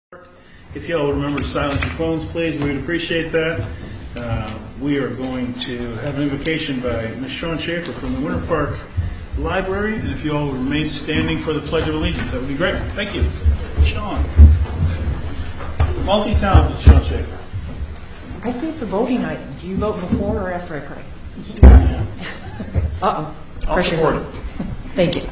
If you all would remember to silence your phones, please, we would appreciate that. We are going to have an invocation by Ms. Sean Schaefer from the Winter Park Library, and if you all would remain standing for the Pledge of Allegiance, that would be great. Thank you. Sean. Multi-talented Sean Schaefer. I say it's a voting item. Do you vote before or after I pray? Uh-oh. I'll support it. Thank you.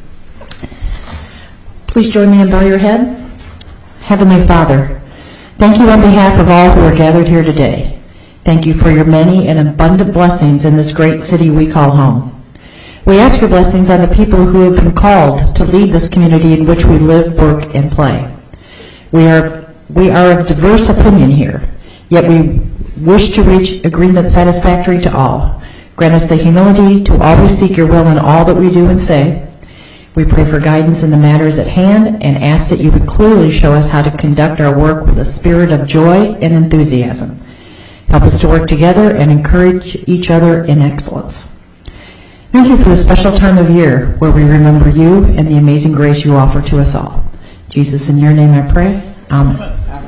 Please join me and bow your head. Heavenly Father, thank you on behalf of all who are gathered here today. Thank you for your many and abundant blessings in this great city we call home. We ask your blessings on the people who have been called to lead this community in which we live, work, and play. We are of diverse opinion here, yet we wish to reach agreement satisfactory to all. Grant us the humility to always seek your will in all that we do and say. We pray for guidance in the matters at hand and ask that you would clearly show us how to conduct our work with a spirit of joy and enthusiasm. Help us to work together and encourage each other in excellence. Thank you for the special time of year where we remember you and the amazing grace you offer to us all. Jesus, in your name I pray. Amen.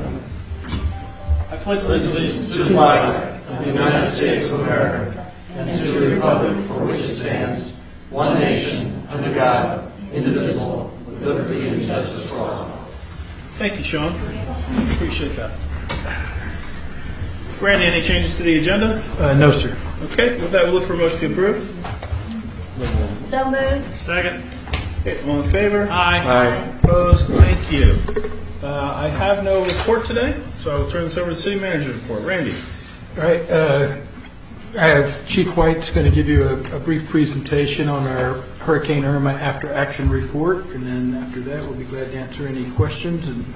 I pledge allegiance to the flag of the United States of America and to the republic for which it stands, one nation, under God, indivisible, with liberty and justice for all. Thank you, Sean. Appreciate that. Randy, any changes to the agenda? No, sir. Okay, with that, we'll look for a motion to approve. So moved. Second. Okay, all in favor? Aye. Opposed? Thank you. I have no report today, so I will turn this over to the city manager's report. Randy. All right. I have Chief White's going to give you a brief presentation on our Hurricane Irma after action report, and then after that we'll be glad to answer any questions. And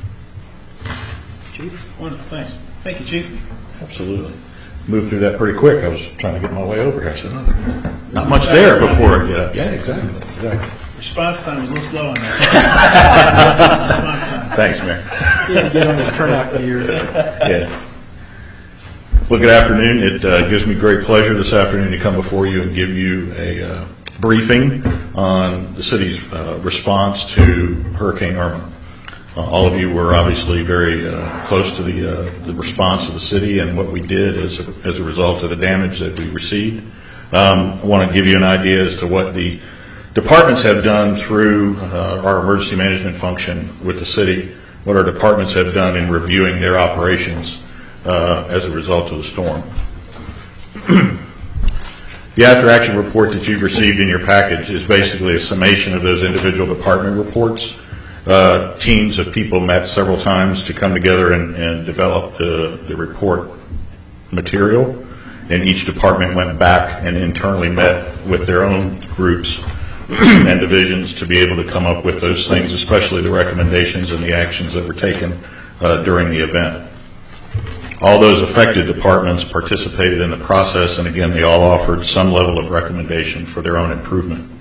Chief? Wonderful, thanks. Thank you, Chief. Absolutely. Moved through that pretty quick. I was trying to get my way over here. I said, not much there before I get up. Yeah, exactly. Response time was a little slow on that. Response time. Thanks, Mayor. He had to get on his turnout gear. Yeah. Well, good afternoon. It gives me great pleasure this afternoon to come before you and give you a briefing on the city's response to Hurricane Irma. All of you were obviously very close to the response of the city and what we did as a result of the damage that we received. I want to give you an idea as to what the departments have done through our emergency management function with the city, what our departments have done in reviewing their operations as a result of the storm. The after action report that you've received in your package is basically a summation of those individual department reports. Teams of people met several times to come together and develop the report material, and each department went back and internally met with their own groups and divisions to be able to come up with those things, especially the recommendations and the actions that were taken during the event. All those affected departments participated in the process, and again, they all offered some level of recommendation for their own improvement.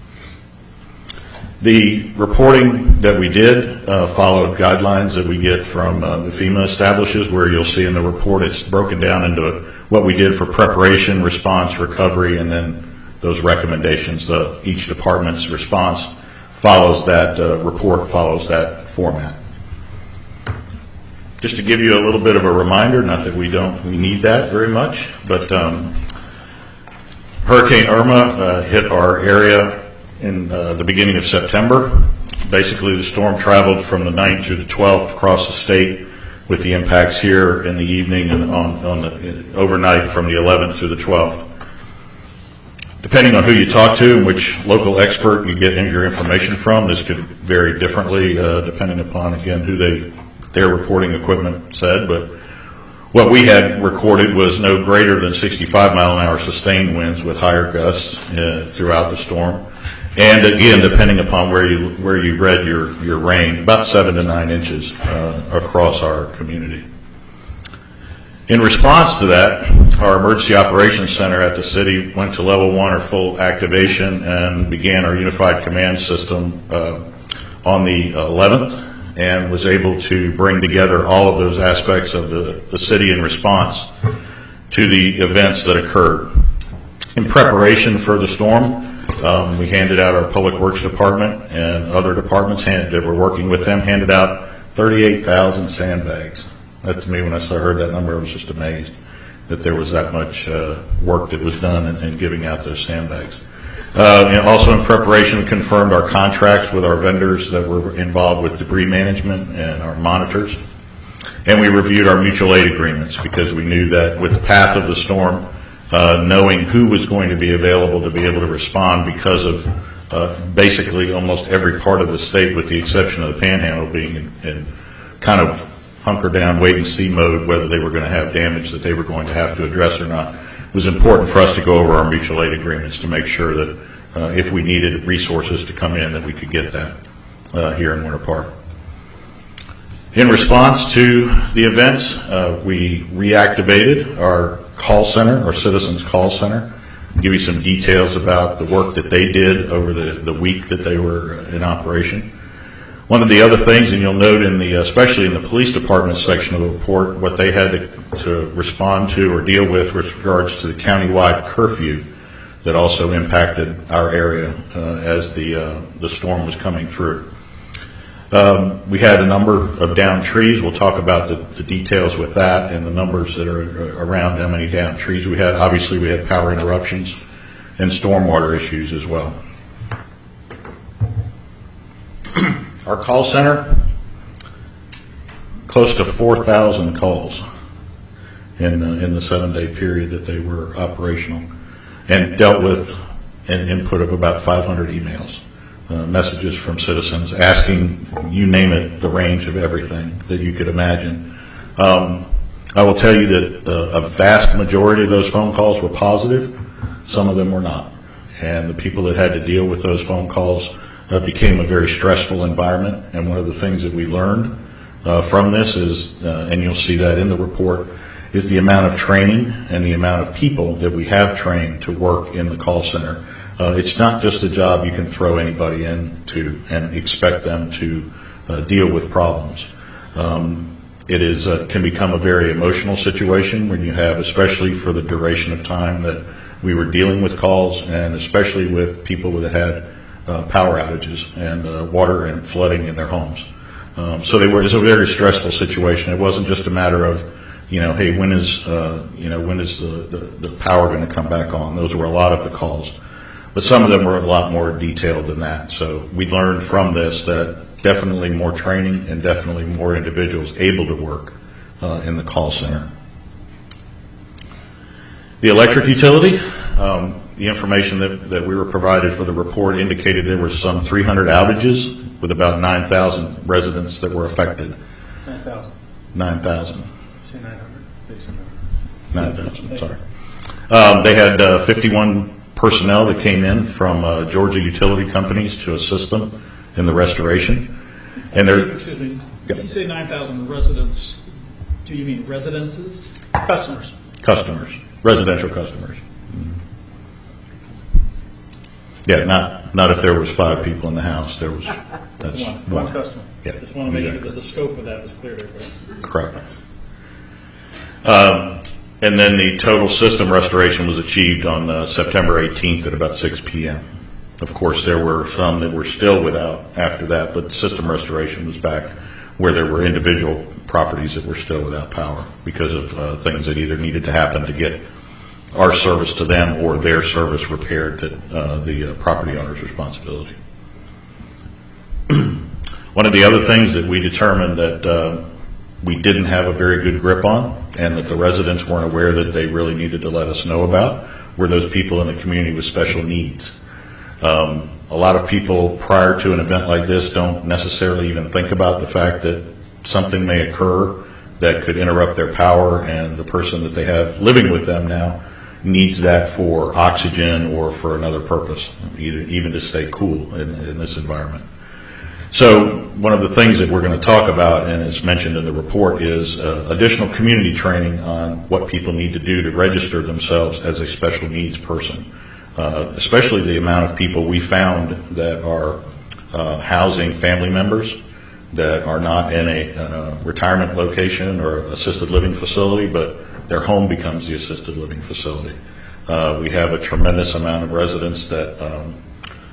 The reporting that we did followed guidelines that we get from the FEMA establishes, where you'll see in the report it's broken down into what we did for preparation, response, recovery, and then those recommendations. Each department's response follows that report, follows that format. Just to give you a little bit of a reminder, not that we need that very much, but Hurricane Irma hit our area in the beginning of September. Basically, the storm traveled from the 9th through the 12th across the state, with the impacts here in the evening and on the overnight from the 11th through the 12th. Depending on who you talk to and which local expert you get your information from, this could vary differently depending upon, again, who their reporting equipment said. But what we had recorded was no greater than 65-mile-an-hour sustained winds with higher gusts throughout the storm. And again, depending upon where you read your rain, about 7 to 9 inches across our community. In response to that, our Emergency Operations Center at the city went to level 1 or full activation and began our unified command system on the 11th, and was able to bring together all of those aspects of the city in response to the events that occurred. In preparation for the storm, we handed out our Public Works Department and other departments that were working with them, handed out 38,000 sandbags. That, to me, when I heard that number, I was just amazed that there was that much work that was done in giving out those sandbags. And also in preparation, we confirmed our contracts with our vendors that were involved with debris management and our monitors. And we reviewed our mutual aid agreements because we knew that with the path of the storm, knowing who was going to be available to be able to respond because of basically almost every part of the state, with the exception of the Panhandle, being in kind of hunker down, wait and see mode, whether they were going to have damage that they were going to have to address or not. It was important for us to go over our mutual aid agreements to make sure that if we needed resources to come in, that we could get that here in Winter Park. In response to the events, we reactivated our call center, our Citizens Call Center. I'll give you some details about the work that they did over the week that they were in operation. One of the other things, and you'll note especially in the police department section of the report, what they had to respond to or deal with regards to the countywide curfew that also impacted our area as the storm was coming through. We had a number of downed trees. We'll talk about the details with that and the numbers that are around how many downed trees we had. Obviously, we had power interruptions and stormwater issues as well. Our call center, close to 4,000 calls in the 7-day period that they were operational, and dealt with an input of about 500 emails. Messages from citizens asking, you name it, the range of everything that you could imagine. I will tell you that a vast majority of those phone calls were positive. Some of them were not. And the people that had to deal with those phone calls became a very stressful environment. And one of the things that we learned from this is, and you'll see that in the report, is the amount of training and the amount of people that we have trained to work in the call center. It's not just a job you can throw anybody into and expect them to deal with problems. It can become a very emotional situation when you have, especially for the duration of time that we were dealing with calls, and especially with people that had power outages and water and flooding in their homes. So it was a very stressful situation. It wasn't just a matter of, hey, when is the power going to come back on? Those were a lot of the calls. But some of them were a lot more detailed than that. So we learned from this that definitely more training and definitely more individuals able to work in the call center. The electric utility, the information that we were provided for the report indicated there were some 300 outages with about 9,000 residents that were affected. 9,000. 9,000. Say 900. 9,000, sorry. They had 51 personnel that came in from Georgia utility companies to assist them in the restoration. And Excuse me. When you say 9,000 residents, do you mean residences? Customers. Customers, residential customers. Yeah, not if there was 5 people in the house. That's one customer. Yeah, Just want to make sure that the scope of that is clear to everybody. Correct. And then the total system restoration was achieved on September 18th at about 6 p.m. Of course, there were some that were still without after that, but the system restoration was back where there were individual properties that were still without power because of things that either needed to happen to get our service to them or their service repaired to the property owner's responsibility. One of the other things that we determined that we didn't have a very good grip on and that the residents weren't aware that they really needed to let us know about were those people in the community with special needs. A lot of people prior to an event like this don't necessarily even think about the fact that something may occur that could interrupt their power, and the person that they have living with them now needs that for oxygen or for another purpose, even to stay cool in this environment. So one of the things that we're going to talk about, and is mentioned in the report, is additional community training on what people need to do to register themselves as a special needs person, especially the amount of people we found that are housing family members that are not in a retirement location or assisted living facility, but their home becomes the assisted living facility. We have a tremendous amount of residents that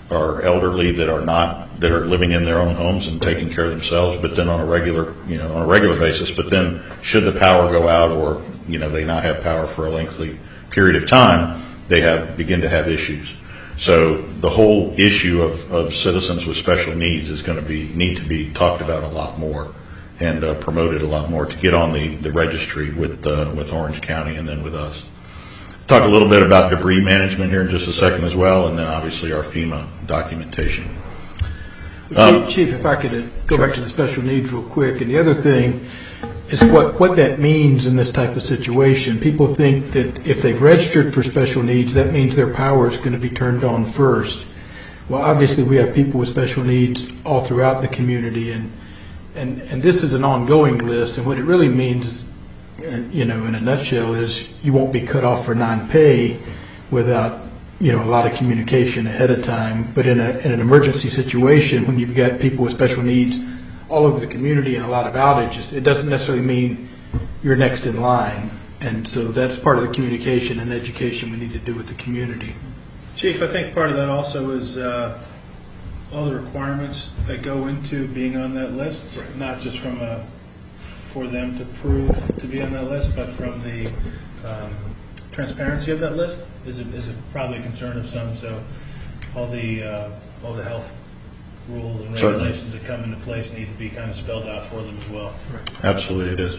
are elderly that are living in their own homes and taking care of themselves, but then on a regular basis. But then, should the power go out, or they not have power for a lengthy period of time, they begin to have issues. So the whole issue of citizens with special needs is going to need to be talked about a lot more and promoted a lot more to get on the registry with Orange County and then with us. Talk a little bit about debris management here in just a second as well, and then obviously our FEMA documentation. Chief, if I could go back to the special needs real quick, and the other thing is what that means in this type of situation. People think that if they've registered for special needs, that means their power is going to be turned on first. Well, obviously we have people with special needs all throughout the community, and this is an ongoing list, and what it really means, in a nutshell, is you won't be cut off for non-pay without a lot of communication ahead of time. But in an emergency situation, when you've got people with special needs all over the community and a lot of outages, it doesn't necessarily mean you're next in line. And so that's part of the communication and education we need to do with the community. Chief, I think part of that also is all the requirements that go into being on that list, right. Not just for them to prove to be on that list, but from the transparency of that list is probably a concern of some. So all the health rules and regulations that come into place need to be kind of spelled out for them as well. Right. Absolutely, it is.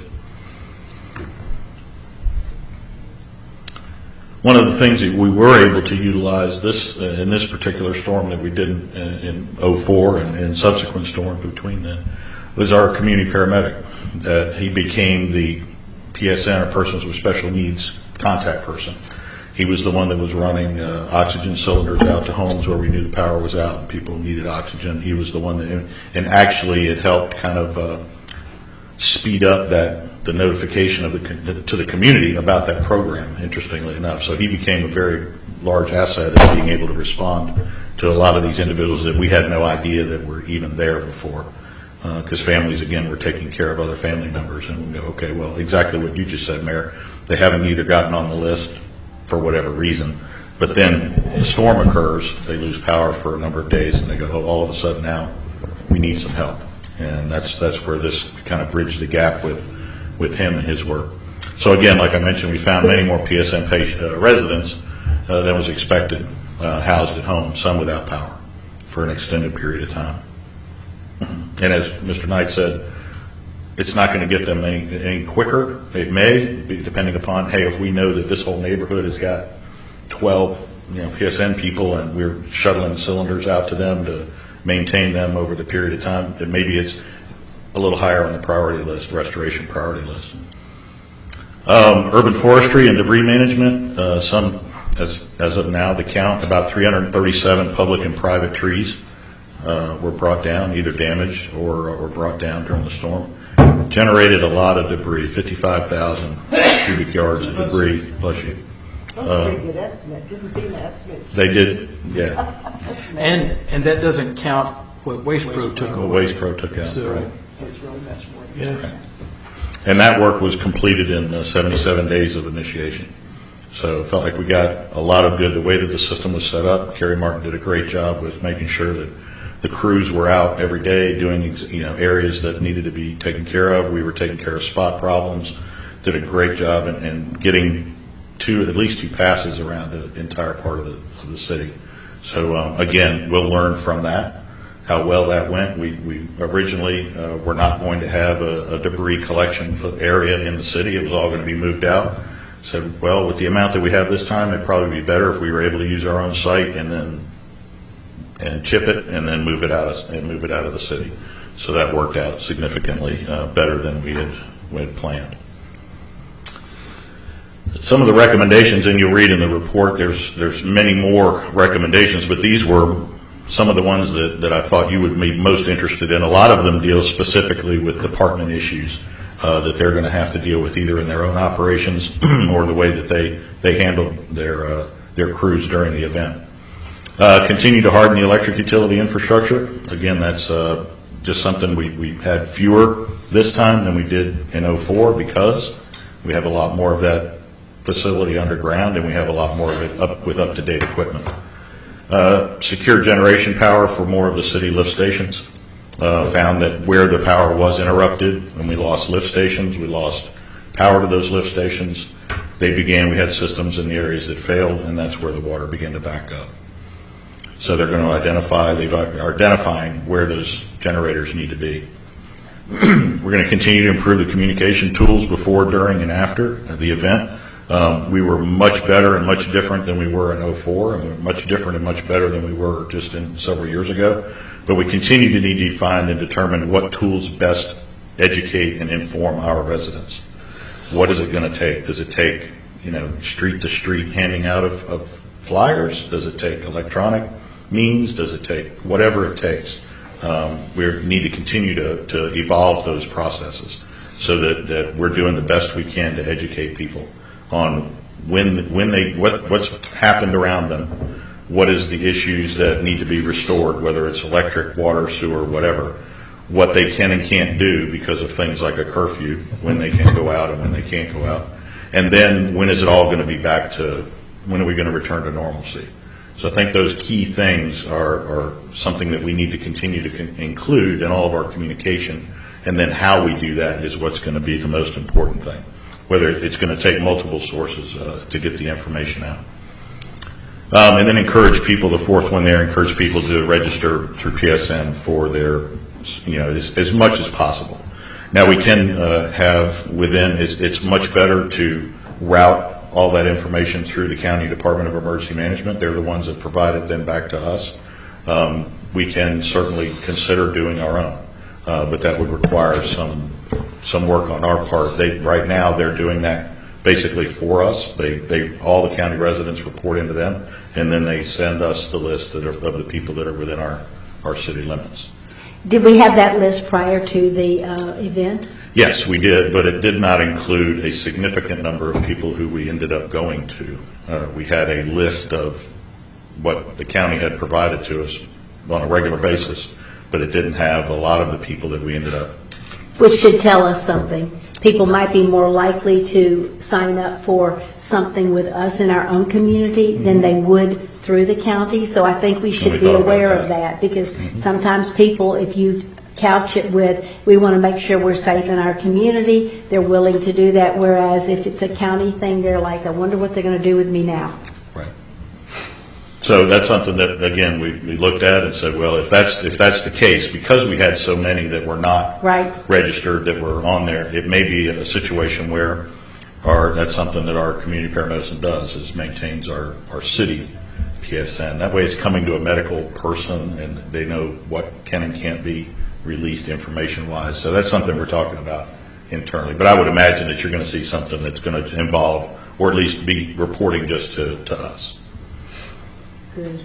One of the things that we were able to utilize in this particular storm that we did in 04 and subsequent storms between then was our community paramedic. That he became the PSN, or Persons with Special Needs, contact person. He was the one that was running oxygen cylinders out to homes where we knew the power was out and people needed oxygen. He was the one that, and actually it helped kind of speed up the notification to the community about that program, interestingly enough. So he became a very large asset in being able to respond to a lot of these individuals that we had no idea that were even there before. Because families, again, were taking care of other family members, and we go, okay, well, exactly what you just said, Mayor. They haven't either gotten on the list for whatever reason, but then the storm occurs, they lose power for a number of days, and they go, oh, all of a sudden now we need some help. And that's where this kind of bridged the gap with him and his work. So again, like I mentioned, we found many more PSN residents than was expected housed at home, some without power for an extended period of time. And as Mr. Knight said, it's not going to get them any quicker. It may be depending upon, hey, if we know that this whole neighborhood has got 12 PSN people and we're shuttling cylinders out to them to maintain them over the period of time, then maybe it's a little higher on the priority list, restoration priority list. Urban forestry and debris management, some, as of now, the count, about 337 public and private trees were brought down, either damaged or brought down during the storm. Generated a lot of debris, 55,000 cubic yards of debris. Bless you. That's a pretty good estimate. Didn't FEMA estimate? They did, yeah. And that doesn't count what Waste Pro took What away. Waste Pro took out, So, right. So it's really much more. Yeah. And that work was completed in 77 days of initiation. So it felt like we got a lot of good. The way that the system was set up, Kerry Martin did a great job with making sure that the crews were out every day doing areas that needed to be taken care of. We were taking care of spot problems. Did a great job in getting at least two passes around the entire part of the city. So again, we'll learn from that how well that went. We originally were not going to have a debris collection area in the city. It was all going to be moved out. Said, well, with the amount that we have this time, it'd probably be better if we were able to use our own site and chip it and then move it out of the city. So that worked out significantly better than we had planned. Some of the recommendations, and you'll read in the report, there's many more recommendations, but these were some of the ones that I thought you would be most interested in. A lot of them deal specifically with department issues that they're going to have to deal with either in their own operations or the way that they handle their crews during the event. Continue to harden the electric utility infrastructure. Again, that's just something we had fewer this time than we did in 04 because we have a lot more of that facility underground and we have a lot more of it with up-to-date equipment. Secure generation power for more of the city lift stations. Found that where the power was interrupted, when we lost lift stations, we lost power to those lift stations. We had systems in the areas that failed, and that's where the water began to back up. So they're going to they're identifying where those generators need to be. We're going to continue to improve the communication tools before, during, and after the event. We were much better and much different than we were in '04, and we were much different and much better than we were just several years ago. But we continue to need to find and determine what tools best educate and inform our residents. What is it going to take? Does it take, street to street handing out of flyers? Does it take electronic means? Does it take whatever it takes? We need to continue to evolve those processes so that we're doing the best we can to educate people on what's happened around them, what is the issues that need to be restored, whether it's electric, water, sewer, whatever, what they can and can't do because of things like a curfew, when they can go out and when they can't go out, and then when is it all going to be back to, when are we going to return to normalcy? So I think those key things are something that we need to continue to include in all of our communication, and then how we do that is what's going to be the most important thing, whether it's going to take multiple sources to get the information out. And then encourage people, the fourth one there, encourage people to register through PSN for their, as much as possible. Now we can have it's much better to route all that information through the County Department of Emergency Management. They're the ones that provide it then back to us. We can certainly consider doing our own, but that would require some work on our part. Right now they're doing that basically for us. All the county residents report into them, and then they send us the list of the people that are within our city limits. Did we have that list prior to the event? Yes, we did, but it did not include a significant number of people who we ended up going to. We had a list of what the county had provided to us on a regular basis, but it didn't have a lot of the people that we ended up. Which should tell us something. People might be more likely to sign up for something with us in our own community than they would through the county. So I think we should be aware of that, because sometimes people, if you couch it with, we want to make sure we're safe in our community, they're willing to do that. Whereas if it's a county thing, they're like, I wonder what they're going to do with me now. Right. So that's something that, again, we looked at and said, well, if that's the case, because we had so many that were not registered, that were on there, it may be a situation where that's something that our community paramedicine does, is maintains our city PSN. That way it's coming to a medical person and they know what can and can't be released information-wise. So that's something we're talking about internally. But I would imagine that you're going to see something that's going to involve, or at least be reporting just to us. Good.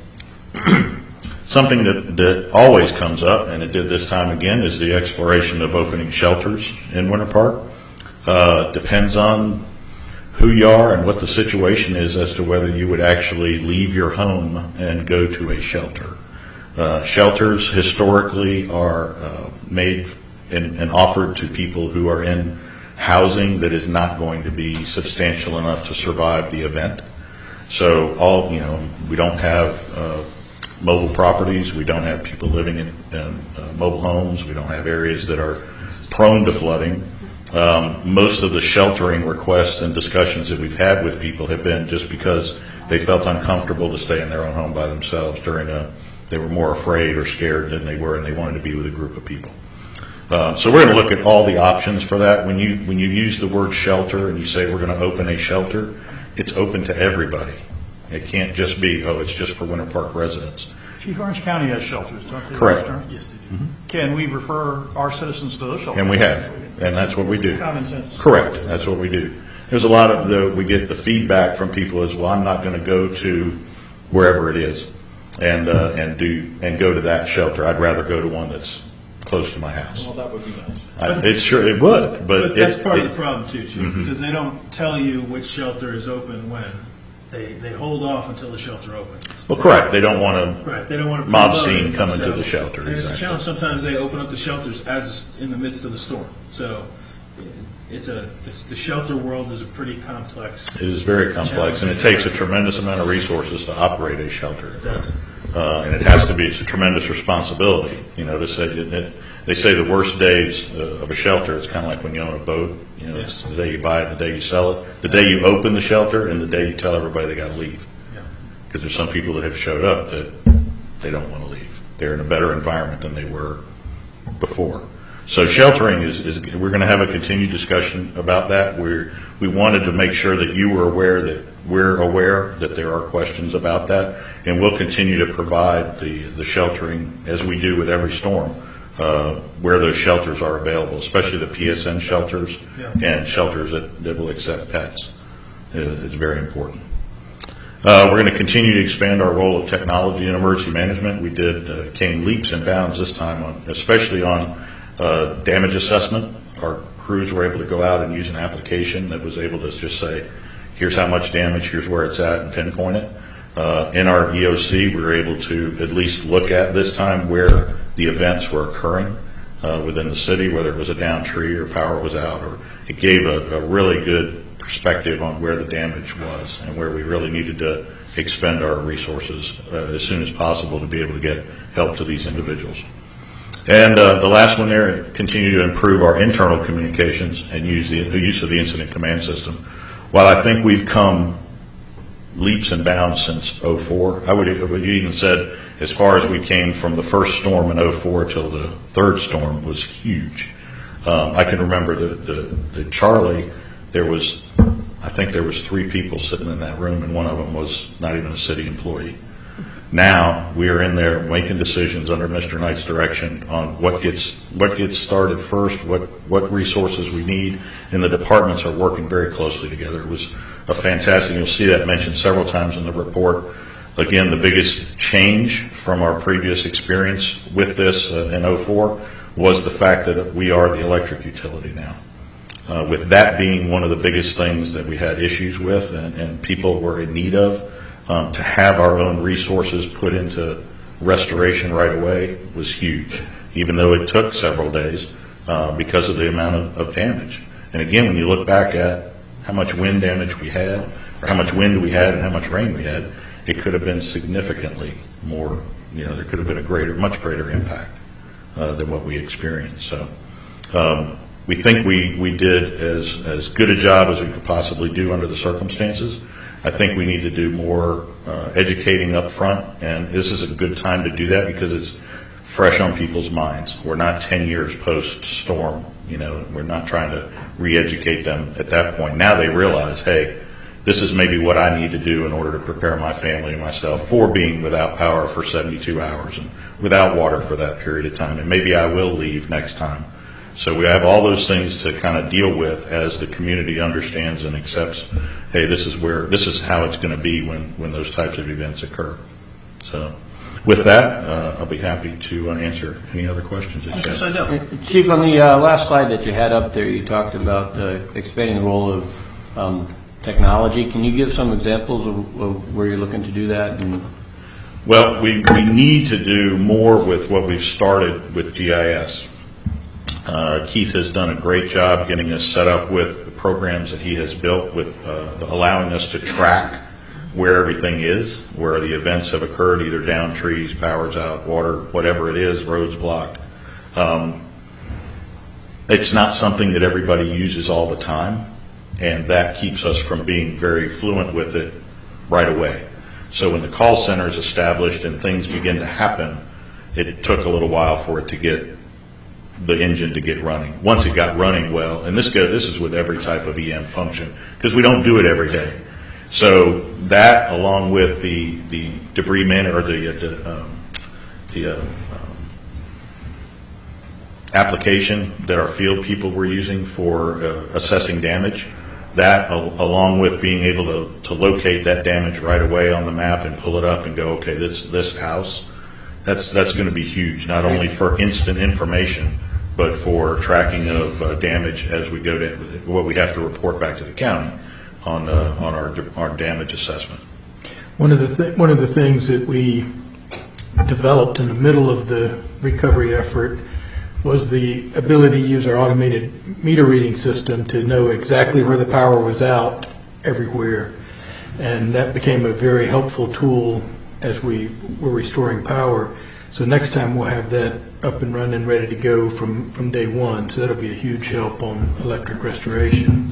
Something that always comes up, and it did this time again, is the exploration of opening shelters in Winter Park. Depends on who you are and what the situation is as to whether you would actually leave your home and go to a shelter. Shelters historically are made and offered to people who are in housing that is not going to be substantial enough to survive the event. So we don't have mobile properties. We don't have people living in mobile homes. We don't have areas that are prone to flooding. Most of the sheltering requests and discussions that we've had with people have been just because they felt uncomfortable to stay in their own home by themselves they were more afraid or scared than they were, and they wanted to be with a group of people. So we're going to look at all the options for that. When you use the word shelter and you say we're going to open a shelter, it's open to everybody. It can't just be, it's just for Winter Park residents. Chief, Orange County has shelters, don't they? Correct. Yes, they do. Can we refer our citizens to those shelters? And we have, and that's what we do. Common sense. Correct. That's what we do. There's a lot of we get the feedback from people as, well, I'm not going to go to wherever it is and go to that shelter. I'd rather go to one that's close to my house. Well, that would be nice. It would, but that's part of the problem too, Chief, because they don't tell you which shelter is open when. They hold off until the shelter opens. Well, correct. They don't want They don't want mob scene coming to the shelter. And it's a exactly. challenge. Sometimes they open up the shelters as in the midst of the storm. So the shelter world is a pretty complex. It is very complex, and it takes a tremendous amount of resources to operate a shelter. It does. and it has to be. It's a tremendous responsibility. You know, to say they say the worst days of a shelter, it's kind of like when you own a boat. You know, it's the day you buy it, the day you sell it, the day you open the shelter, and the day you tell everybody they got to leave. Because there's some people that have showed up that they don't want to leave. They're in a better environment than they were before. So sheltering is we're going to have a continued discussion about that. We wanted to make sure that you were aware that we're aware that there are questions about that, and we'll continue to provide the sheltering as we do with every storm, where those shelters are available, especially the PSN shelters and shelters that will accept pets. It's very important. We're going to continue to expand our role of technology in emergency management. We came leaps and bounds this time, especially on damage assessment. Our crews were able to go out and use an application that was able to just say, here's how much damage, here's where it's at, and pinpoint it. In our EOC, we were able to at least look at this time where the events were occurring within the city, whether it was a downed tree or power was out, or it gave a really good perspective on where the damage was and where we really needed to expend our resources as soon as possible to be able to get help to these individuals. And the last one there, continue to improve our internal communications and use the use of the incident command system. While I think we've come leaps and bounds since 04, I would even said as far as we came from the first storm in 04 till the third storm was huge. I can remember the Charlie, I think there was 3 people sitting in that room, and one of them was not even a city employee. Now we are in there making decisions under Mr. Knight's direction on what gets started first, what resources we need, and the departments are working very closely together. It was a fantastic. You'll see that mentioned several times in the report. Again, the biggest change from our previous experience with this in 04 was the fact that we are the electric utility now. With that being one of the biggest things that we had issues with and people were in need of, to have our own resources put into restoration right away was huge, even though it took several days because of the amount of damage. And again, when you look back at how much wind damage we had, or how much wind we had and how much rain we had, it could have been significantly more, there could have been a much greater impact than what we experienced. So we think we did as good a job as we could possibly do under the circumstances. I think we need to do more educating up front, and this is a good time to do that because it's fresh on people's minds. We're not 10 years post-storm. We're not trying to re-educate them at that point. Now they realize, hey, this is maybe what I need to do in order to prepare my family and myself for being without power for 72 hours and without water for that period of time, and maybe I will leave next time. So we have all those things to kind of deal with as the community understands and accepts, hey, this is how it's going to be when those types of events occur. So with that, I'll be happy to answer any other questions that you have. Yes, I do. Chief, on the last slide that you had up there, you talked about expanding the role of technology. Can you give some examples of where you're looking to do that? Well, we need to do more with what we've started with GIS. Keith has done a great job getting us set up with the programs that he has built with allowing us to track where everything is, where the events have occurred, either down trees, power's out, water, whatever it is, roads blocked. It's not something that everybody uses all the time, and that keeps us from being very fluent with it right away. So when the call center is established and things begin to happen, it took a little while for it to get the engine to get running. Once it got running well, and this is with every type of EM function, because we don't do it every day. So that, along with the debris application that our field people were using for assessing damage, that along with being able to locate that damage right away on the map and pull it up and go, okay, this house, that's going to be huge, not only for instant information, but for tracking of damage as we go to what we have to report back to the county on our damage assessment. One of the things that we developed in the middle of the recovery effort was the ability to use our automated meter reading system to know exactly where the power was out everywhere. And that became a very helpful tool as we're restoring power. So next time we'll have that up and running, ready to go from day one. So that'll be a huge help on electric restoration.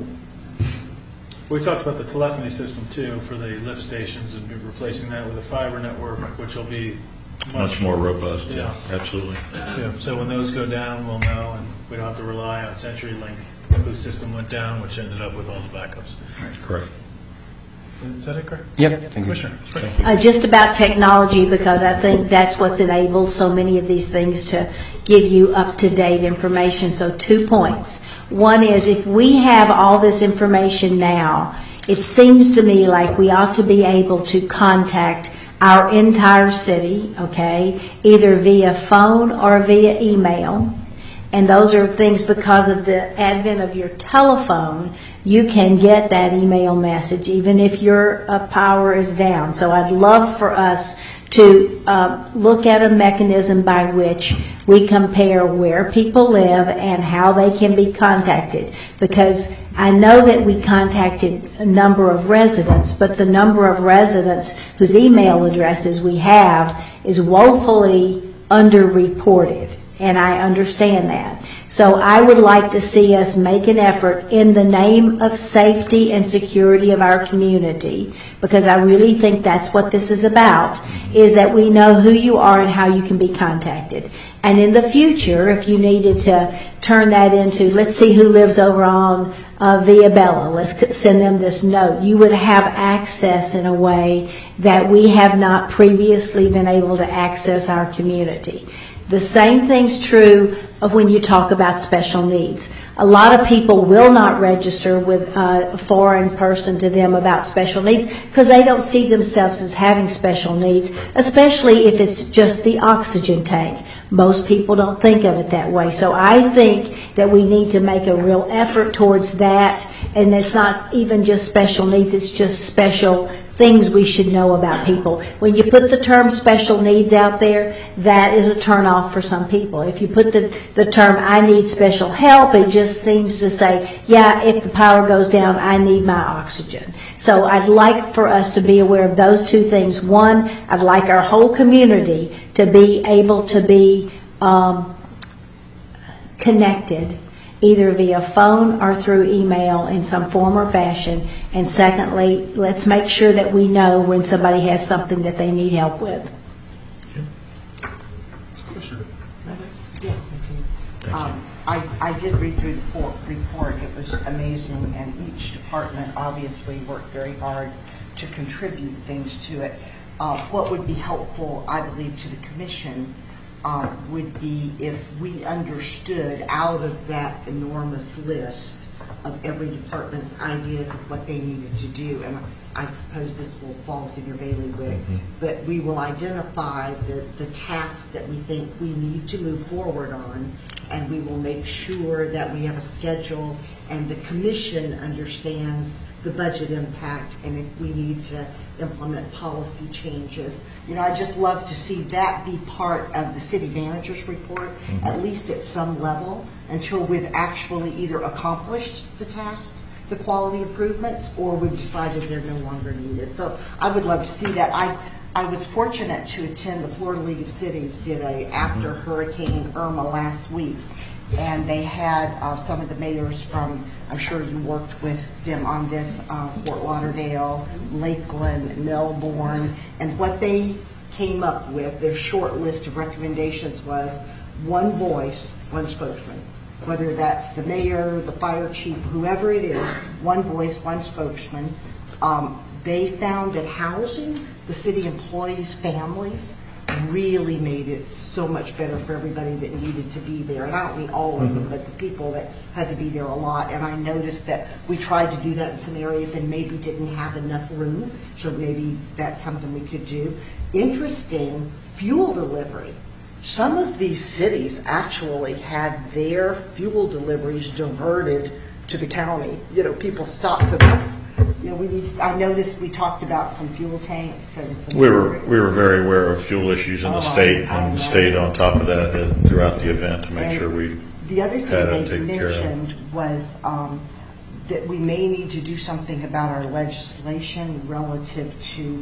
We talked about the telephony system too for the lift stations and be replacing that with a fiber network, which will be Much more robust, yeah, Yeah. absolutely. So when those go down, we'll know, and we don't have to rely on CenturyLink, whose system went down, which ended up with all the backups. Correct. Is that it, Craig? Yep, thank you. Commissioner? Just about technology, because I think that's what's enabled so many of these things to give you up-to-date information. So 2 points. One is, if we have all this information now, it seems to me like we ought to be able to contact our entire city, okay, either via phone or via email. And those are things, because of the advent of your telephone, you can get that email message even if your power is down. So I'd love for us to look at a mechanism by which we compare where people live and how they can be contacted. Because I know that we contacted a number of residents, but the number of residents whose email addresses we have is woefully underreported. And I understand that. So I would like to see us make an effort in the name of safety and security of our community, because I really think that's what this is about, is that we know who you are and how you can be contacted. And in the future, if you needed to turn that into, let's see who lives over on Via Bella, let's send them this note, you would have access in a way that we have not previously been able to access our community. The same thing's true of when you talk about special needs. A lot of people will not register with a foreign person to them about special needs because they don't see themselves as having special needs, especially if it's just the oxygen tank. Most people don't think of it that way. So I think that we need to make a real effort towards that, and it's not even just special needs, it's just special things we should know about people. When you put the term special needs out there, that is a turnoff for some people. If you put the term I need special help, it just seems to say, yeah, if the power goes down, I need my oxygen. So I'd like for us to be aware of those two things. One, I'd like our whole community to be able to be connected either via phone or through email in some form or fashion. And secondly, let's make sure that we know when somebody has something that they need help with. Yes, I do. I did read through the report. It was amazing, and each department obviously worked very hard to contribute things to it. What would be helpful, I believe, to the commission would be if we understood out of that enormous list of every department's ideas of what they needed to do, and I suppose this will fall within your bailiwick, but we will identify the tasks that we think we need to move forward on, and we will make sure that we have a schedule and the commission understands the budget impact, and if we need to implement policy changes. You know, I just love to see that be part of the city manager's report, at least at some level, until we've actually either accomplished the task, the quality improvements, or we've decided they're no longer needed. So I would love to see that. I was fortunate to attend the Florida League of Cities did a after Hurricane Irma last week, and they had some of the mayors from, I'm sure you worked with them on this, Fort Lauderdale, Lakeland, Melbourne, and what they came up with, their short list of recommendations was one voice, one spokesman. Whether that's the mayor, the fire chief, whoever it is, one voice, one spokesman. They found that housing the city employees' families really made it so much better for everybody that needed to be there. And I don't mean all of them, but the people that had to be there a lot. And I noticed that we tried to do that in some areas and maybe didn't have enough room. So maybe that's something we could do. Interesting, fuel delivery. Some of these cities actually had their fuel deliveries diverted to the county. You know, people stopped. So that's, you know, we need. I noticed we talked about some fuel tanks and some. We were very aware of fuel issues in the state and stayed on top of that throughout the event to make sure we. The other thing they mentioned was that we may need to do something about our legislation relative to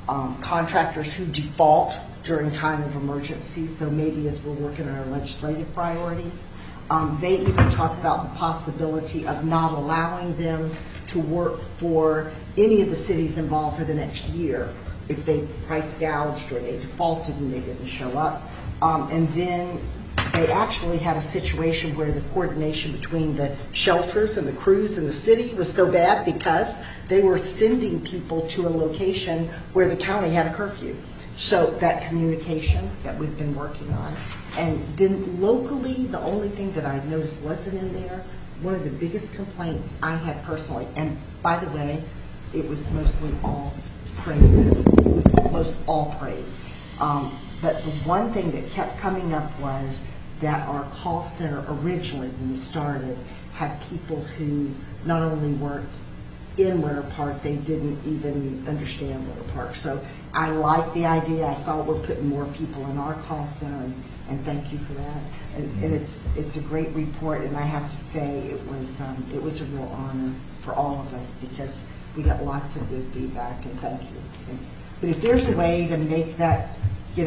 contractors who default during time of emergency, so maybe as we're working on our legislative priorities. They even talk about the possibility of not allowing them to work for any of the cities involved for the next year if they price gouged or they defaulted and they didn't show up. And then they actually had a situation where the coordination between the shelters and the crews in the city was so bad because they were sending people to a location where the county had a curfew. So that communication that we've been working on. And then locally, the only thing that I noticed wasn't in there, one of the biggest complaints I had personally, and by the way, it was mostly all praise. It was almost all praise. But the one thing that kept coming up was that our call center originally, when we started, had people who not only weren't in Winter Park, they didn't even understand Winter Park. So I like the idea. I saw we're putting more people in our call center, and thank you for that. And it's a great report, and I have to say it was a real honor for all of us because we got lots of good feedback, and thank you. But if there's a way to make that,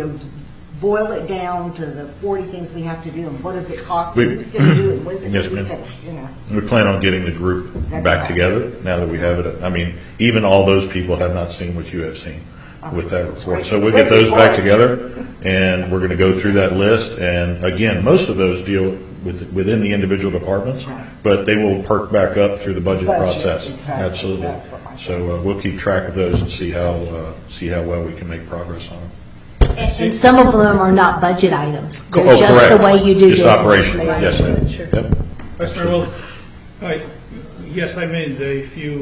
boil it down to the 40 things we have to do, and what does it cost, and who's going to do it, and when's it going to be finished, We plan on getting the group back together now that we have it. I mean, even all those people have not seen what you have seen with that report. So we'll get those back together, and we're going to go through that list. And again, most of those deal within the individual departments, but they will perk back up through the budget process. Exactly. Absolutely. That's what my So we'll keep track of those and see how well we can make progress on them. And some of them are not budget items. They're just correct. the way you do Just business. operation. Yes, ma'am. Sure. Yep. Vice Mayor Wilk. Yes, I made a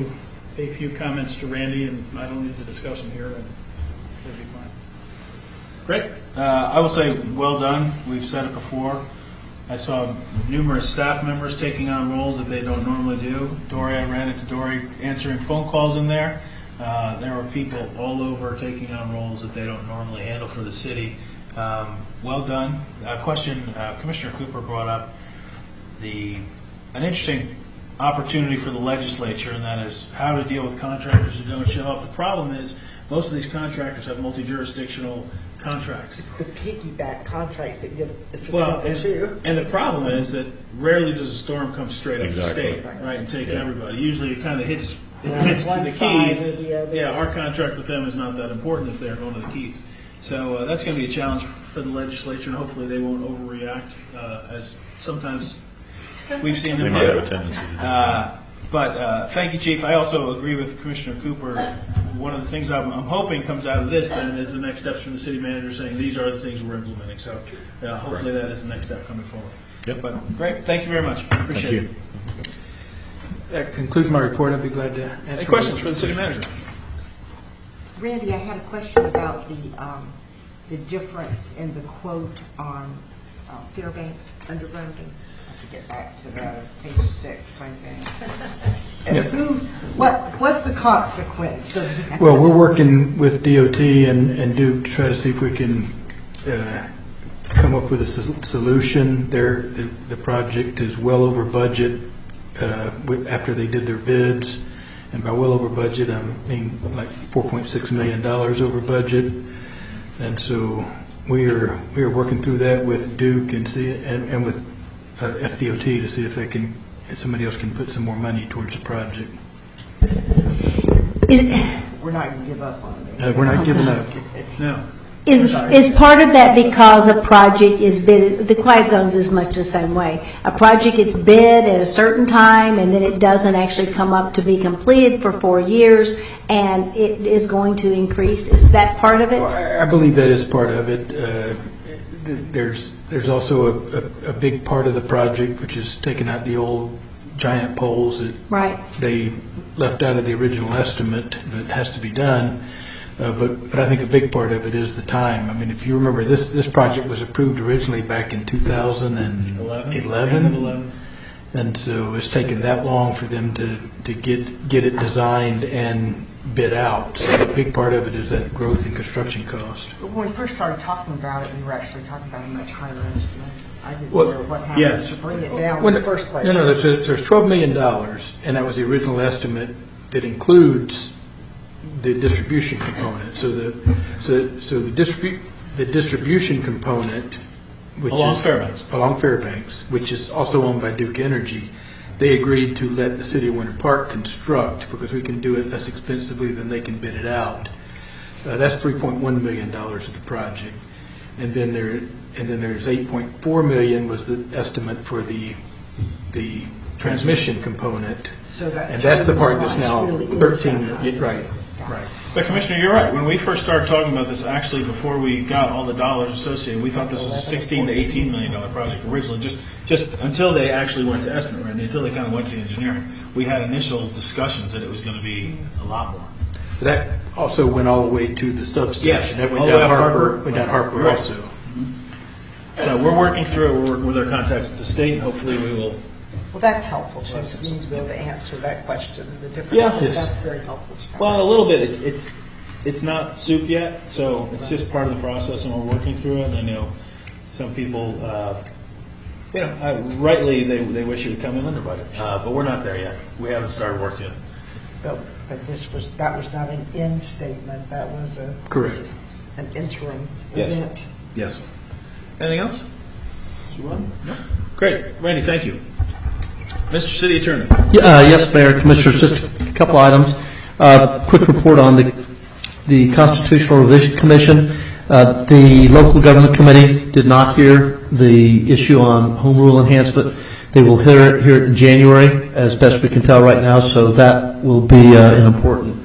few comments to Randy, and I don't need to discuss them here, and it'll be fine. Great. I will say, well done. We've said it before. I saw numerous staff members taking on roles that they don't normally do. Dory, I ran into Dory answering phone calls in there. There were people all over taking on roles that they don't normally handle for the city. Well done. Question, Commissioner Cooper brought up an interesting opportunity for the legislature, and that is how to deal with contractors who don't show up. The problem is most of these contractors have multi-jurisdictional contracts. It's the piggyback contracts that give us a Well, trouble too. and the problem is that rarely does a storm come straight up Exactly. the state, right, and take Yeah. everybody. Usually it kind of hits One the side keys. or the other. Yeah, our contract with them is not that important if they're going to the keys. So that's going to be a challenge for the legislature, and hopefully they won't overreact, as sometimes we've seen They them might have a do. tendency to do. But thank you, Chief. I also agree with Commissioner Cooper. One of the things I'm hoping comes out of this then is the next steps from the city manager saying these are the things we're implementing. So hopefully that is the next step coming forward. Yep. But great. Thank you very much. Appreciate Thank it. you. That concludes my report. I'd be glad to answer. Any questions for the city manager? Randy, I had a question about the difference in the quote on Fairbanks undergrounding. I have to get back to page 6, I think. And what's the consequence of that? Well, we're working with DOT and Duke to try to see if we can come up with a solution. The project is well over budget after they did their bids, and by well over budget, I mean like $4.6 million over budget. And so we are working through that with Duke and with FDOT to see if somebody else can put some more money towards the project. We're not going to give up on it. We're not giving up. No. Is part of that because a project is bid, the quiet zones is much the same way. A project is bid at a certain time and then it doesn't actually come up to be completed for 4 years and it is going to increase. Is that part of it? I believe that is part of it. There's also a big part of the project which is taking out the old giant poles that Right. they left out of the original estimate that has to be done. But I think a big part of it is the time. I mean, if you remember, this project was approved originally back in 2011. And so it's taken that long for them to get it designed and bid out. So a big part of it is that growth in construction cost. But when we first started talking about it, we were actually talking about a much higher estimate. I didn't Well, know what happened yes. to bring it down in the first place. No, there's $12 million, and that was the original estimate that includes the distribution component. So the distribution component, which Along is Fairbanks. along Fairbanks, which is also owned by Duke Energy, they agreed to let the city of Winter Park construct because we can do it less expensively than they can bid it out. That's $3.1 million of the project, and then there's $8.4 million was the estimate for the transmission component, So that and that's the part that's now really is 13. Right. But Commissioner, you're right. When we first started talking about this, actually, before we got all the dollars associated, we thought this was a $16 to $18 million project originally, just until they actually went to estimate, right? Until they kind of went to the engineering. We had initial discussions that it was going to be a lot more. That also went all the way to the substation. Yes, That went all the way down up Harper. Harper. Went down Harper Right. also. So we're working through it. We're working with our contacts at the state, and hopefully we will. Well, that's helpful, too, because we need to be able to answer that question, the difference. Yeah. Yes. That's very helpful to know. Well, a little bit. It's not soup yet, so it's just part of the process, and we're working through it. And I know some people, rightly they wish it would come in under budget, but we're not there yet. We haven't started work yet. But that was not an end statement, that was Correct. just an interim Yes. event. Yes. Anything else? No. Great, Randy. Thank you, Mr. City Attorney. Yes, Mayor, Commissioners, just a couple items. Quick report on the Constitutional Revision Commission. The Local Government Committee did not hear the issue on home rule enhancement. They will hear it in January, as best we can tell right now, so that will be an important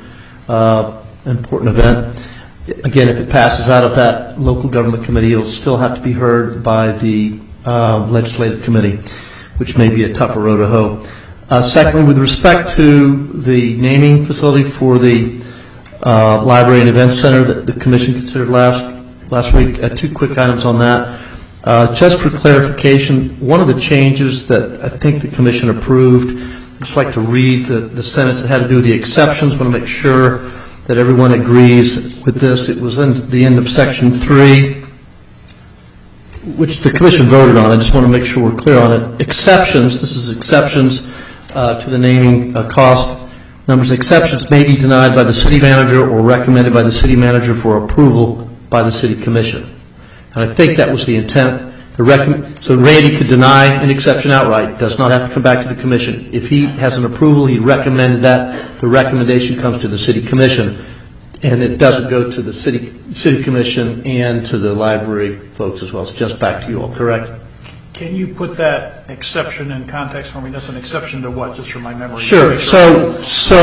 event. Again, if it passes out of that Local Government Committee, it'll still have to be heard by the Legislative Committee, which may be a tougher row to hoe. Secondly, with respect to the naming facility for the Library and Event Center that the Commission considered last week, two quick items on that. Just for clarification, one of the changes that I think the Commission approved, I'd just like to read the sentence that had to do with the exceptions. I want to make sure that everyone agrees with this. It was in the end of Section 3, which the Commission voted on. I just want to make sure we're clear on it. Exceptions, this is exceptions to the naming cost numbers. Exceptions may be denied by the City Manager or recommended by the City Manager for approval by the City Commission. And I think that was the intent. So Randy could deny an exception outright, does not have to come back to the Commission. If he has an approval, he recommended that, the recommendation comes to the City Commission, and it doesn't go to the City Commission and to the library folks as well. It's just back to you all, correct? Can you put that exception in context for me? That's an exception to what, just for my memory? Sure. So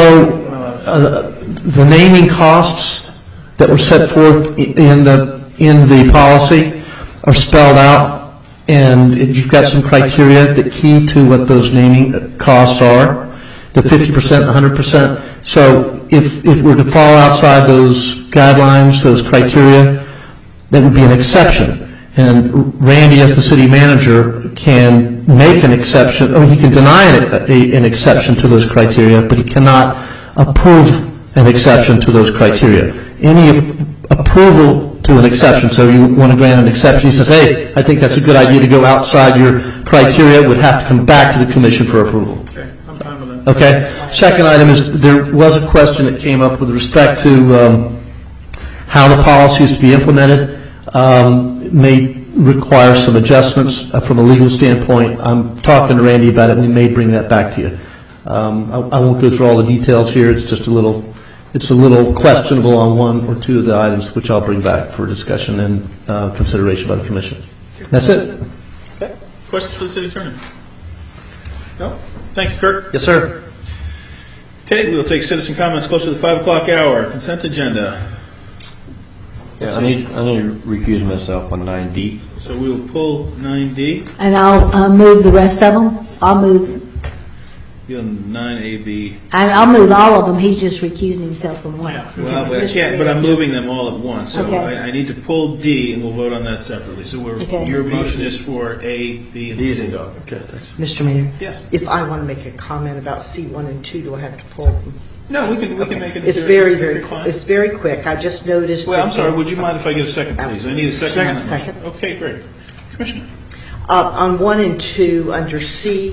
the naming costs that were set forth in the policy are spelled out, and you've got some criteria that key to what those naming costs are, the 50%, 100%. So if we're to fall outside those guidelines, those criteria, that would be an exception. And Randy, as the city manager, can make an exception, or he can deny an exception to those criteria, but he cannot approve an exception to those criteria. Any approval to an exception, so you want to grant an exception, he says, hey, I think that's a good idea to go outside your criteria, would have to come back to the Commission for approval. Okay, I'm fine with that. Okay. Second item is there was a question that came up with respect to how the policy is to be implemented. May require some adjustments from a legal standpoint. I'm talking to Randy about it. We may bring that back to you. I won't go through all the details here. It's just a little questionable on one or two of the items, which I'll bring back for discussion and consideration by the Commission. That's it. Okay. Questions for the City Attorney? No? Thank you, Kurt. Yes, sir. Okay, we'll take citizen comments close to the 5 o'clock hour. Consent agenda. Yeah, I need to recuse myself on 9D. So we will pull 9D. And I'll move the rest of them. I'll move, You'll 9AB. and I'll move all of them. He's just recusing himself from one. Well, but I can't, but I'm moving them all at once. So Okay. I need to pull D, and we'll vote on that separately. So Okay. your motion is for A, B, and C. Okay, thanks. Mr. Mayor? Yes. If I want to make a comment about C1 and 2, do I have to pull them? No, we can make it. It's it's very quick. I just noticed. Well, I'm that- sorry, would you mind if I get a second, please? I need a second on that motion. Second. Okay, great. Commissioner? On 1 and 2, under C,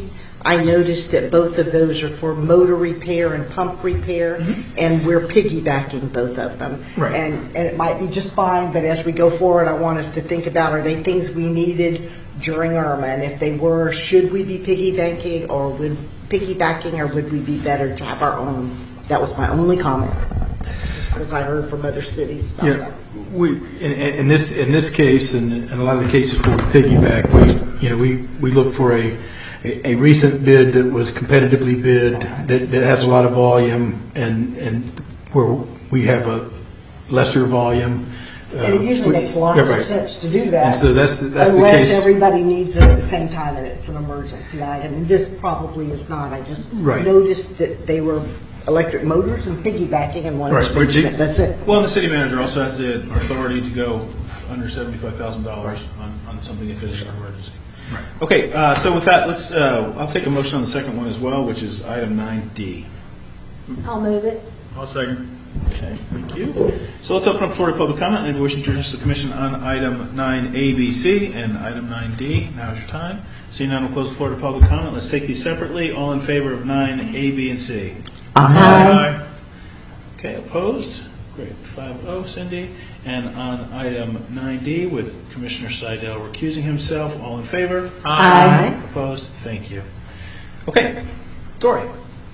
I noticed that both of those are for motor repair and pump repair, and we're piggybacking both of them. Right. And it might be just fine, but as we go forward, I want us to think about, are they things we needed during Irma? And if they were, should we be piggybacking, or would we be better to have our own? That was my only comment, just because I heard from other cities about Yeah, that. in this case, and a lot of the cases where we piggyback, we look for a recent bid that was competitively bid, that has a lot of volume, and where we have a lesser volume. And it usually makes lots of sense to do that. And so that's the case. Unless everybody needs it at the same time and it's an emergency item. And this probably is not. I just noticed that they were electric motors and piggybacking and one expense. That's it. Well, and the city manager also has the authority to go under $75,000 on something if it is an emergency. Right. Okay, so with that, let's. I'll take a motion on the second one as well, which is item 9D. I'll move it. I'll second. Okay, thank you. So let's open up the floor to public comment. Anybody wishing to address the commission on item 9A, B, C, and item 9D? Now is your time. Seeing none, we'll close the floor to public comment. Let's take these separately. All in favor of 9A, B, and C? Aye. Okay, opposed? Great, 5-0, Cindy. And on item 9D, with Commissioner Seidel recusing himself, all in favor? Aye. Opposed? Thank you. Okay, Dory.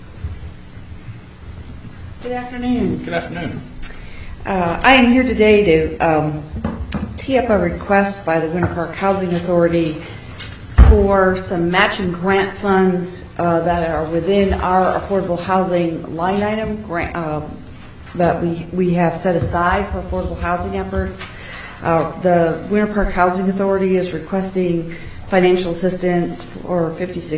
Good afternoon. Good afternoon. I am here today to tee up a request by the Winter Park Housing Authority for some matching grant funds that are within our affordable housing line item grant that we have set aside for affordable housing efforts. The Winter Park Housing Authority is requesting financial assistance for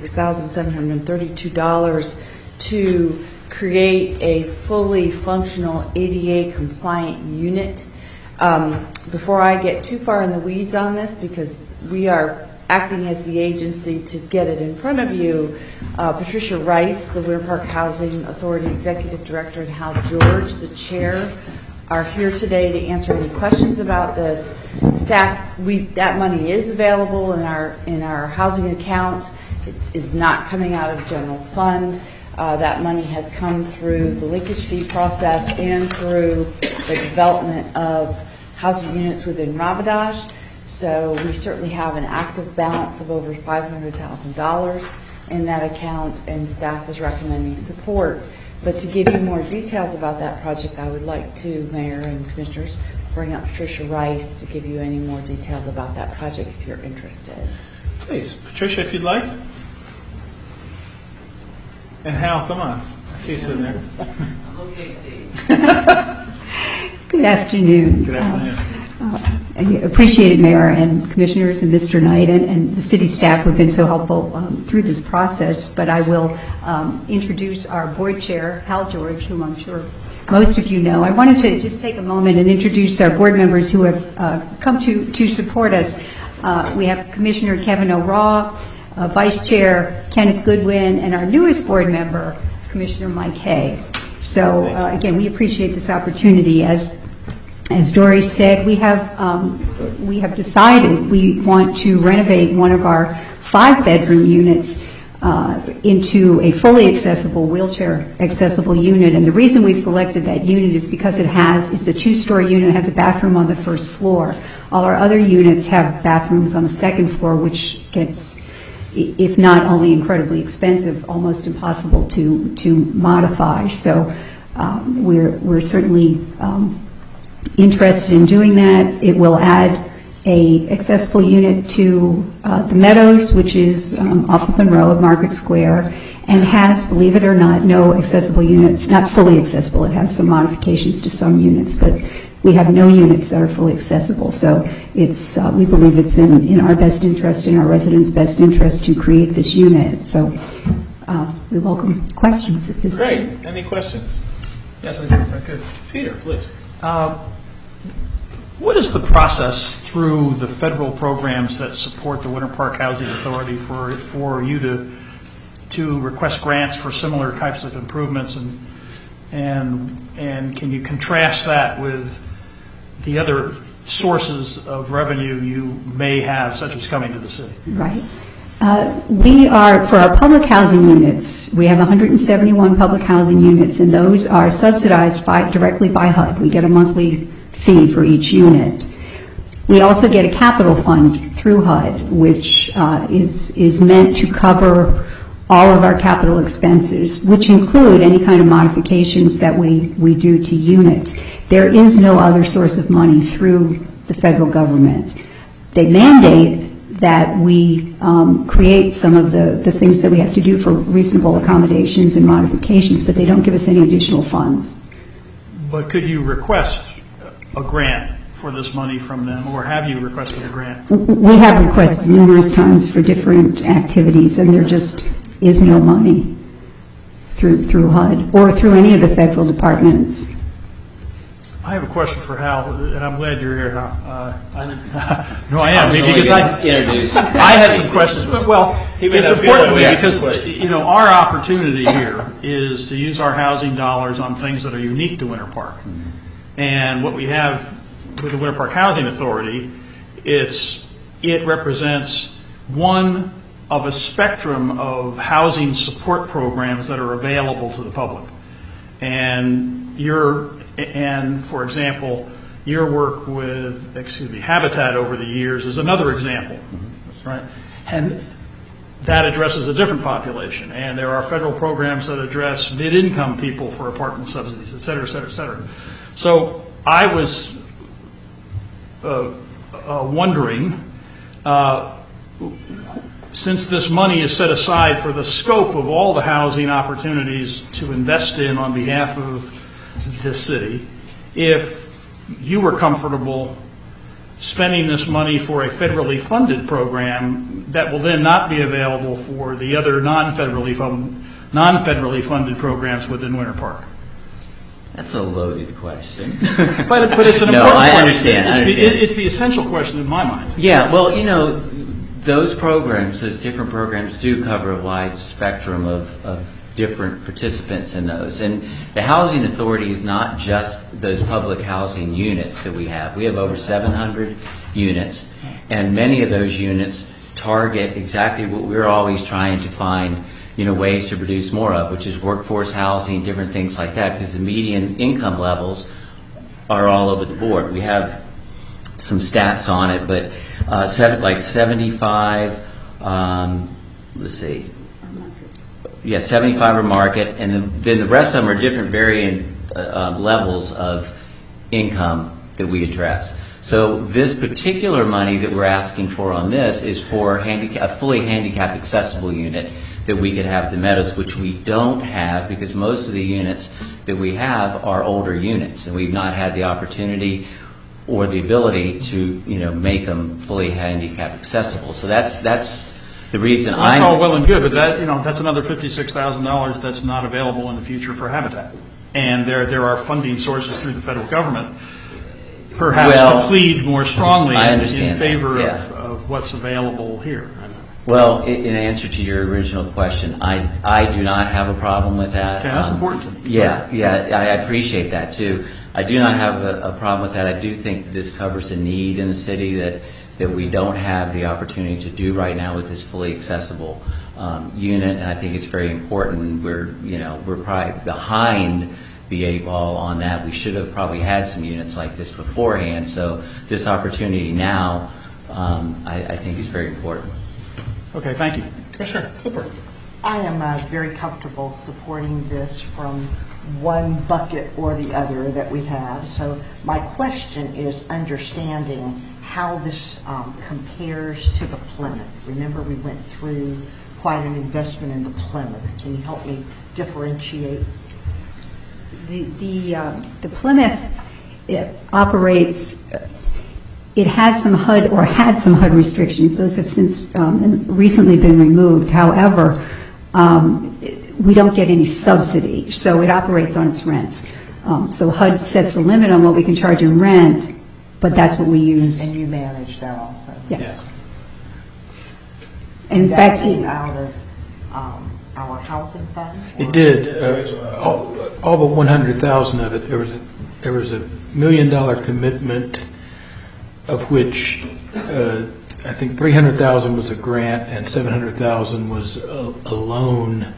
$56,732 to create a fully functional ADA compliant unit. Before I get too far in the weeds on this, because we are acting as the agency to get it in front of you, Patricia Rice, the Winter Park Housing Authority Executive Director, and Hal George, the Chair, are here today to answer any questions about this. Staff, that money is available in our housing account. It is not coming out of general fund. That money has come through the linkage fee process and through the development of housing units within Rabotage. So we certainly have an active balance of over $500,000 in that account, and staff is recommending support. But to give you more details about that project, I would like to, Mayor and Commissioners, bring up Patricia Rice to give you any more details about that project if you're interested. Please, Patricia, if you'd like. And Hal, come on. I see you sitting there. Okay, Steve. Good afternoon. Good afternoon. I appreciate it, Mayor and Commissioners and Mr. Knight and the city staff who have been so helpful through this process. But I will introduce our board chair, Hal George, whom I'm sure most of you know. I wanted to just take a moment and introduce our board members who have come to support us. We have Commissioner Kevin O'Rourke, Vice Chair Kenneth Goodwin, and our newest board member, Commissioner Mike Hay. So again, we appreciate this opportunity. As Dory said, we have decided we want to renovate one of our 5-bedroom units into a fully accessible, wheelchair accessible unit. And the reason we selected that unit is because it's a 2-story unit, it has a bathroom on the first floor. All our other units have bathrooms on the second floor, which gets, if not only incredibly expensive, almost impossible to modify. So we're certainly interested in doing that. It will add a accessible unit to the Meadows, which is off of Monroe at Market Square, and has, believe it or not, no accessible units, not fully accessible. It has some modifications to some units, but we have no units that are fully accessible. So it's we believe it's in our best interest, in our residents' best interest, to create this unit. So we welcome questions at this Great. point. Any questions? Yes, I do, if I could. Peter, please. What is the process through the federal programs that support the Winter Park Housing Authority for you to request grants for similar types of improvements, and can you contrast that with the other sources of revenue you may have, such as coming to the city? Right. We are, for our public housing units, we have 171 public housing units, and those are subsidized directly by HUD. We get a monthly fee for each unit. We also get a capital fund through HUD, which is meant to cover all of our capital expenses, which include any kind of modifications that we do to units. There is no other source of money through the federal government. They mandate that we create some of the things that we have to do for reasonable accommodations and modifications, but they don't give us any additional funds. But could you request a grant for this money from them, or have you requested a grant? We have requested numerous times for different activities, and there just is no money through HUD or through any of the federal departments. I have a question for Hal, and I'm glad you're here, Hal. No, I am, because I had some questions. But, well, it's important to me because, our opportunity here is to use our housing dollars on things that are unique to Winter Park. And what we have with the Winter Park Housing Authority, it represents one of a spectrum of housing support programs that are available to the public. And for example, your work with, Habitat over the years is another example, right? And that addresses a different population. And there are federal programs that address mid-income people for apartment subsidies, et cetera, et cetera, et cetera. So I was wondering, since this money is set aside for the scope of all the housing opportunities to invest in on behalf of this city, if you were comfortable spending this money for a federally funded program that will then not be available for the other non-federally funded programs within Winter Park. That's a loaded question. But it's an important question. No, I understand. It's the essential question in my mind. Yeah, well, those different programs do cover a wide spectrum of different participants in those. And the Housing Authority is not just those public housing units that we have. We have over 700 units, and many of those units target exactly what we're always trying to find ways to produce more of, which is workforce housing, different things like that, because the median income levels are all over the board. We have some stats on it, but 75, 75 are market, and then the rest of them are different varying levels of income that we address. So this particular money that we're asking for on this is for a fully handicap accessible unit that we could have at the Meadows, which we don't have because most of the units that we have are older units, and we've not had the opportunity or the ability to make them fully handicap accessible. So that's the reason. Well, that's all well and good, but that's another $56,000 that's not available in the future for Habitat. And there are funding sources through the federal government, perhaps to plead more strongly in favor of what's available here. Well, in answer to your original question, I do not have a problem with that. Okay, that's important to me. Yeah, I appreciate that too. I do not have a problem with that. I do think this covers a need in the city that we don't have the opportunity to do right now with this fully accessible unit, and I think it's very important. We're probably behind the 8 ball on that. We should have probably had some units like this beforehand. So this opportunity now, I think, is very important. Okay, thank you. Commissioner Cooper. I am very comfortable supporting this from one bucket or the other that we have. So my question is understanding how this compares to the Plymouth. Remember, we went through quite an investment in the Plymouth. Can you help me differentiate? The Plymouth operates. It has some HUD or had some HUD restrictions. Those have since recently been removed. However, we don't get any subsidy, so it operates on its rents. So HUD sets a limit on what we can charge in rent, but that's what we use. And you manage that also? Yes. Yeah. And in that fact, came out of our housing fund? It did. All but 100,000 of it. There was $1 million commitment, of which I think 300,000 was a grant and 700,000 was a loan.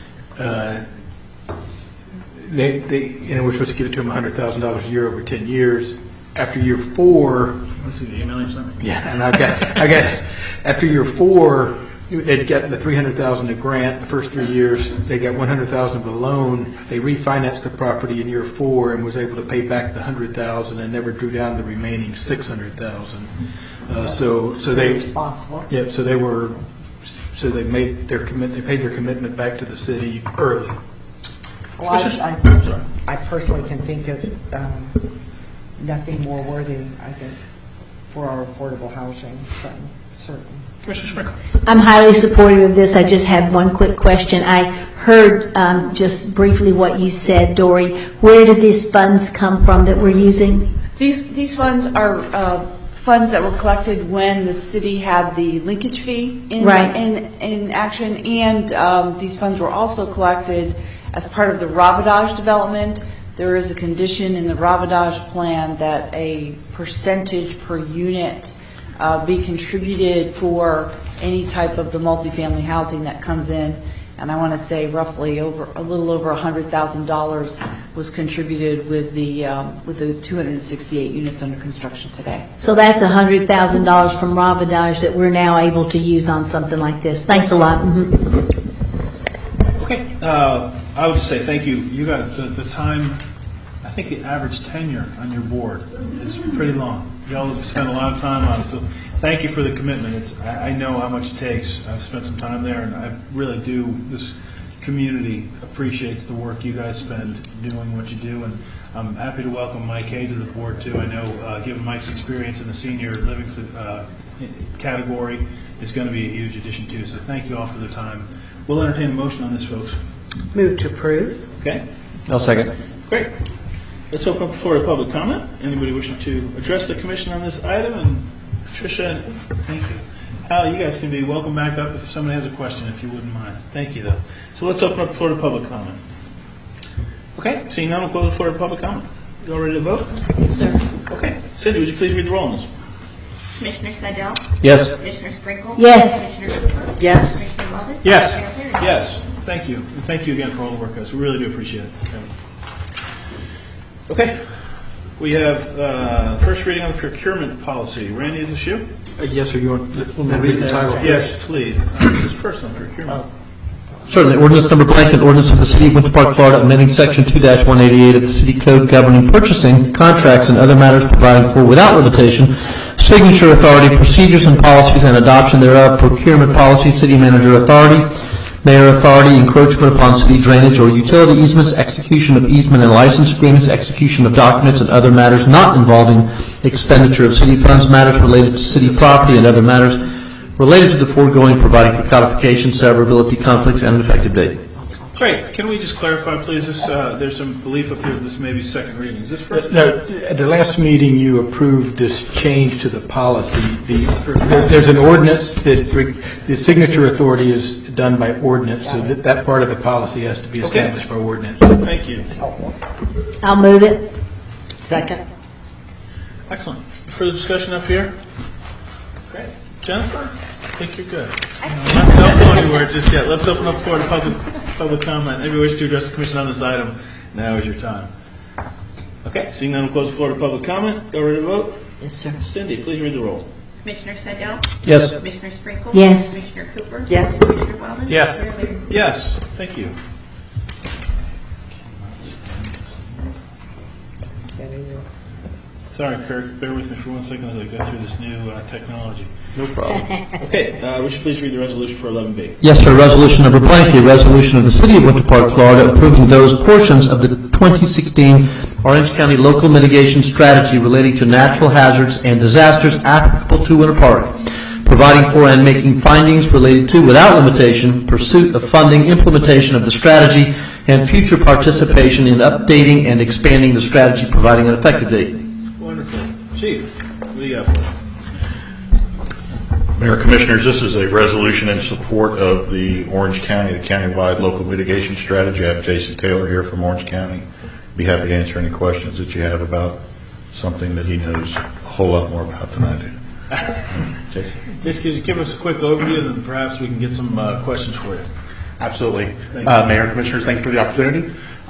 We're supposed to give it to them $100,000 a year over 10 years. After year 4, Let's see the email you sent me. yeah, and I got after year 4, they'd gotten the 300,000 a grant the first 3 years. They got 100,000 of a loan. They refinanced the property in year 4 and was able to pay back the 100,000 and never drew down the remaining 600,000. So they Responsible. yeah. So they made their commit. They paid their commitment back to the city early. Well, I personally can think of nothing more worthy, I think, for our affordable housing, certainly. Commissioner Sprinkle. I'm highly supportive of this. I just have one quick question. I heard just briefly what you said, Dory. Where did these funds come from that we're using? These funds are funds that were collected when the city had the linkage fee in action, and these funds were also collected as part of the Ravidage development. There is a condition in the Ravidage plan that a percentage per unit be contributed for any type of the multifamily housing that comes in. And I want to say roughly a little over $100,000 was contributed with the 268 units under construction today. So that's $100,000 from Ravidage that we're now able to use on something like this. Thanks a lot. Okay, I would just say thank you. You got the time. I think the average tenure on your board is pretty long. Y'all have spent a lot of time on it, so thank you for the commitment. I know how much it takes. I've spent some time there, and I really do. This community appreciates the work you guys spend doing what you do, and I'm happy to welcome Mike Hay to the board too. I know, given Mike's experience in the senior living category, is going to be a huge addition too. So thank you all for the time. We'll entertain a motion on this, folks. Move to approve. Okay. I'll second. Great. Let's open up the floor to public comment. Anybody wishing to address the commission on this item? And Patricia, thank you. Hal, you guys can be welcome back up if somebody has a question, if you wouldn't mind. Thank you, though. So let's open up the floor to public comment. Okay, seeing none, we'll close the floor to public comment. You all ready to vote? Yes, sir. Okay. Cindy, would you please read the roll on this? Commissioner Seidel? Yes. Commissioner Sprinkle? Yes. Commissioner Cooper? Yes. Commissioner Lovett? Yes. Mayor Perry? Yes. Thank you. And thank you again for all the work, guys. We really do appreciate it. Okay. We have first reading on the procurement policy. Randy, is this you? Yes, sir. You want me to read the title? Yes, please. This is first on procurement. Certainly. Ordinance number blank, an ordinance of the City of Winter Park, Florida, amending Section 2-188 of the City Code governing purchasing, contracts, and other matters providing for, without limitation, signature authority, procedures and policies, and adoption thereof, procurement policy, city manager authority, mayor authority, encroachment upon city drainage or utility easements, execution of easement and license agreements, execution of documents, and other matters not involving expenditure of city funds, matters related to city property, and other matters related to the foregoing, providing for codification, severability, conflicts, and an effective date. Great. Can we just clarify, please? This, there's some belief up here that this may be second reading. Is this first? No, at the last meeting, you approved this change to the policy. There's an ordinance that the signature authority is done by ordinance, so that part of the policy has to be established by ordinance. Thank you. I'll move it. Second. Excellent. Further discussion up here? Great. Jennifer, I think you're good. Don't go anywhere just yet. Let's open up for public comment. Anybody wish to address the commission on this item? Now is your time. Okay, seeing none, we'll close the floor to public comment. Go ready to vote? Yes, sir. Cindy, please read the roll. Commissioner Seidel? Yes. Commissioner Sprinkle? Yes. Commissioner Cooper? Yes. Commissioner Wellman? Yes. Mayor Leary? Yes, thank you. Sorry, Kirk, bear with me for 1 second as I go through this new technology. No problem. Okay, would you please read the resolution for 11B? Yes, sir. Resolution number blank, a resolution of the City of Winter Park, Florida, approving those portions of the 2016 Orange County Local Mitigation Strategy relating to natural hazards and disasters applicable to Winter Park, providing for and making findings related to, without limitation, pursuit of funding, implementation of the strategy, and future participation in updating and expanding the strategy, providing an effective date. Wonderful. Chief, what do you got for us? Mayor, Commissioners, this is a resolution in support of the Orange County, the countywide local mitigation strategy. I have Jason Taylor here from Orange County. Be happy to answer any questions that you have about something that he knows a whole lot more about than I do. Just could you give us a quick overview, and then perhaps we can get some questions for you. Absolutely. Mayor and Commissioners, thank you for the opportunity.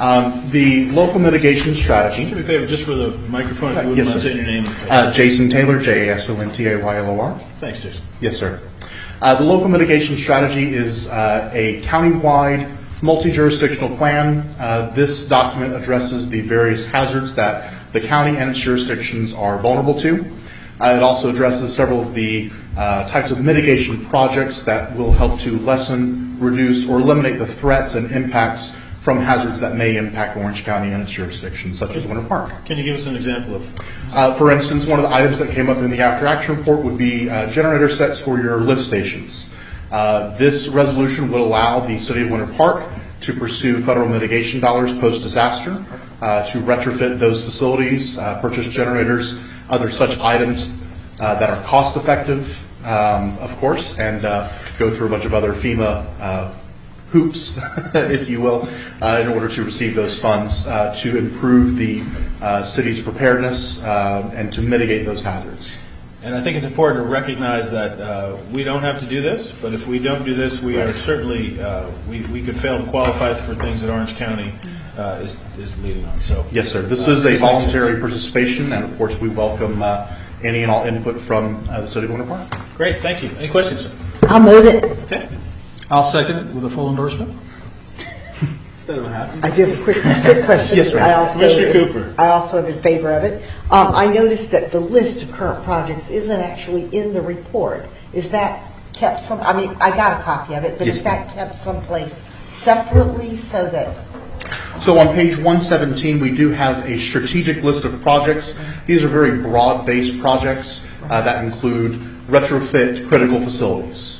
The local mitigation strategy. Do me a favor, just for the microphone, if you wouldn't mind saying your name. Jason Taylor, JASONTAYLOR. Thanks, Jason. Yes, sir. The local mitigation strategy is a countywide multi-jurisdictional plan. This document addresses the various hazards that the county and its jurisdictions are vulnerable to. It also addresses several of the types of mitigation projects that will help to lessen, reduce, or eliminate the threats and impacts from hazards that may impact Orange County and its jurisdictions, such as Winter Park. Can you give us an example of? For instance, one of the items that came up in the after action report would be generator sets for your lift stations. This resolution would allow the City of Winter Park to pursue federal mitigation dollars post-disaster, to retrofit those facilities, purchase generators, other such items that are cost-effective, of course, and go through a bunch of other FEMA hoops, if you will, in order to receive those funds to improve the city's preparedness and to mitigate those hazards. And I think it's important to recognize that we don't have to do this, but if we don't do this, we are certainly, we could fail to qualify for things that Orange County is leading on. So yes, sir. This is a voluntary participation, and of course we welcome any and all input from the City of Winter Park. Great, thank you. Any questions, sir? I'll move it. Okay. I'll second it with a full endorsement. Instead of a half. I do have a quick question. Yes, ma'am. Commissioner Cooper. I also am in favor of it. I noticed that the list of current projects isn't actually in the report. Is that kept some, I mean, I got a copy of it, but Yes, is that kept someplace separately so that? So on page 117, we do have a strategic list of projects. These are very broad-based projects that include retrofit critical facilities,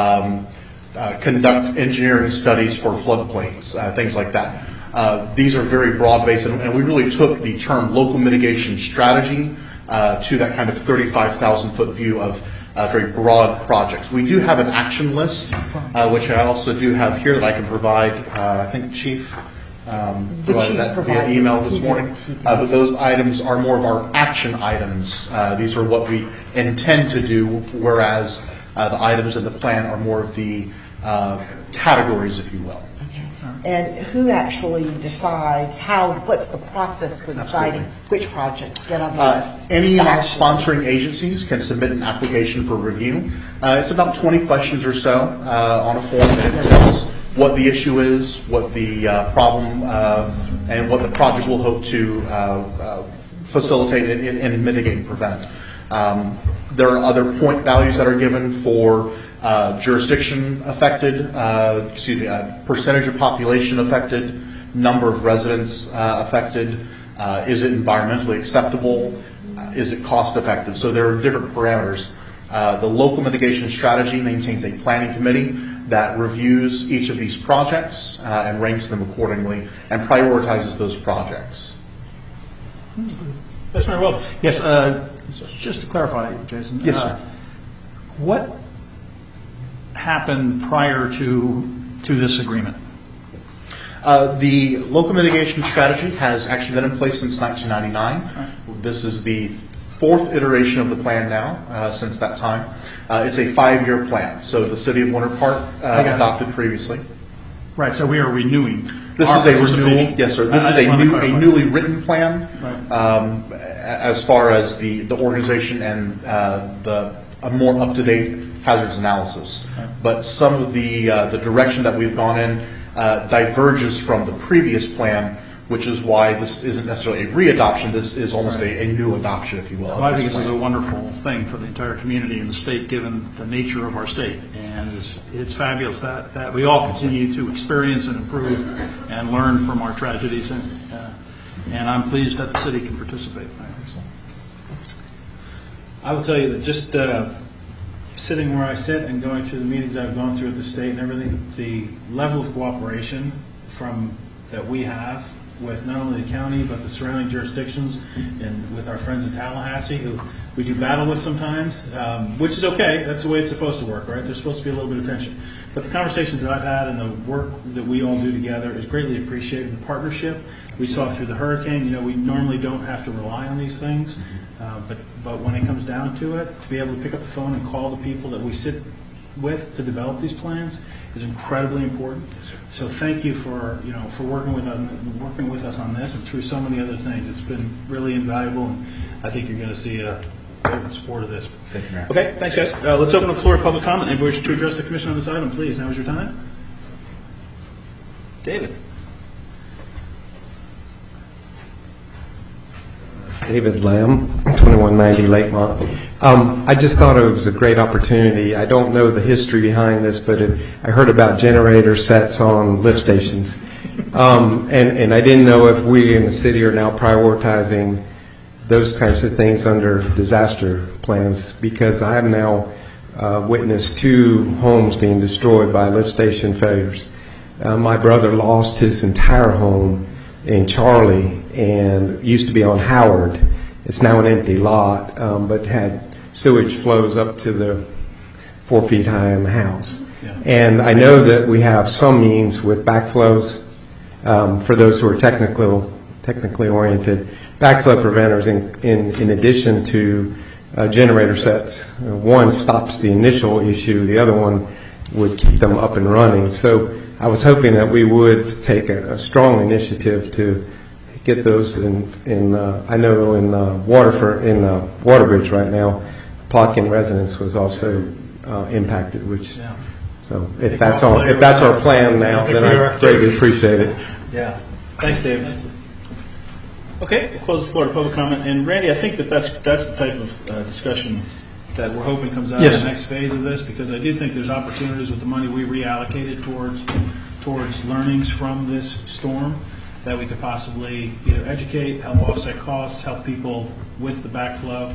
conduct engineering studies for floodplains, things like that. These are very broad-based, and we really took the term local mitigation strategy to that kind of 35,000-foot view of very broad projects. We do have an action list, which I also do have here that I can provide. I think Chief provided that via email this morning. But those items are more of our action items. These are what we intend to do, whereas the items in the plan are more of the categories, if you will. And who actually decides what's the process for deciding which projects get on the list? Any and all sponsoring agencies can submit an application for review. It's about 20 questions or so on a form that tells what the issue is, what the problem, and what the project will hope to facilitate and mitigate and prevent. There are other point values that are given for jurisdiction affected, percentage of population affected, number of residents affected, is it environmentally acceptable, is it cost effective? So there are different parameters. The local mitigation strategy maintains a planning committee that reviews each of these projects and ranks them accordingly and prioritizes those projects. That's very well. Yes, just to clarify, Jason. Yes, sir. What happened prior to this agreement? The local mitigation strategy has actually been in place since 1999. This is the fourth iteration of the plan now since that time. It's a 5-year plan. So the City of Winter Park adopted previously. Right, so we are renewing. This is a renewal. Yes, sir. This is a newly written plan as far as the organization and a more up-to-date hazards analysis. But some of the direction that we've gone in diverges from the previous plan, which is why this isn't necessarily a re-adoption. This is almost a new adoption, if you will. Well, I think this is a wonderful thing for the entire community and the state, given the nature of our state. And it's fabulous that we all continue to experience and improve and learn from our tragedies. And I'm pleased that the city can participate. I think so. I will tell you that just sitting where I sit and going through the meetings I've gone through at the state and everything, the level of cooperation that we have with not only the county but the surrounding jurisdictions and with our friends in Tallahassee, who we do battle with sometimes, which is okay. That's the way it's supposed to work, right? There's supposed to be a little bit of tension. But the conversations that I've had and the work that we all do together is greatly appreciated. The partnership we saw through the hurricane, we normally don't have to rely on these things, but when it comes down to it, to be able to pick up the phone and call the people that we sit with to develop these plans is incredibly important. So thank you for working with us on this and through so many other things. It's been really invaluable, and I think you're going to see a good support of this. Thank you, Mayor. Okay, thanks, guys. Let's open the floor to public comment. Anybody wish to address the commission on this item, please? Now is your time. David. David Lamb, 2190 Lakemont. I just thought it was a great opportunity. I don't know the history behind this, but I heard about generator sets on lift stations. And I didn't know if we in the city are now prioritizing those types of things under disaster plans, because I have now witnessed 2 homes being destroyed by lift station failures. My brother lost his entire home in Charlie, and used to be on Howard. It's now an empty lot, but had sewage flows up to the 4 feet high in the house. Yeah. And I know that we have some means with backflows for those who are technically oriented. Backflow preventers, in addition to generator sets. One stops the initial issue, the other one would keep them up and running. So I was hoping that we would take a strong initiative to get those I know in Waterbridge right now, Plotkin residence was also impacted, so if that's our plan now, then I greatly appreciate it. Yeah. Thanks, David. Okay, we'll close the floor to public comment. And Randy, I think that's the type of discussion that we're hoping comes out of the next phase of this, because I do think there's opportunities with the money we reallocated towards learnings from this storm that we could possibly either educate, help offset costs, help people with the backflow,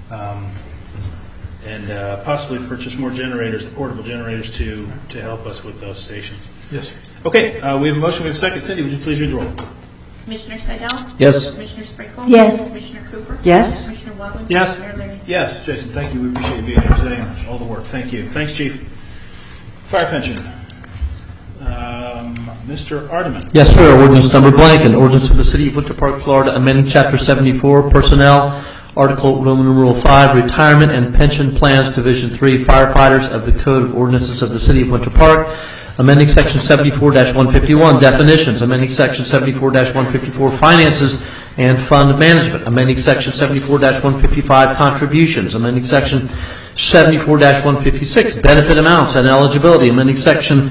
and possibly purchase more generators, portable generators, to help us with those stations. Yes. Okay, we have a motion. We have a second. Cindy, would you please read the roll? Commissioner Seidel? Yes. Commissioner Sprinkle? Yes. Commissioner Cooper? Yes. Commissioner Watley? Yes. Mayor Larry? Yes, Jason, thank you. We appreciate you being here today and all the work. Thank you. Thanks, Chief. Fire pension. Mr. Ardeman. Yes, sir. Ordinance number blank, an ordinance of the City of Winter Park, Florida, amending Chapter 74, Personnel, Article Roman numeral 5, Retirement and Pension Plans, Division 3, Firefighters of the Code of Ordinances of the City of Winter Park, amending Section 74-151, Definitions, amending Section 74-154, Finances and Fund Management, amending Section 74-155, Contributions, amending Section 74-156, Benefit Amounts and Eligibility, amending Section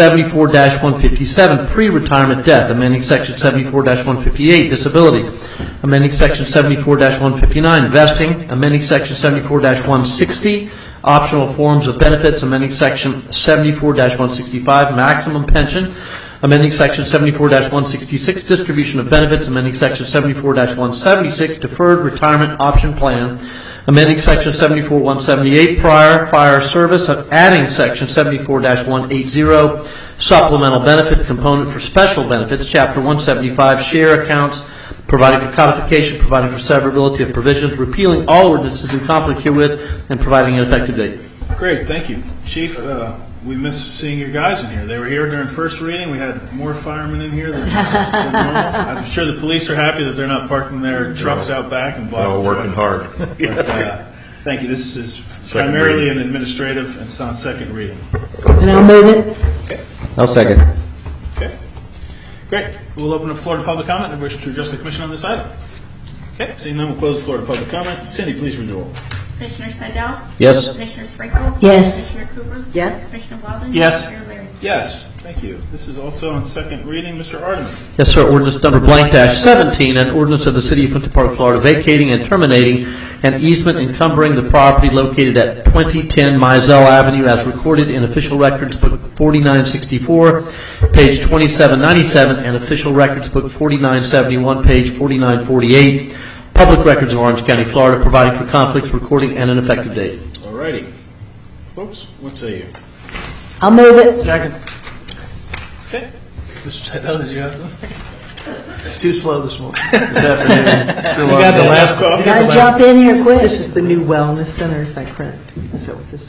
74-157, Pre-Retirement Death, amending Section 74-158, Disability, amending Section 74-159, Vesting, amending Section 74-160, Optional Forms of Benefits, amending Section 74-165, Maximum Pension, amending Section 74-166, Distribution of Benefits, amending Section 74-176, Deferred Retirement Option Plan, amending Section 74-178, Prior Fire Service, adding Section 74-180, Supplemental Benefit Component for Special Benefits, Chapter 175, Share Accounts, providing for codification, providing for severability of provisions, repealing all ordinances in conflict herewith, and providing an effective date. Great, thank you. Chief, we miss seeing your guys in here. They were here during first reading. We had more firemen in here than normal. I'm sure the police are happy that they're not parking their trucks out back and blocking. Working hard. But, thank you. This is primarily an administrative, and it's on second reading. And I'll move it. Okay. I'll second. Okay. Great. We'll open the floor to public comment. I wish to address the commission on this item. Okay. Seeing none, we'll close the floor to public comment. Cindy, please read the roll. Commissioner Seidel? Yes. Commissioner Sprinkle? Yes. Commissioner Cooper? Yes. Commissioner Watley? Yes. Mayor Larry? Yes. Thank you. This is also on second reading. Mr. Ardeman. Yes, sir. Ordinance number blank-17, an ordinance of the City of Winter Park, Florida, vacating and terminating an easement encumbering the property located at 2010 Mizell Avenue as recorded in Official Records Book 4964, page 2797, and Official Records Book 4971, page 4948. Public Records of Orange County, Florida, providing for conflicts, recording, and an effective date. All righty. Folks, what say you? I'll move it. Second. Okay. Mr. Seidel, did you have something? It's too slow this morning. This afternoon. You got the last You got to jump in here quick. This is the new wellness center, is that correct? Is that what this is?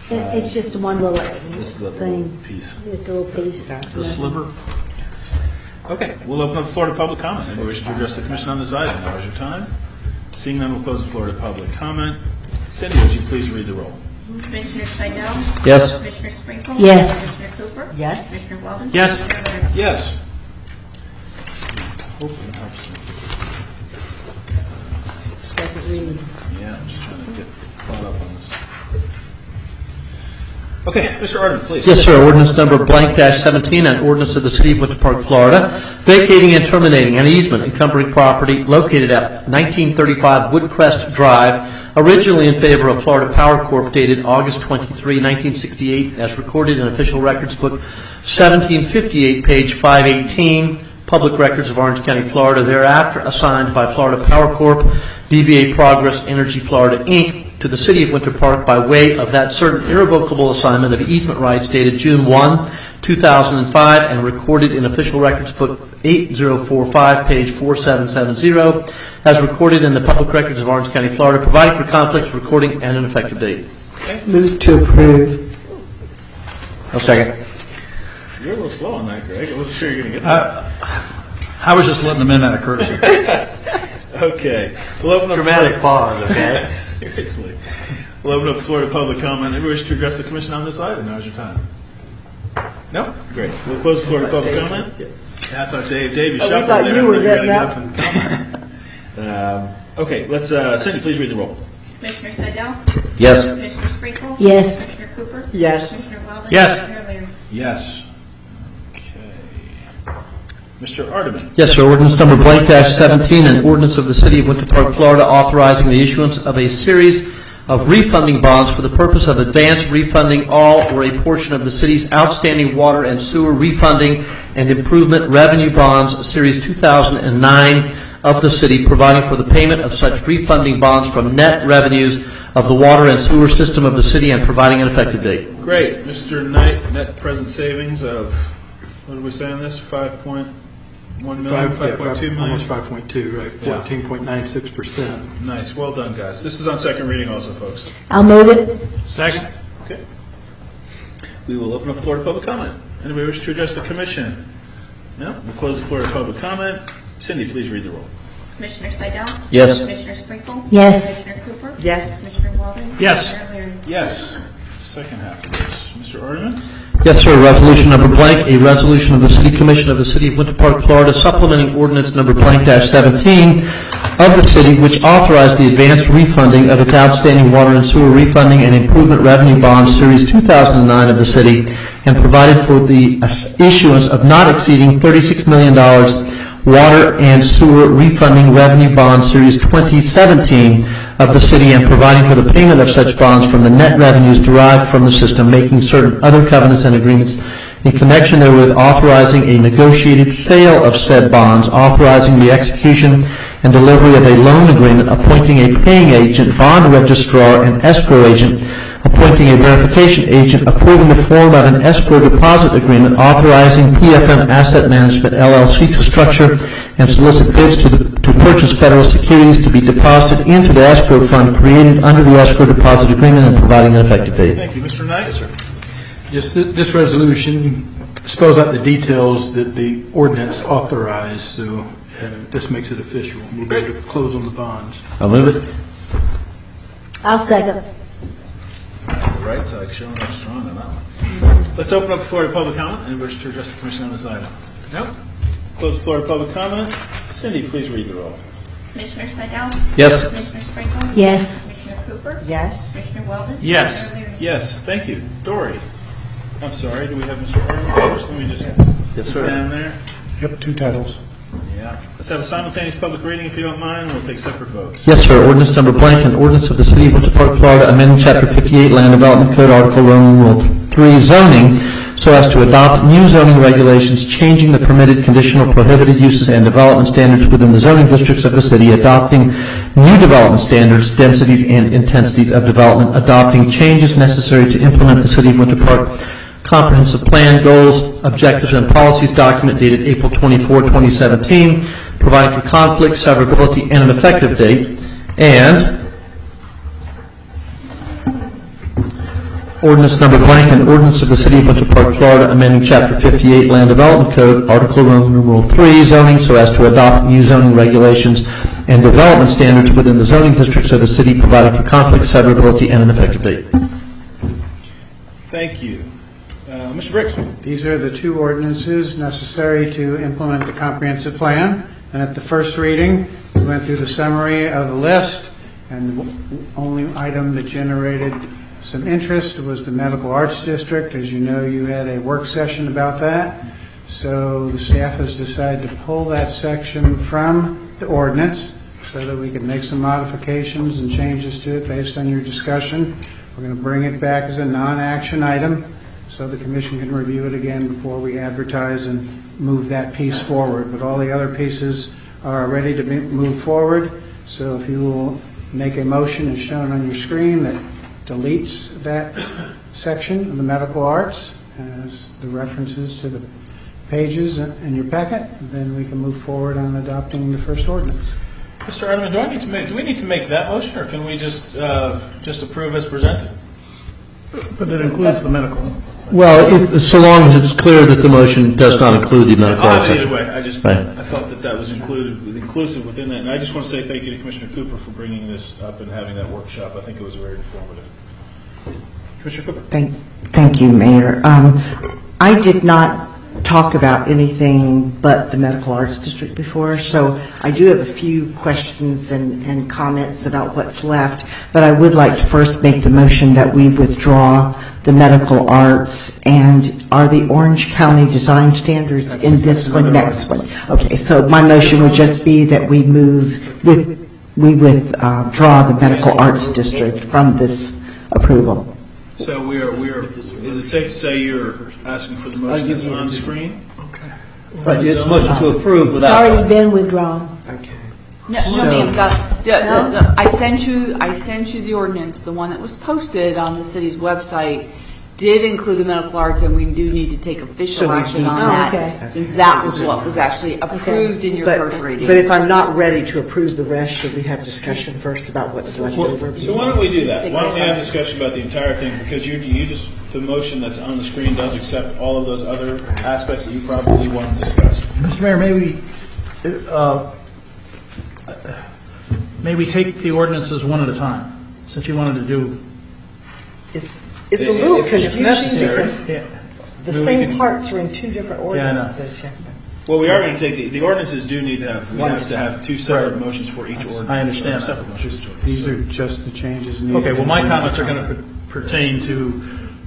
It's just one little This is a little thing. piece. It's a little piece. The sliver. Okay, we'll open up the floor to public comment. Anyone wishing to address the commission on this item? Now is your time. Seeing none, we'll close the floor to public comment. Cindy, would you please read the roll? Commissioner Seidel? Yes. Commissioner Sprinkle? Yes. Commissioner Cooper? Yes. Commissioner Weldon? Yes. Mayor Leary? Yes. Hope it helps. Second reading. Yeah, I'm just trying to get caught up on this. Okay, Mr. Arden, please. Yes, sir. Ordinance number blank-17, an ordinance of the City of Winter Park, Florida, vacating and terminating an easement encumbering property located at 1935 Woodcrest Drive, originally in favor of Florida Power Corp., dated August 23, 1968, as recorded in Official Records Book 1758, page 518, Public Records of Orange County, Florida, thereafter assigned by Florida Power Corp., DBA Progress Energy Florida, Inc., to the City of Winter Park by way of that certain irrevocable assignment of easement rights dated June 1, 2005, and recorded in Official Records Book 8045, page 4770, as recorded in the Public Records of Orange County, Florida, providing for conflicts, recording, and an effective date. Move to approve. I'll second. You're a little slow on that, Greg. I wasn't sure you were going to get that. I was just letting them in out of courtesy. Okay. We'll open up Dramatic pause, okay? Seriously. We'll open up the floor to public comment. Anyone wish to address the commission on this item? Now's your time. No? Great. We'll close the floor to public comment. Yeah, I thought Dave, you shuffled thought there. you were I thought getting gonna up. get and comment. Okay, let's, Cindy, please read the roll. Commissioner Seidel? Yes. Commissioner Sprinkle? Yes. Commissioner Cooper? Yes. Commissioner Weldon? Yes. Mayor Leary? Yes. Okay. Mr. Ardeman. Yes, sir. Ordinance number blank-17, an ordinance of the City of Winter Park, Florida, authorizing the issuance of a series of refunding bonds for the purpose of advance refunding all or a portion of the city's outstanding water and sewer refunding and improvement revenue bonds, Series 2009 of the city, providing for the payment of such refunding bonds from net revenues of the water and sewer system of the city and providing an effective date. Great. Mr. Knight, net present savings of, what did we say on this? 5.1 million, 5.2 million? Almost 5.2, right, 14.96%. Nice. Well done, guys. This is on second reading also, folks. I'll move it. Second. Okay. We will open up the floor to public comment. Anybody wish to address the commission? No? We'll close the floor to public comment. Cindy, please read the roll. Commissioner Seidel? Yes. Commissioner Sprinkle? Yes. Commissioner Cooper? Yes. Commissioner Weldon? Yes. Mayor Leary? Yes. Second half of this. Mr. Ardeman? Yes, sir. Resolution number blank, a resolution of the City Commission of the City of Winter Park, Florida, supplementing ordinance number blank-17 of the city, which authorized the advanced refunding of its outstanding water and sewer refunding and improvement revenue bonds, Series 2009 of the city, and provided for the issuance of not exceeding $36 million water and sewer refunding revenue bond, Series 2017 of the city, and providing for the payment of such bonds from the net revenues derived from the system, making certain other covenants and agreements in connection therewith, authorizing a negotiated sale of said bonds, authorizing the execution and delivery of a loan agreement, appointing a paying agent, bond registrar, and escrow agent, appointing a verification agent, approving the form of an escrow deposit agreement, authorizing PFM Asset Management, LLC, to structure and solicit bids to purchase federal securities to be deposited into the escrow fund created under the escrow deposit agreement, and providing an effective date. Thank you. Mr. Knight? Yes, sir. Yes, this resolution spells out the details that the ordinance authorized, so this makes it official. We'll be able to close on the bonds. I'll move it. I'll second. The right side showing up strong on that one. Let's open up the floor to public comment. Anyone wish to address the commission on this item? No? Close the floor to public comment. Cindy, please read the roll. Commissioner Seidel? Yes. Commissioner Sprinkle? Yes. Commissioner Cooper? Yes. Commissioner Weldon? Yes. Mayor Leary? Yes, thank you. Dory? I'm sorry, do we have Mr. Arden first? Let me just Yes, sit sir. down there. Yep, two titles. Yeah. Let's have a simultaneous public reading if you don't mind. We'll take separate votes. Yes, sir. Ordinance number blank, an ordinance of the City of Winter Park, Florida, amending Chapter 58 Land Development Code, Article Roman numeral 3, zoning, so as to adopt new zoning regulations, changing the permitted, conditional, prohibited uses and development standards within the zoning districts of the city, adopting new development standards, densities, and intensities of development, adopting changes necessary to implement the City of Winter Park Comprehensive Plan, Goals, Objectives, and Policies document dated April 24, 2017, providing for conflict, severability, and an effective date, and ordinance number blank, an ordinance of the City of Winter Park, Florida, amending Chapter 58 Land Development Code, Article Roman numeral 3, zoning, so as to adopt new zoning regulations and development standards within the zoning districts of the city, providing for conflict, severability, and an effective date. Thank you. Mr. Briggs. These are the two ordinances necessary to implement the comprehensive plan. And at the first reading, we went through the summary of the list, and the only item that generated some interest was the Medical Arts District. As you know, you had a work session about that. So the staff has decided to pull that section from the ordinance so that we can make some modifications and changes to it based on your discussion. We're going to bring it back as a non-action item so the commission can review it again before we advertise and move that piece forward. But all the other pieces are ready to be moved forward. So if you will make a motion as shown on your screen that deletes that section of the medical arts as the references to the pages in your packet, then we can move forward on adopting the first ordinance. Mr. Arneman, do we need to make that motion, or can we just approve as presented? But it includes the medical. Well, so long as it's clear that the motion does not include the medical arts Either section. way, I felt that was inclusive within that, and I just want to say thank you to Commissioner Cooper for bringing this up and having that workshop. I think it was very informative. Commissioner Cooper. Thank you, Mayor. I did not talk about anything but the Medical Arts District before, so I do have a few questions and comments about what's left, but I would like to first make the motion that we withdraw the medical arts. And are the Orange County design standards in this one, next one? Okay, so my motion would just be that we withdraw the Medical Arts District from this approval. So is it safe to say you're asking for the motion that's on screen? Okay. Right, it's a motion to approve It's without. already been withdrawn. Okay. No, ma'am. I sent you the ordinance, the one that was posted on the city's website did include the medical arts, and we do need to take official action on that, okay. since that was what was actually approved in your first reading. But if I'm not ready to approve the rest, should we have discussion first about what's left over? So why don't we do that? Why don't we have discussion about the entire thing? Because the motion that's on the screen does accept all of those other aspects that you probably want to discuss. Mr. Mayor, may we take the ordinances one at a time, since you wanted to do. It's a little confusing necessary. because the same parts are in two different ordinances. Well, we are going to take the ordinances do need to have two separate motions for each ordinance. I understand that. These are just the changes needed. Okay, well, my comments are going to pertain to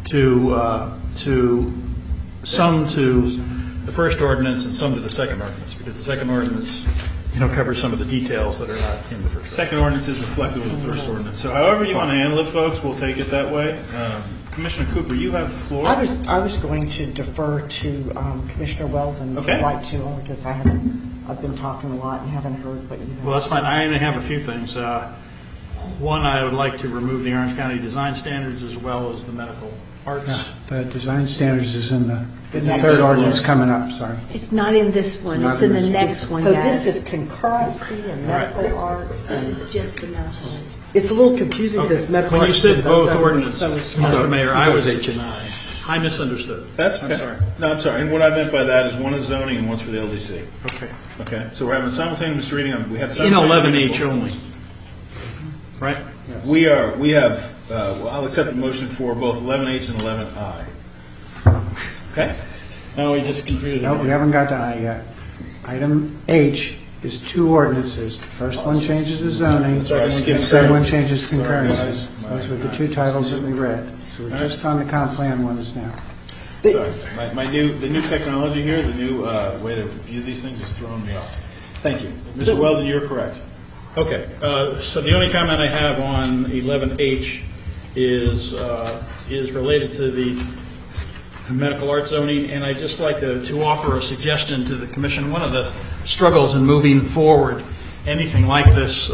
some to the first ordinance and some to the second ordinance, because the second ordinance covers some of the details that are not in the first. Second ordinance is reflective of the first ordinance. So however you want to handle it, folks, we'll take it that way. Commissioner Cooper, you have the floor. I was going to defer to Commissioner Weldon if you'd like to, only because I've been talking a lot and haven't heard what you have. Well, that's fine. I only have a few things. One, I would like to remove the Orange County design standards as well as the medical arts. The design standards is in the third ordinance coming up, sorry. It's not in this one, it's in the next one, So guys. this is concurrency and medical arts. This is just the medical. It's a little confusing because medical When you arts. said both ordinances, Mr. Mayor, H&I. I misunderstood. That's okay. I'm sorry. No, I'm sorry. And what I meant by that is one is zoning and one's for the LDC. Okay. Okay. So we're having simultaneous reading. We have In simultaneous 11H reading. only. Right? We have. I'll accept the motion for both 11H and 11I. Okay. No, we just confused No, we haven't got to I yet. Item H is two ordinances. The first one changes the zoning, That's right, I the skipped second one those. changes Sorry, concurrency. guys. Those were the two titles that we read. So we're just on the comp plan ones now. Sorry. The new technology here, the new way to view these things is throwing me off. Thank you. Mr. Weldon, you're correct. Okay, so the only comment I have on 11H is related to the medical arts zoning, and I'd just like to offer a suggestion to the commission. One of the struggles in moving forward anything like this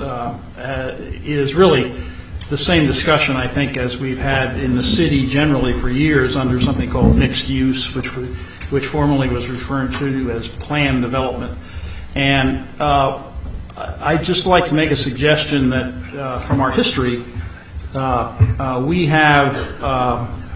is really the same discussion, I think, as we've had in the city generally for years under something called mixed use, which formerly was referred to as planned development. And I'd just like to make a suggestion that from our history, we have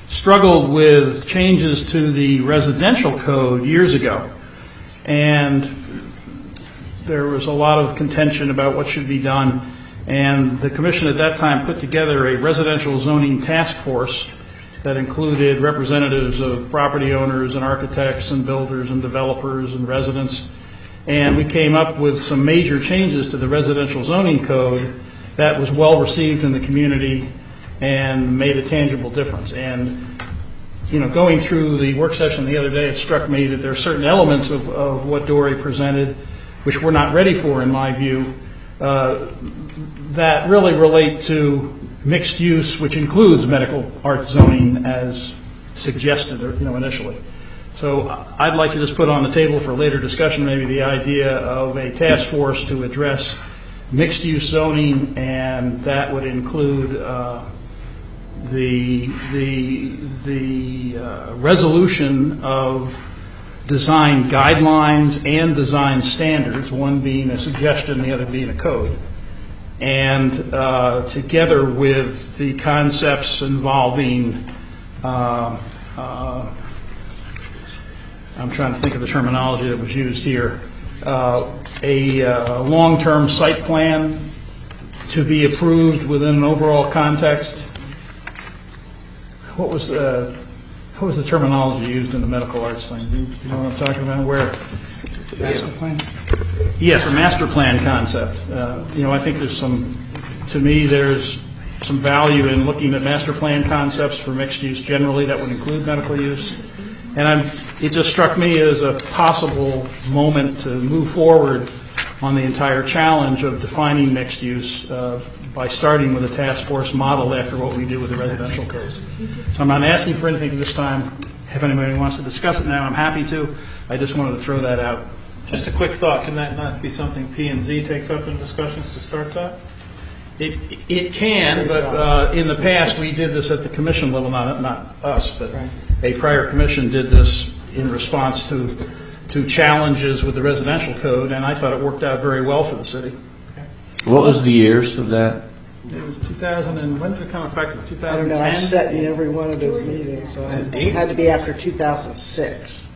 struggled with changes to the residential code years ago. And there was a lot of contention about what should be done. And the commission at that time put together a residential zoning task force that included representatives of property owners and architects and builders and developers and residents. And we came up with some major changes to the residential zoning code that was well received in the community and made a tangible difference. And going through the work session the other day, it struck me that there are certain elements of what Dory presented which we're not ready for, in my view, that really relate to mixed use, which includes medical arts zoning as suggested initially. So I'd like to just put on the table for later discussion maybe the idea of a task force to address mixed use zoning, and that would include the resolution of design guidelines and design standards, one being a suggestion, the other being a code, and together with the concepts involving I'm trying to think of the terminology that was used here, a long-term site plan to be approved within an overall context. What was the terminology used in the medical arts thing? Do you know what I'm talking about? Where? Master plan? Yes, a master plan concept. I think there's there's some value in looking at master plan concepts for mixed use generally that would include medical use. And it just struck me as a possible moment to move forward on the entire challenge of defining mixed use by starting with a task force model after what we did with the residential codes. So I'm not asking for anything this time. If anybody wants to discuss it now, I'm happy to. I just wanted to throw that out. Just a quick thought, can that not be something P&Z takes up in discussions to start that? It can, but in the past we did this at the commission level, not us, but a prior commission did this in response to challenges with the residential code, and I thought it worked out very well for the city. What was the years of that? It was 2000, and when did it come effective? 2010? I don't know, I sat in every one of those meetings, so it had to be after 2006.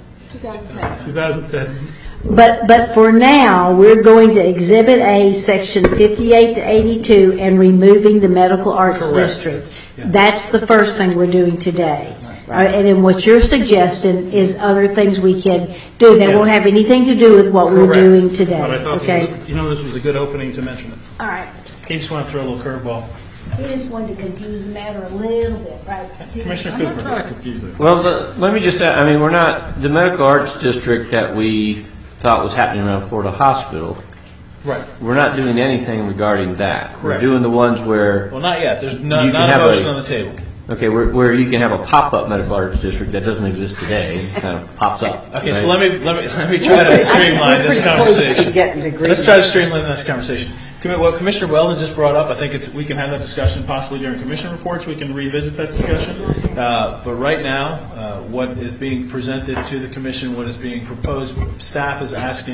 2010. But for now, we're going to Exhibit A, Section 58 to 82, and removing the medical arts Correct. district. Yeah. That's the first thing we're doing today. Right. And then what you're suggesting is other things we can do that won't have anything to do with what Correct. we're doing today. But I thought okay? this was a good opening to mention it. All right. He just want to throw a little curveball. We just wanted to confuse the matter a little bit, right? Commissioner Cooper. I'm not trying to confuse it. Well, let me just say, we're not, the medical arts district that we thought was happening around Florida Hospital. Right. We're not doing anything regarding that. Correct. We're doing the ones where... Well, not yet. There's not a motion on the table. Okay, where you can have a pop-up medical arts district that doesn't exist today. It kind of pops up. Okay, right? so let me try to streamline this conversation. Let's try to streamline this conversation. What Commissioner Weldon just brought up, I think we can have that discussion possibly during commission reports. We can revisit that discussion. But right now, what is being presented to the commission, what is being proposed, staff has asked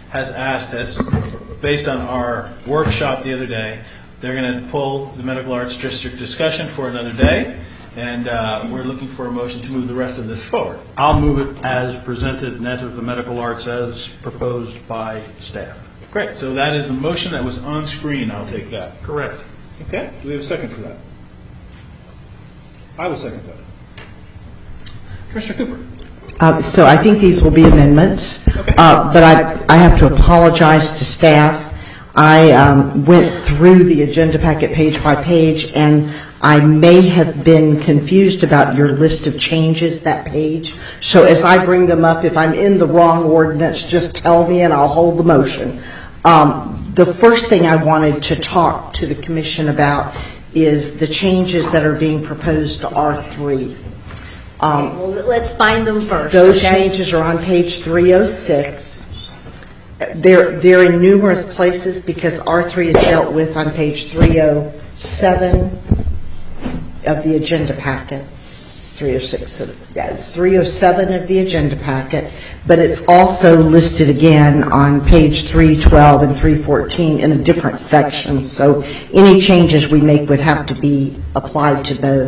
based on our workshop the other day. They're going to pull the medical arts district discussion for another day, and we're looking for a motion to move the rest of this forward. I'll move it as presented, net of the medical arts as proposed by staff. Great. So that is the motion that was on screen. I'll take that. Correct. Okay. Do we have a second for that? I will second that. Commissioner Cooper. So I think these will be amendments, but I have to apologize to staff. I went through the agenda packet page by page, and I may have been confused about your list of changes, that page. So as I bring them up, if I'm in the wrong ordinance, just tell me and I'll hold the motion. The first thing I wanted to talk to the commission about is the changes that are being proposed to R3. Well, let's find them first. Those changes are on page 306. They're in numerous places because R3 is dealt with on page 307 of the agenda packet. It's 306. It's 307 of the agenda packet, but it's also listed again on page 312 and 314 in a different section. So any changes we make would have to be applied to both.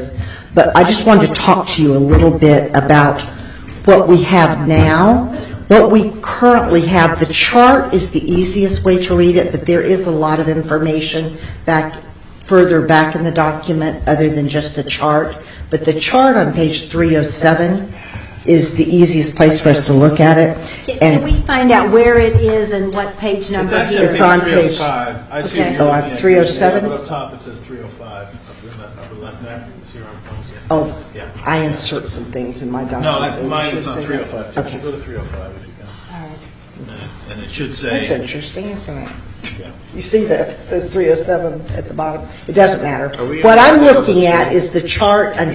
but I just wanted to talk to you a little bit about what we have now. What we currently have, the chart is the easiest way to read it, but there is a lot of information further back in the document other than just the chart. But the chart on page 307 is the easiest place for us to look at it. Can we find out where it is and what page number? It's on page page 305. I see Okay. what you're looking on at. 307? Up top, it says 305, up in the upper left there. See where I'm posting? Oh, Yeah. I insert some things in my document. No, mine is Should on say 305, that. too. Okay. Go to 305 if you can. All right. And it should say. That's interesting, isn't it? Yeah. You see that it says 307 at the bottom. It doesn't matter. we- What I'm looking at is the chart under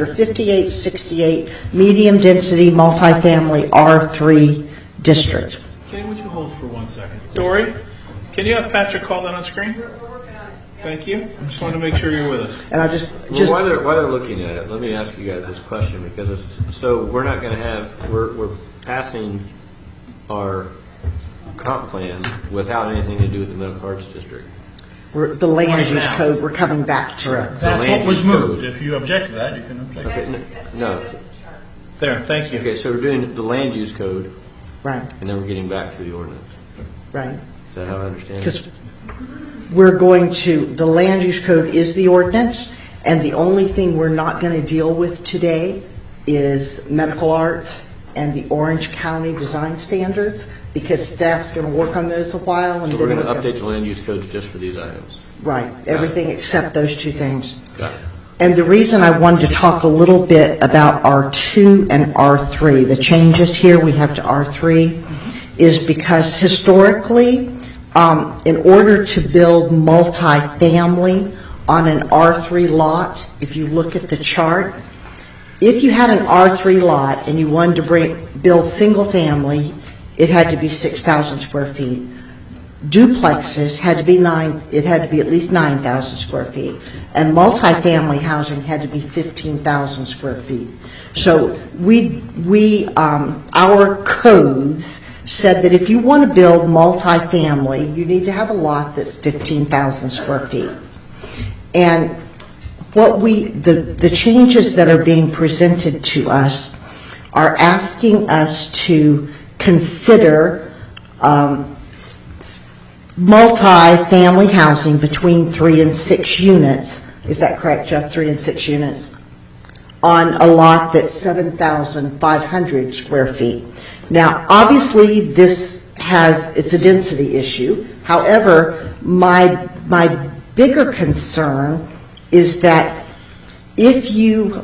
5868, medium density multifamily R3 district. Okay, would you hold for 1 second? Dory, can you have Patrick call that on screen? Thank you. Just want to make sure you're with us. And I just Well, while they're looking at it, let me ask you guys this question, because so we're not going to have, we're passing our comp plan without anything to do with the medical arts district. the land Right use now. code, we're coming back to it. That's land what was use moved. code. If you object to that, you can object. Okay, no. There, thank you. Okay, so we're doing the land use code, Right, and then we're getting back to the ordinance. right. Is that how I understand Because it? we're going to, the land use code is the ordinance, and the only thing we're not going to deal with today is medical arts and the Orange County design standards, because staff's going to work on those a while. And So we're then going to we're update the land use codes just for these items. Right, everything except those two things. Got it. And the reason I wanted to talk a little bit about R2 and R3, the changes here we have to R3, is because historically, in order to build multifamily on an R3 lot, if you look at the chart, if you had an R3 lot and you wanted to build single family, it had to be 6,000 square feet. Duplexes had to be at least 9,000 square feet, and multifamily housing had to be 15,000 square feet. So our codes said that if you want to build multifamily, you need to have a lot that's 15,000 square feet. And the changes that are being presented to us are asking us to consider multi-family housing between 3 and 6 units. Is that correct, Jeff? 3 and 6 units on a lot that's 7,500 square feet. Now, obviously, it's a density issue. However, my bigger concern is that if you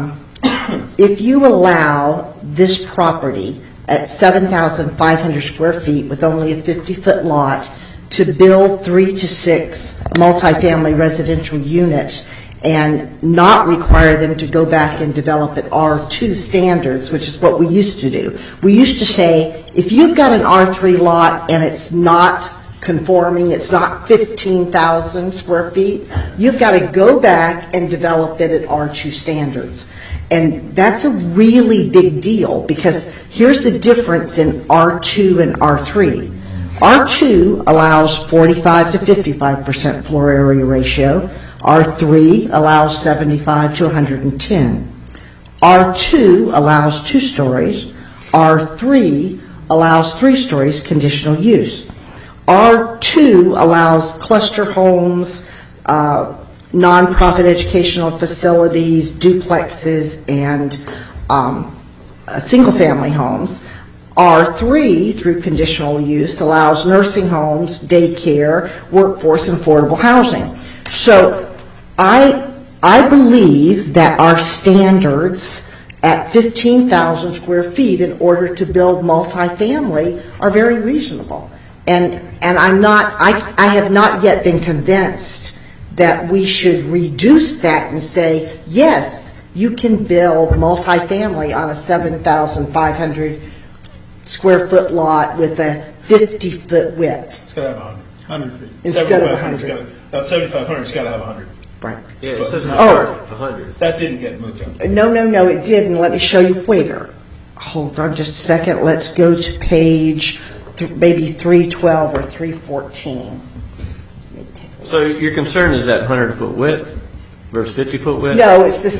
allow this property at 7,500 square feet with only a 50-foot lot to build 3 to 6 multifamily residential units and not require them to go back and develop at R2 standards, which is what we used to do. We used to say, if you've got an R3 lot and it's not conforming, it's not 15,000 square feet, you've got to go back and develop it at R2 standards. And that's a really big deal, because here's the difference in R2 and R3. R2 allows 45 to 55% floor area ratio. R3 allows 75 to 110. R2 allows 2 stories. R3 allows 3 stories conditional use. R2 allows cluster homes, nonprofit educational facilities, duplexes, and single-family homes. R3, through conditional use, allows nursing homes, daycare, workforce, and affordable housing. So I believe that our standards at 15,000 square feet in order to build multifamily are very reasonable. And I have not yet been convinced that we should reduce that and say, yes, you can build multifamily on a 7,500 square foot lot with a 50-foot width. It's got to have 100 feet. Instead of 100. 7,500's got to have 100. Right. Yeah, it says in the chart, 100. That didn't get moved up. No, it didn't. Let me show you where. Hold on just a second. Let's go to page maybe 312 or 314. So your concern is that 100-foot width versus 50-foot width? No, it's the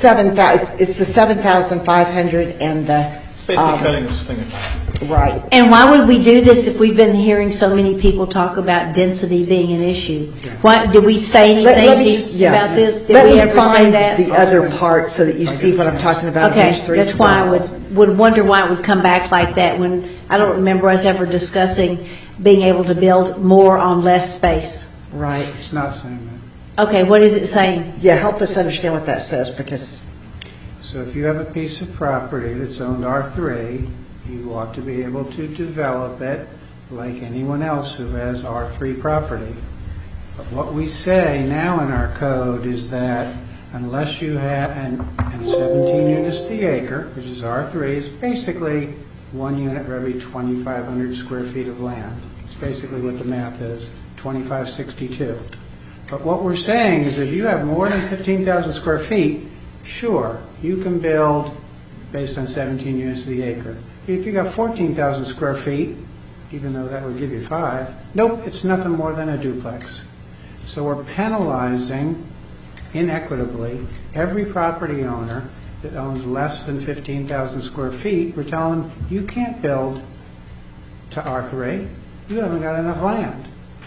7,500 and the. It's basically cutting this thing in half. Right. And why would we do this if we've been hearing so many people talk about density being an issue? Why, did we say anything about this? Did we ever say that? Let me find the other part so that you see what I'm talking about. Okay, Page 3. that's why I would wonder why it would come back like that when I don't remember us ever discussing being able to build more on less space. Right. It's not saying that. Okay, what is it saying? Yeah, help us understand what that says, because. So if you have a piece of property that's owned R3, you ought to be able to develop it like anyone else who has R3 property. But what we say now in our code is that unless you have, and 17 units to the acre, which is R3, is basically 1 unit for every 2,500 square feet of land. It's basically what the math is, 2,562. But what we're saying is if you have more than 15,000 square feet, sure, you can build based on 17 units to the acre. If you got 14,000 square feet, even though that would give you 5, nope, it's nothing more than a duplex. So we're penalizing inequitably every property owner that owns less than 15,000 square feet. We're telling them, you can't build to R3. You haven't got enough land.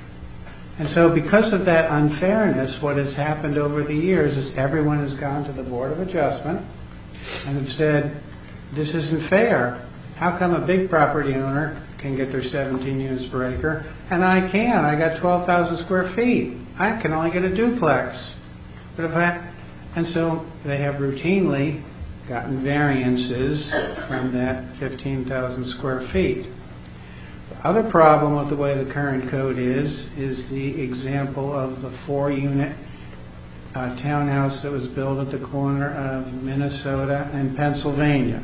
And so because of that unfairness, what has happened over the years is everyone has gone to the Board of Adjustment and have said, this isn't fair. How come a big property owner can get their 17 units per acre and I can't? I got 12,000 square feet. I can only get a duplex. But if and so they have routinely gotten variances from that 15,000 square feet. The other problem with the way the current code is the example of the 4-unit townhouse that was built at the corner of Minnesota and Pennsylvania.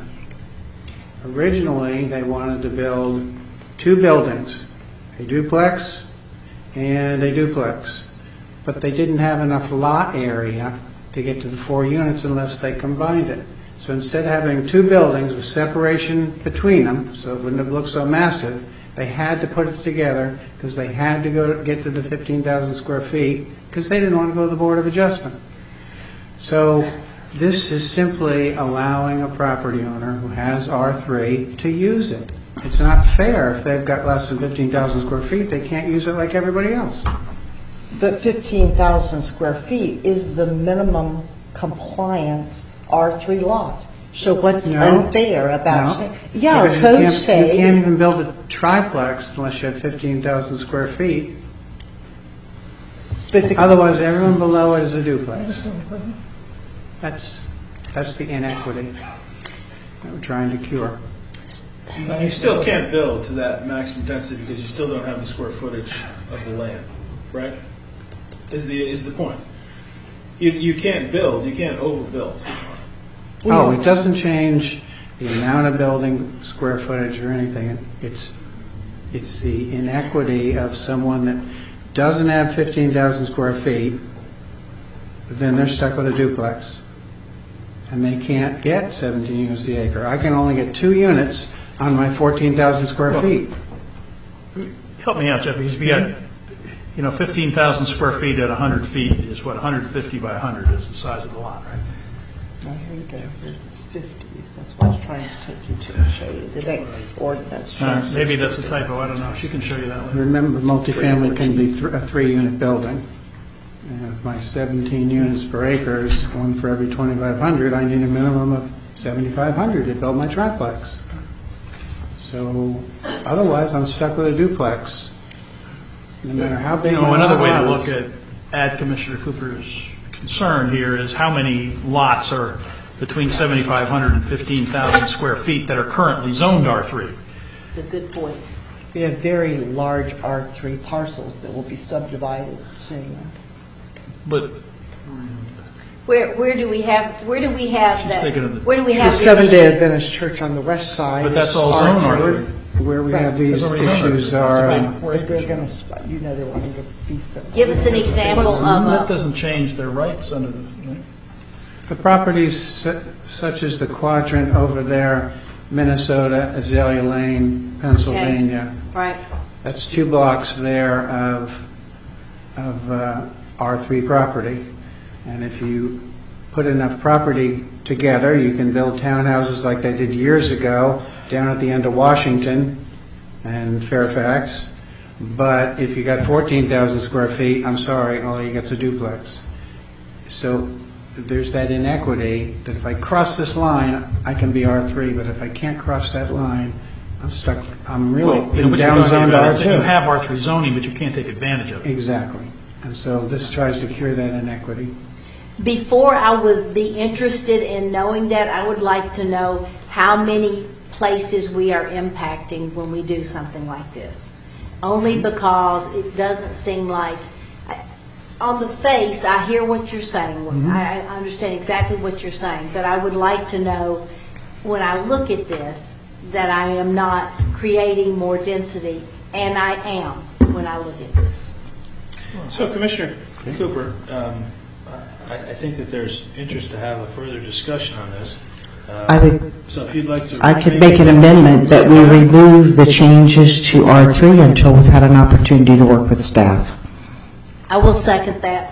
Originally, they wanted to build 2 buildings, a duplex and a duplex, but they didn't have enough lot area to get to the 4 units unless they combined it. So instead of having 2 buildings with separation between them, so it wouldn't have looked so massive, they had to put it together because they had to get to the 15,000 square feet because they didn't want to go to the Board of Adjustment. So this is simply allowing a property owner who has R3 to use it. It's not fair if they've got less than 15,000 square feet, they can't use it like everybody else. But 15,000 square feet is the minimum compliant R3 lot. So what's unfair about saying? Yeah, our codes say. You can't even build a triplex unless you have 15,000 square feet. Otherwise, everyone below it is a duplex. That's the inequity that we're trying to cure. You still can't build to that maximum density because you still don't have the square footage of the land, right? Is the point. You can't build, you can't overbuild. Oh, it doesn't change the amount of building square footage or anything. It's the inequity of someone that doesn't have 15,000 square feet, but then they're stuck with a duplex, and they can't get 17 units the acre. I can only get 2 units on my 14,000 square feet. Help me out, Jeff, because if you got 15,000 square feet at 100 feet is what, 150 by 100 is the size of the lot, right? Well, here you go. This is 50. That's what I was trying to take you to show you. The next ordinance changes. Maybe that's a typo. I don't know. She can show you that later. Remember, multifamily can be a 3-unit building. And if my 17 units per acre is 1 for every 2,500, I need a minimum of 7,500 to build my triplex. So otherwise, I'm stuck with a duplex. No matter how big my another way to lot look is. at Commissioner Cooper's concern here is how many lots are between 7,500 and 15,000 square feet that are currently zoned R3. It's a good point. We have very large R3 parcels that will be subdivided soon. But Where do we have She's that? thinking of the- Where do we The have this Seventh-day issue? Adventist Church on the west side. But that's is all zone R3. R3. Where we have Right. these issues are, But they're going to, they want to be subdivided. Give us an example that of doesn't change their rights under the. Right? the properties such as the quadrant over there, Minnesota, Azalea Lane, Pennsylvania. right. That's 2 blocks there of R3 property. And if you put enough property together, you can build townhouses like they did years ago down at the end of Washington and Fairfax. But if you got 14,000 square feet, I'm sorry, all you get's a duplex. So there's that inequity that if I cross this line, I can be R3, but if I can't cross that line, I'm stuck. I'm really Well, you know, what you're down talking zoned about is that you R2. have R3 zoning, but you can't take advantage of it. Exactly. And so this tries to cure that inequity. Before I would be interested in knowing that, I would like to know how many places we are impacting when we do something like this. Only because it doesn't seem like, on the face, I hear what you're saying. I understand exactly what you're saying, but I would like to know, when I look at this, that I am not creating more density, and I am when I look at this. So, Commissioner Cooper, I think that there's interest to have a further discussion on this. So if you'd like to... I could make an amendment that we remove the changes to R3 until we've had an opportunity to work with staff. I will second that.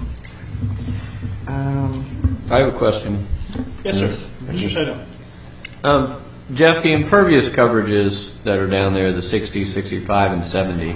I have a question. Yes, sir. Mr. Saito. Jeff, the impervious coverages that are down there, the 60, 65, and 70,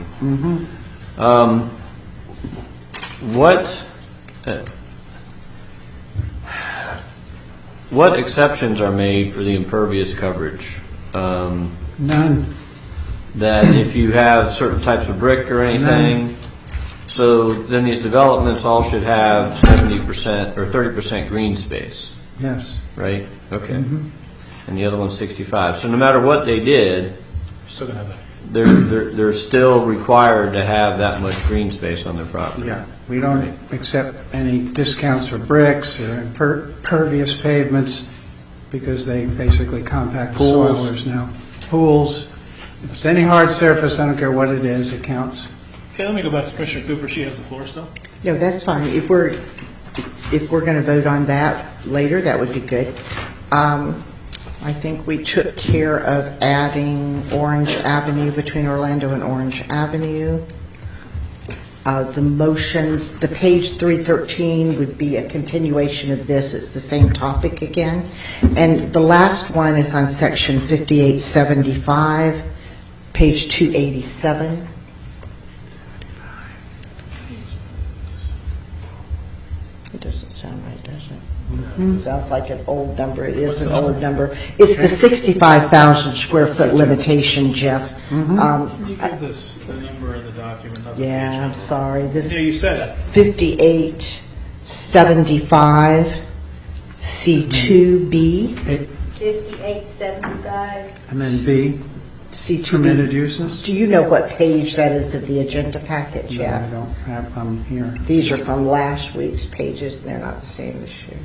what exceptions are made for the impervious coverage? None. That if you have certain types of brick or anything, so then these developments all should have 70% or 30% green space, Yes. right? Okay. And the other one's 65. So no matter what they did, Still going to have that. they're still required to have that much green space on their property. Yeah. We don't accept any discounts for bricks or impervious pavements because they basically compact the soil. Pools. There's now pools. If it's any hard surface, I don't care what it is, it counts. Okay, let me go back to Commissioner Cooper. She has the floor still. No, that's fine. If we're going to vote on that later, that would be good. I think we took care of adding Orange Avenue between Orlando and Orange Avenue. The motions, the page 313 would be a continuation of this. It's the same topic again. And the last one is on section 5875, page 287. It doesn't sound right, does it? Sounds like an old number. It is an old number. It's the 65,000 square foot limitation, Jeff. Can you give this the number in the document? Not the page Yeah, I'm number? sorry. This Yeah, you said it. 5875 C2B. 5875. And then B, permitted uses? Do you know what page that is of the agenda packet, No, Jeff? I don't have, I'm here. These are from last week's pages, and they're not the same this year.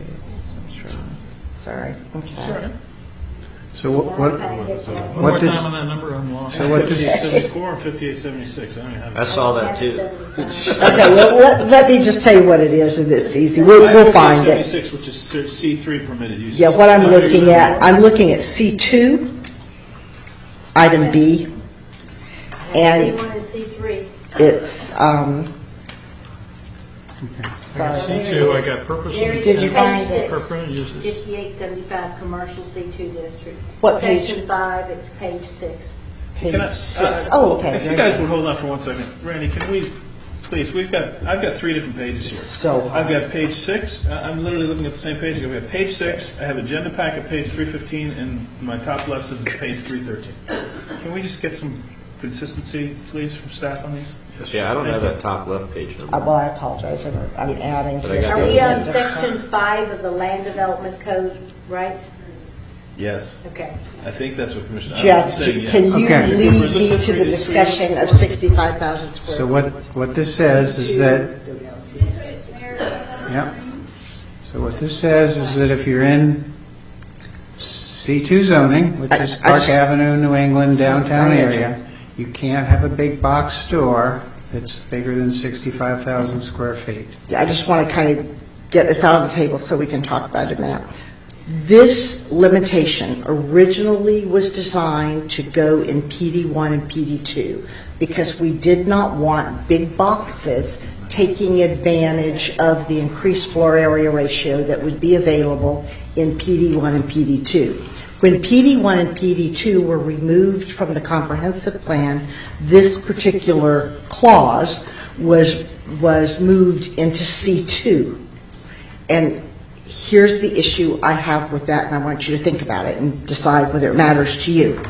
Sorry. Okay. So what One more this, time on that number, I'm lost. So what this- 5874 and 5876. I don't even have it. I saw that too. Okay, well, let me just tell you what it is, and it's easy. We'll find it. 5876, which is C3 permitted uses. Yeah, what I'm looking at C2, item B, and C1 and C3. it's, C2, I got purpose. Did you find it? Permitted uses. 5875 commercial C2 district. What page? Section 5, it's page 6. page Can I- 6. Oh, okay. If you guys would hold on for 1 second. Randy, can we, please, I've got 3 different pages here. So I've got page 6, I'm literally looking at the same page. We have page 6, I have agenda packet, page 315, and my top left says page 313. Can we just get some consistency, please, from staff on these? Yeah, I don't have that top left page number. Well, I apologize, I'm adding to But I it. got Are we on section 5 of the land development code, right? Yes. Okay. I think that's what Commissioner. Jeff, I'm saying yes. can you Okay. lead me to the discussion of 65,000 square? so what this says is that, yeah. So what this says is that if you're in C2 zoning, which is Park Avenue, New England, downtown area, you can't have a big box store that's bigger than 65,000 square feet. I just want to kind of get this out on the table so we can talk about it now. This limitation originally was designed to go in PD1 and PD2 because we did not want big boxes taking advantage of the increased floor area ratio that would be available in PD1 and PD2. When PD1 and PD2 were removed from the comprehensive plan, this particular clause was moved into C2. And here's the issue I have with that, and I want you to think about it and decide whether it matters to you.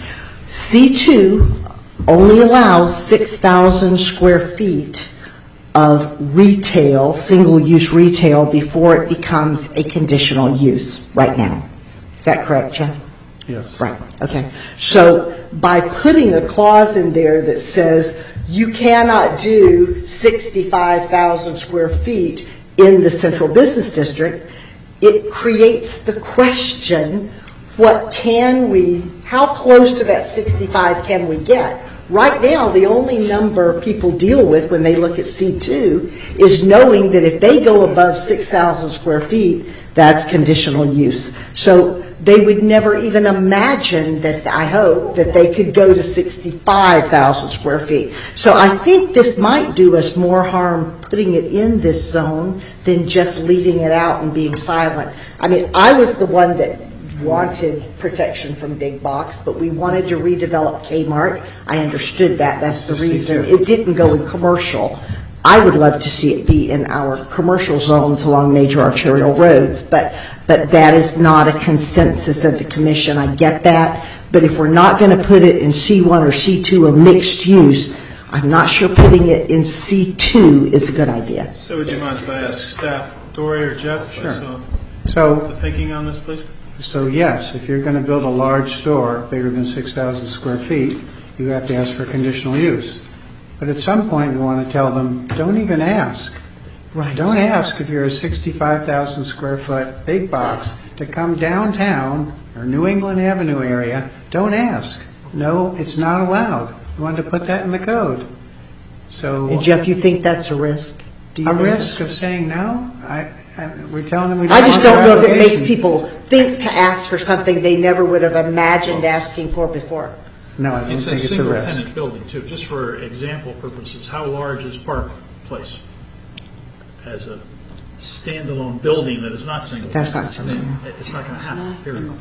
C2 only allows 6,000 square feet of retail, single-use retail, before it becomes a conditional use right now. Is that correct, Jeff? Yes. Right, okay. So by putting a clause in there that says you cannot do 65,000 square feet in the central business district, it creates the question, how close to that 65 can we get? Right now, the only number people deal with when they look at C2 is knowing that if they go above 6,000 square feet, that's conditional use. So they would never even imagine that, I hope, that they could go to 65,000 square feet. So I think this might do us more harm putting it in this zone than just leaving it out and being silent. I mean, I was the one that wanted protection from big box, but we wanted to redevelop Kmart. I understood that. That's the reason. It didn't go in commercial. I would love to see it be in our commercial zones along major arterial roads, but that is not a consensus of the commission. I get that, but if we're not going to put it in C1 or C2 of mixed use, I'm not sure putting it in C2 is a good idea. So would you mind if I ask staff, Dory or Jeff? Sure. So the thinking on this, please? So yes, if you're going to build a large store bigger than 6,000 square feet, you have to ask for conditional use. But at some point, we want to tell them, don't even ask. Right. Don't ask if you're a 65,000 square foot big box to come downtown or New England Avenue area. Don't ask. No, it's not allowed. We want to put that in the code. So, And Jeff, you think that's a risk? Do you a think risk of saying no? We're telling them we don't I just want don't their know if it makes application. people think to ask for something they never would have imagined asking for before. No, I don't It's a think it's a risk. single-tenant building, too. Just for example purposes, how large is Park Place as a standalone building that is not single-tenant? That's not single. It's not going to happen, period.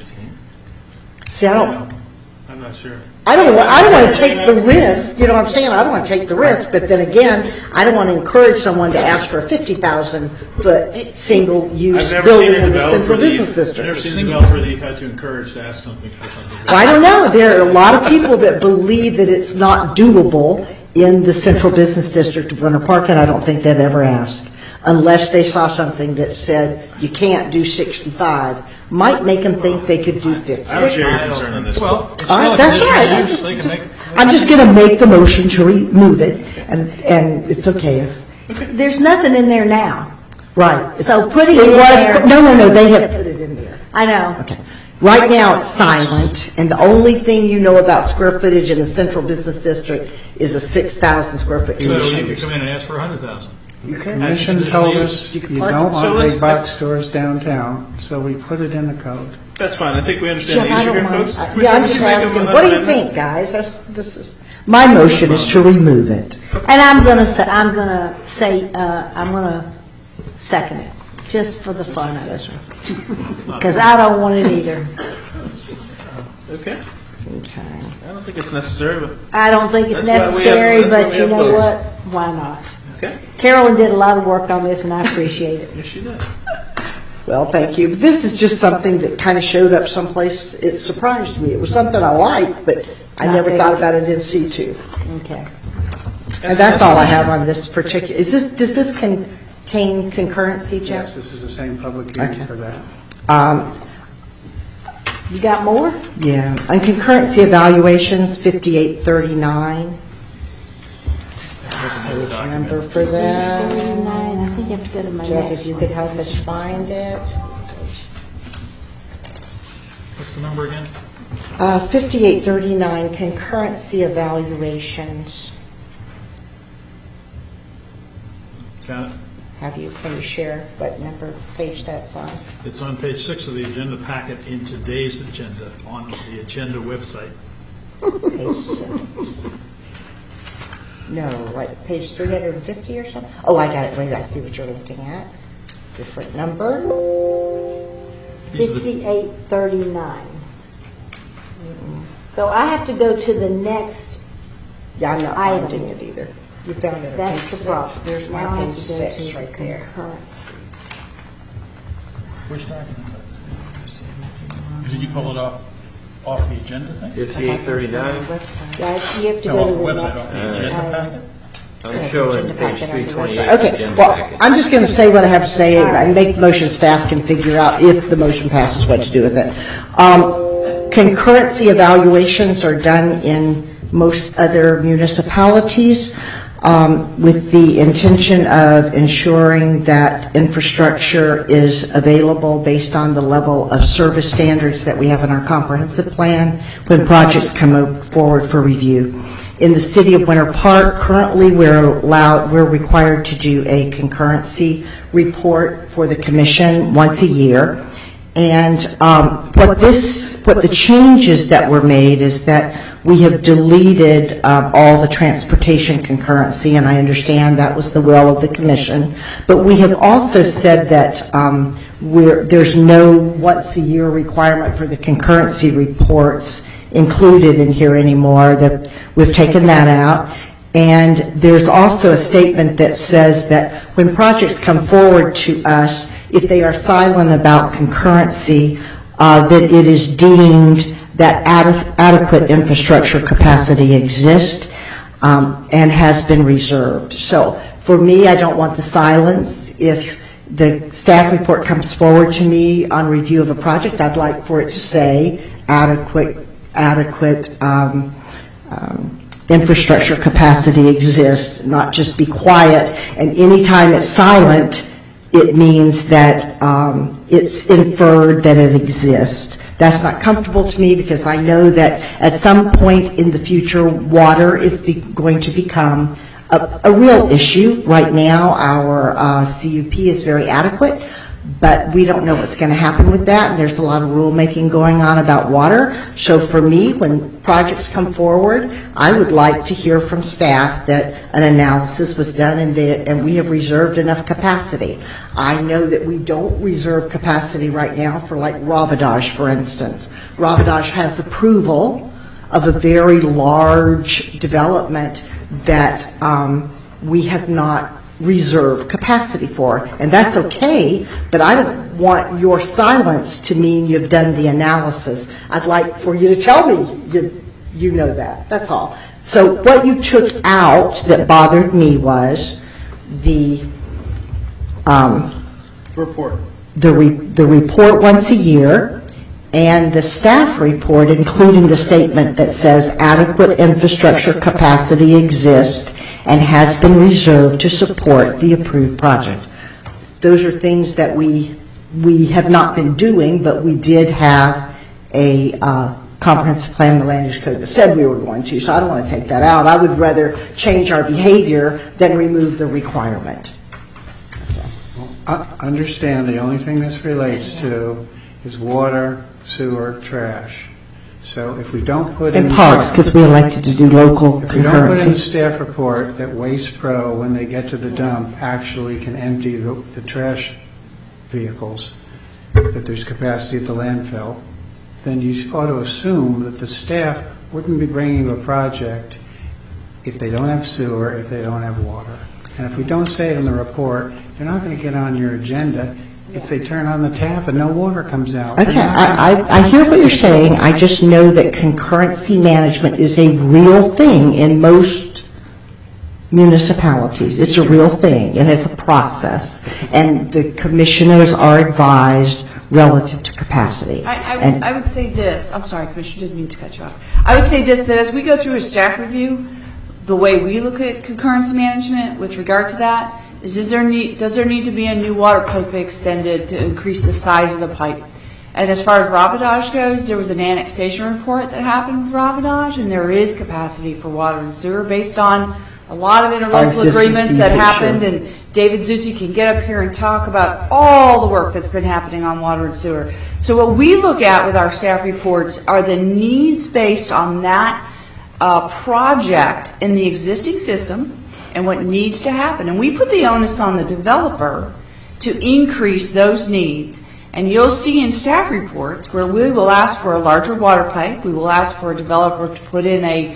See, I'm not sure. I don't want to take the risk, you know what I'm saying? I don't want to take the risk, but then again, I don't want to encourage someone to ask for a 50,000 foot single-use I've never seen building a in the developer central that business I've never district. seen a developer that you've had to encourage to ask something for something. Well, I don't know. There are a lot of people that believe that it's not doable in the central business district of Winter Park, and I don't think they'd ever ask unless they saw something that said you can't do 65. Might make them think they could do 50. I don't share your concern on this. Well, it's All still right, a that's conditional right. use. They can make. I'm just going to make the motion to remove it, and it's okay if, There's nothing in there now. right. So putting it It in was, there. no, they have put it in there. I know. Okay. Right now, it's silent, and the only thing you know about square footage in the central business district is a 6,000 square foot So you conditional could use. come in and ask for 100,000. The commission told us you don't So want let's- big box stores downtown, so we put it in the code. That's fine. I think we understand Jeff, the I issue don't here, mind. folks. Yeah, I'm just asking, what do you think, guys? My motion is to remove it. And I'm going to second it, just for the fun of it. Because I don't want it either. Okay. Okay. I don't think it's necessary, but I don't think it's That's why we have- necessary, that's why but we you have know votes. what? Why not? okay. Carolyn did a lot of work on this, and I appreciate it. Yes, she did. Well, thank you. This is just something that kind of showed up someplace. It surprised me. It was something I liked, but I Not never big. thought about it in C2. Okay. And that's all I have on this particular, does this contain concurrency, Yes, Jeff? this is the same public hearing Okay. for that. You got more? Yeah, on concurrency evaluations, 5839. Page number for that. 39, I think I have to go to my Jeff, next if you one. could help us find it. What's the number again? 5839, concurrency evaluations. Got it. have you, can you share what number page that's on? It's on page 6 of the agenda packet in today's agenda on the agenda website. Page 6. No, what, page 350 or something? Oh, I got it. Wait, I see what you're looking at. Different number. 5839. So I have to go to the next Yeah, I'm not item. finding it either. You found it on That's page the 6. problem. There's Now I my have page to go 6 to right there. concurrency. Which document? Did you pull it off the agenda thing? 5839. Yeah, you have to No, go off to the the website, next off the agenda item. packet? I'm showing Agenda page packet on the 328. website. Okay, agenda well, packet. I'm just going to say what I have to say and make the motion, staff can figure out if the motion passes what to do with it. Concurrency evaluations are done in most other municipalities with the intention of ensuring that infrastructure is available based on the level of service standards that we have in our comprehensive plan when projects come forward for review. In the city of Winter Park, currently we're required to do a concurrency report for the commission once a year. And what the changes that were made is that we have deleted all the transportation concurrency, and I understand that was the will of the commission. But we have also said that there's no once-a-year requirement for the concurrency reports included in here anymore. That we've taken that out. And there's also a statement that says that when projects come forward to us, if they are silent about concurrency, that it is deemed that adequate infrastructure capacity exists and has been reserved. So for me, I don't want the silence. If the staff report comes forward to me on review of a project, I'd like for it to say adequate infrastructure capacity exists, not just be quiet. And anytime it's silent, it means that it's inferred that it exists. That's not comfortable to me because I know that at some point in the future, water is going to become a real issue. Right now, our CUP is very adequate, but we don't know what's going to happen with that, and there's a lot of rulemaking going on about water. So for me, when projects come forward, I would like to hear from staff that an analysis was done and we have reserved enough capacity. I know that we don't reserve capacity right now for like Ravatage, for instance. Ravatage has approval of a very large development that we have not reserve capacity for, and that's okay, but I don't want your silence to mean you've done the analysis. I'd like for you to tell me you know that. That's all. So what you took out that bothered me was the report. The report once a year, and the staff report, including the statement that says adequate infrastructure capacity exists and has been reserved to support the approved project. Those are things that we have not been doing, but we did have a comprehensive plan in the land use code that said we were going to, so I don't want to take that out. I would rather change our behavior than remove the requirement. Understand the only thing this relates to is water, sewer, trash. So if we don't put in... And parks, because we elected to do local If we don't put in the concurrency. staff report that Waste Pro, when they get to the dump, actually can empty the trash vehicles, that there's capacity at the landfill, then you ought to assume that the staff wouldn't be bringing you a project if they don't have sewer, if they don't have water. And if we don't say it in the report, they're not going to get on your agenda if they turn on the tap and no water comes out. Okay, I hear what you're saying. I just know that concurrency management is a real thing in most municipalities. It's a real thing. It has a process. And the commissioners are advised relative to capacity. I would say this. I'm sorry, Commissioner, didn't mean to cut you off. I would say this, that as we go through a staff review, the way we look at concurrency management with regard to that is does there need to be a new water pipe extended to increase the size of the pipe? And as far as Ravatage goes, there was an annexation report that happened with Ravatage, and there is capacity for water and sewer based on a lot of interlocal agreements that happened, and David Zusi can get up here and talk about all the work that's been happening on water and sewer. So what we look at with our staff reports are the needs based on that project in the existing system and what needs to happen. And we put the onus on the developer to increase those needs. And you'll see in staff reports where we will ask for a larger water pipe, we will ask for a developer to put in a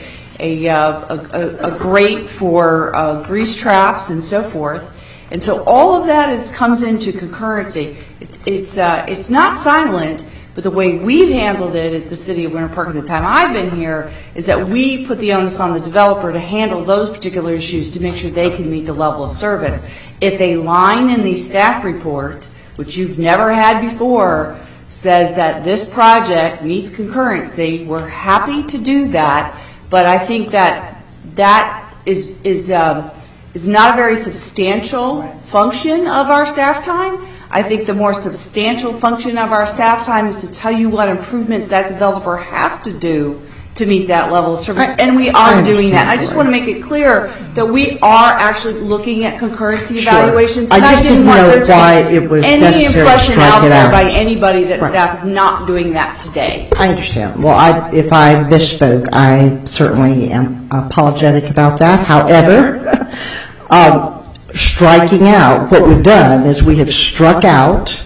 grate for grease traps and so forth. And so all of that comes into concurrency. It's not silent, but the way we've handled it at the City of Winter Park at the time I've been here is that we put the onus on the developer to handle those particular issues to make sure they can meet the level of service. If a line in the staff report, which you've never had before, says that this project meets concurrency, we're happy to do that, but I think that is not a very substantial function of our staff time. I think the more substantial function of our staff time is to tell you what improvements that developer has to do to meet that level of service, and we are doing that. I just want to make it clear that we are actually looking at concurrency evaluations. I just didn't know why it was any necessary to impression strike out it there out. by anybody that staff is not doing that today. I understand. Well, if I misspoke, I certainly am apologetic about that. However, striking out, what we've done is we have struck out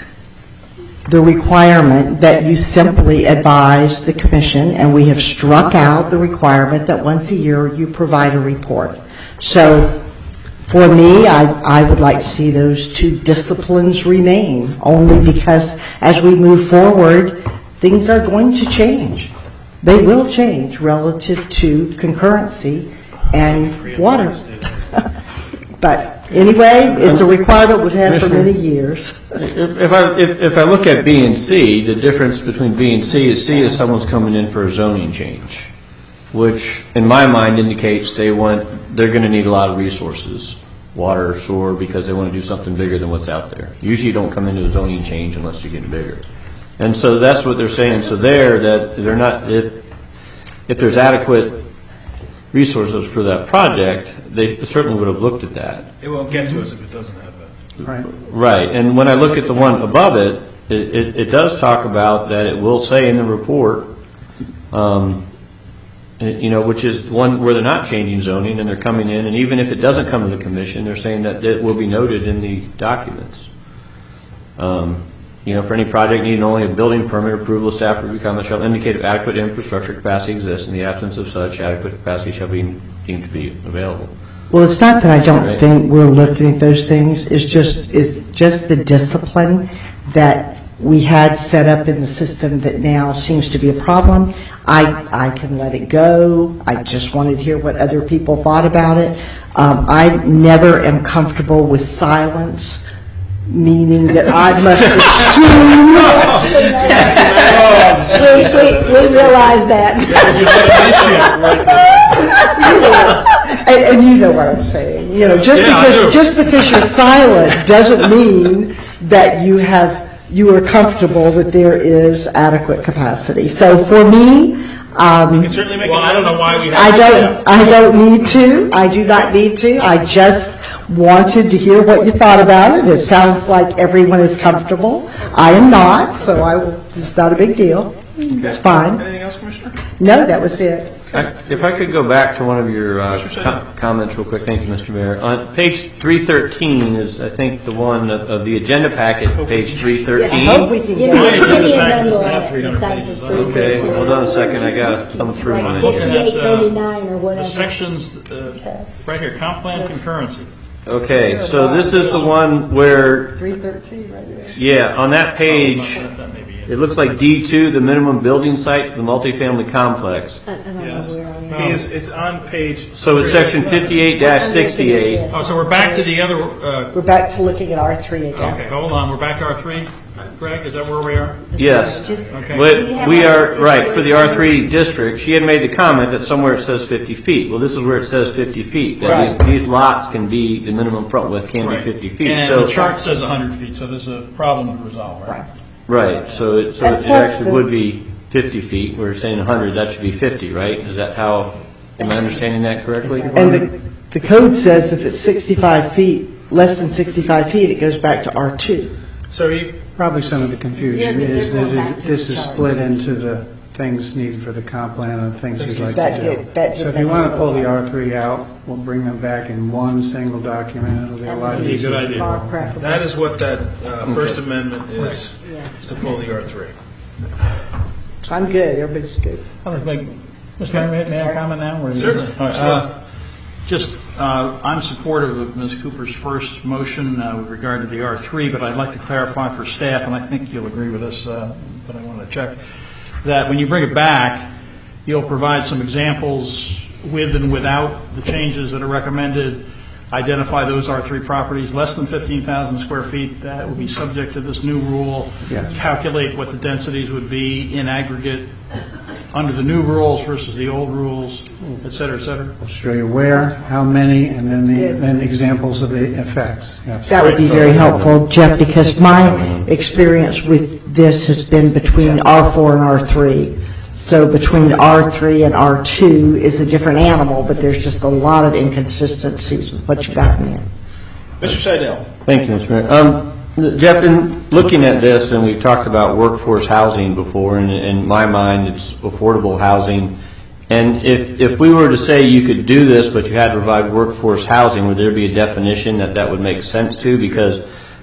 the requirement that you simply advise the commission, and we have struck out the requirement that once a year you provide a report. So for me, I would like to see those two disciplines remain, only because as we move forward, things are going to change. They will change relative to concurrency and water. But anyway, it's a requirement we've had for many years. If I look at B and C, the difference between B and C is someone's coming in for a zoning change, which in my mind indicates they're going to need a lot of resources, water, sewer, because they want to do something bigger than what's out there. Usually you don't come into a zoning change unless you're getting bigger. And so that's what they're saying. So that they're not, if there's adequate resources for that project, they certainly would have looked at that. It won't get to us if it doesn't have that. Right, and when I look at the one above it, it does talk about that it will say in the report, which is one where they're not changing zoning and they're coming in, and even if it doesn't come to the commission, they're saying that it will be noted in the documents. For any project needing only a building permit approval, staff review comment shall indicate if adequate infrastructure capacity exists. In the absence of such, adequate capacity shall be deemed to be available. Well, it's not that I don't think we're looking at those things. It's just the discipline that we had set up in the system that now seems to be a problem. I can let it go. I just wanted to hear what other people thought about it. I never am comfortable with silence, meaning that I must assume. We realize that. And you know what I'm saying. Just because you're silent doesn't mean that you are comfortable that there is adequate capacity. So for me, You can certainly make I don't know why we I don't need to. I do not need to. I just wanted to hear what you thought about it. It sounds like everyone is comfortable. I am not, so it's not a big deal. It's fine. Anything else, Commissioner? No, that was it. If I could go back to one of your comments real quick. Thank you, Mr. Mayor. On page 313 is, I think, the one of the agenda packet, page 313. I hope we can get it. Okay, hold on a second. I got to thumb through mine. Looking at 5839 or whatever. the sections right here, comp plan concurrency. Okay, so this is the one where, 313 right there. yeah, on that page, it looks like D2, the minimum building site for the multifamily complex. I don't know Yes. where on that. It's on page. So it's section 58-68. Oh, so we're back to the other. We're back to looking at R3 again. Okay, hold on. We're back to R3. Greg, is that where we are? Yes. Okay. But we are, right, for the R3 district, she had made the comment that somewhere it says 50 feet. Well, this is where it says 50 feet. That these lots can be, the minimum front width can be 50 feet. And So the chart says 100 feet, so there's a problem to resolve, right? right, so it actually would be 50 feet. We're saying 100, that should be 50, right? Is that how, am I understanding that correctly? And the code says if it's 65 feet less than 65 feet, it goes back to R2. So you, Probably some of the confusion Yeah, is they're going that back to this the is chart. split into the things needed for the comp plan and the things we'd like That to did- do. that did So if make you want it to pull the R3 out, we'll bring them back in one single document. It'll be a lot Good easier. idea. Far preferable. That is what that First Amendment is, Yeah. is to pull the R3. So I'm good, everybody's good. I'd like to make, Mr. Mayor, may I comment now? or- Certainly, All right, sure. Just, I'm supportive of Ms. Cooper's first motion with regard to the R3, but I'd like to clarify for staff, and I think you'll agree with this, but I want to check, that when you bring it back, you'll provide some examples with and without the changes that are recommended, identify those R3 properties less than 15,000 square feet that will be subject to this new rule, Yes. calculate what the densities would be in aggregate under the new rules versus the old rules, et cetera, et cetera. We'll show you where, how many, and then examples of the effects. Yes. That would be very helpful, Jeff, because my experience with this has been between R4 and R3. So between R3 and R2 is a different animal, but there's just a lot of inconsistencies with what you got in there. Mr. Seidel. Thank you, Mr. Mayor. Jeff, in looking at this, and we've talked about workforce housing before, and in my mind, it's affordable housing. And if we were to say you could do this, but you had to provide workforce housing, would there be a definition that would make sense to? Because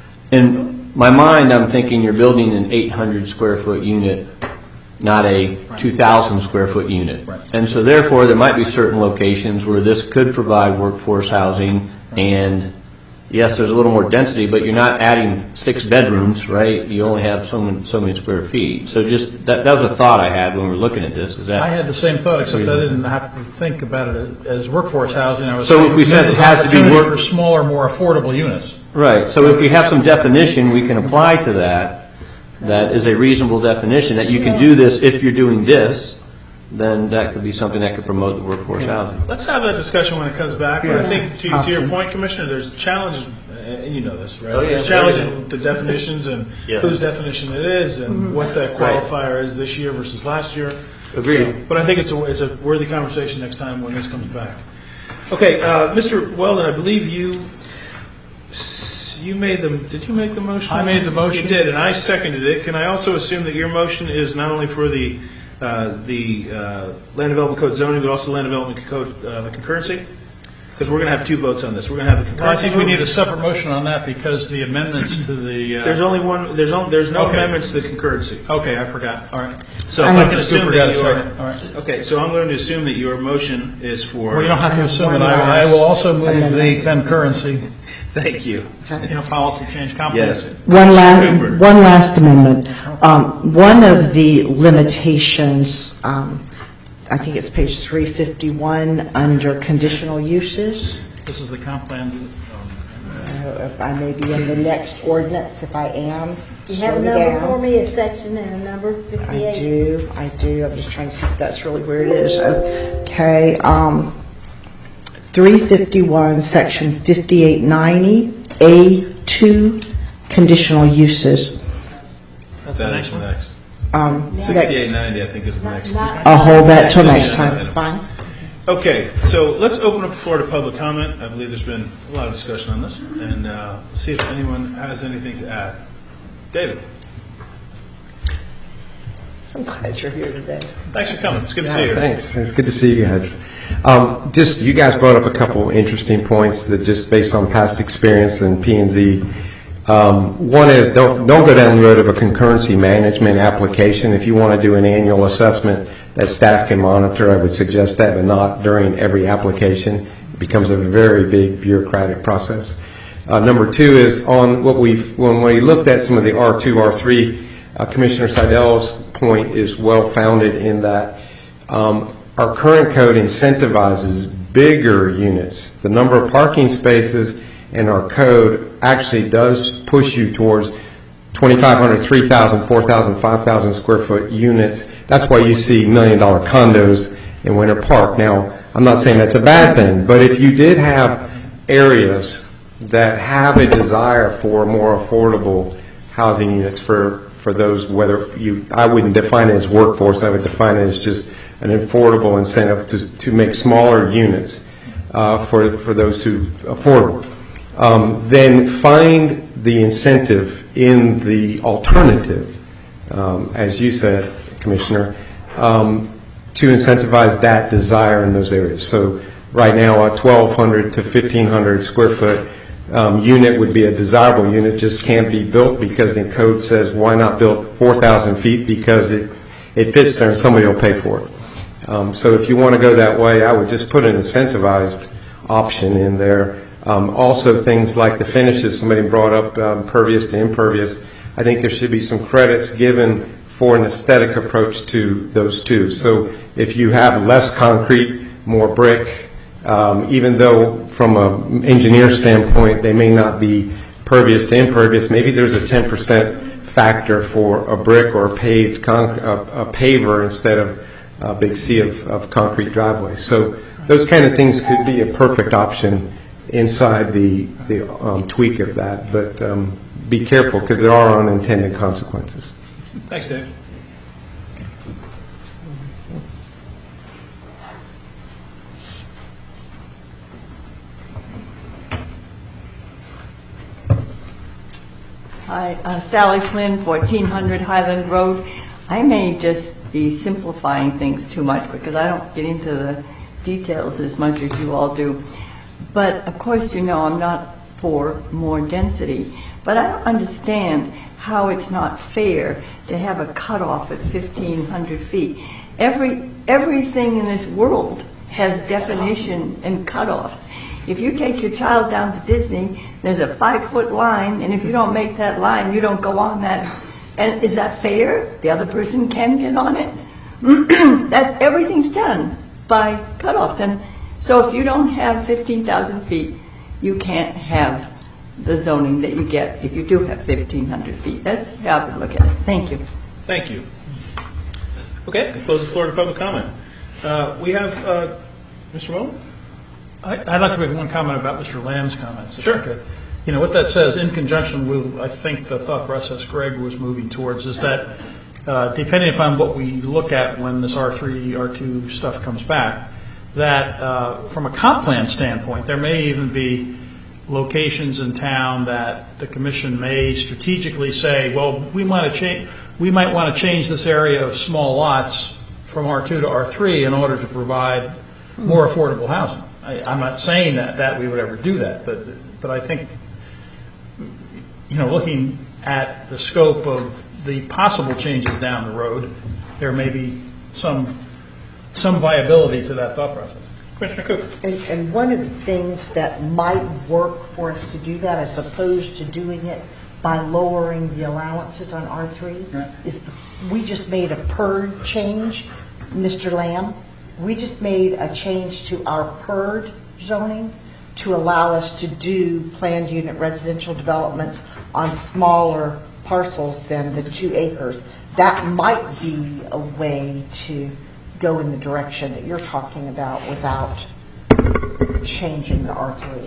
in my mind, I'm thinking you're building an 800 square foot unit, not a 2,000 square foot unit. And so therefore, there might be certain locations where this could provide workforce housing, and yes, there's a little more density, but you're not adding 6 bedrooms, right? You only have so many square feet. So just, that was a thought I had when we were looking at this. Is that? I had the same thought, except I didn't have to think about it as workforce housing. I was So saying if we said this it has to be opportunity work- for smaller, more affordable units. Right. So if we have some definition we can apply to that, that is a reasonable definition, that you can do this if you're doing this, then that could be something that could promote the workforce housing. Let's have that discussion when it comes back. But I Yeah. think to your Option. point, Commissioner, there's challenges, and you know this, right? Oh, yeah. There's challenges with the definitions and Yeah. whose definition it is and what the qualifier is this year versus last year. Agreed. So, but I think it's a worthy conversation next time when this comes back. Okay, Mr. Weldon, I believe you made them. Did you make the motion? I made the motion. You did, and I seconded it. Can I also assume that your motion is not only for the Land Development Code zoning, but also Land Development Code the concurrency? Because we're going to have 2 votes on this. We're going to have the concurrency. Well, I think we vote. need a separate motion on that because the amendments to the. There's only one. There's no Okay. amendments to the concurrency. Okay, I forgot. All right. So I if I have can Mr. assume Cooper got that a your second. All right. okay, so I'm going to assume that your motion is for. Well, you don't have to assume it. One I will also move last the concurrency. Thank you. Policy change comprehensive. Yes. One last amendment. One of the limitations, I think it's page 351, under conditional uses. This is the comp plans. I may be in the next ordinance. If I am, You have a slow me number down. for me, a section and a number, 58? I do. I'm just trying to see if that's really where it is. Okay, 351, section 5890, A2, conditional uses. That's the next one. Next. Next. 6890, I think, is the next. I'll hold that till next time. Fine. Okay, so let's open up the floor to public comment. I believe there's been a lot of discussion on this, and see if anyone has anything to add. David. I'm glad you're here today. Thanks for coming. It's good to see you. Thanks. It's good to see you guys. Just, you guys brought up a couple interesting points that just based on past experience in P&Z. One is don't go down the road of a concurrency management application. If you want to do an annual assessment that staff can monitor, I would suggest that, but not during every application. It becomes a very big bureaucratic process. Number 2 is on when we looked at some of the R2, R3, Commissioner Seidel's point is well-founded in that our current code incentivizes bigger units. The number of parking spaces in our code actually does push you towards 2,500, 3,000, 4,000, 5,000 square foot units. That's why you see $1 million condos in Winter Park. Now, I'm not saying that's a bad thing, but if you did have areas that have a desire for more affordable housing units for those, I wouldn't define it as workforce, I would define it as just an affordable incentive to make smaller units for those who afford them. then find the incentive in the alternative, as you said, Commissioner, to incentivize that desire in those areas. So right now, a 1,200 to 1,500 square foot unit would be a desirable unit, just can't be built because the code says why not build 4,000 feet because it fits there and somebody will pay for it. So if you want to go that way, I would just put an incentivized option in there. Also things like the finishes, somebody brought up pervious to impervious. I think there should be some credits given for an aesthetic approach to those two. So if you have less concrete, more brick, even though from an engineer standpoint they may not be pervious to impervious, maybe there's a 10% factor for a brick or a paved a paver instead of a big sea of concrete driveways. So those kind of things could be a perfect option inside the tweak of that, but be careful because there are unintended consequences. Thanks, Dave. Hi, Sally Flynn, 1400 Highland Road. I may just be simplifying things too much because I don't get into the details as much as you all do. But of course, you know, I'm not for more density. But I don't understand how it's not fair to have a cutoff at 1,500 feet. Everything in this world has definition and cutoffs. If you take your child down to Disney, there's a 5-foot line, and if you don't make that line, you don't go on that. And is that fair? The other person can get on it? Everything's done by cutoffs. And so if you don't have 15,000 feet, you can't have the zoning that you get if you do have 1,500 feet. That's how I would look at it. Thank you. Thank you. Okay, I close the floor to public comment. We have Mr. Mullen? I'd like to make one comment about Mr. Lamb's comments. Sure. You know, what that says, in conjunction with, I think, the thought process Greg was moving towards, is that depending upon what we look at when this R3, R2 stuff comes back, that from a comp plan standpoint, there may even be locations in town that the commission may strategically say, well, we might want to change this area of small lots from R2 to R3 in order to provide more affordable housing. I'm not saying that we would ever do that, but I think, you know, looking at the scope of the possible changes down the road, there may be some viability to that thought process. Commissioner Cooper. And one of the things that might work for us to do that, as opposed to doing it by lowering the allowances on R3, right, is we just made a PERD change, Mr. Lamb. We just made a change to our PERD zoning to allow us to do planned unit residential developments on smaller parcels than the 2 acres. That might be a way to go in the direction that you're talking about without changing the R3.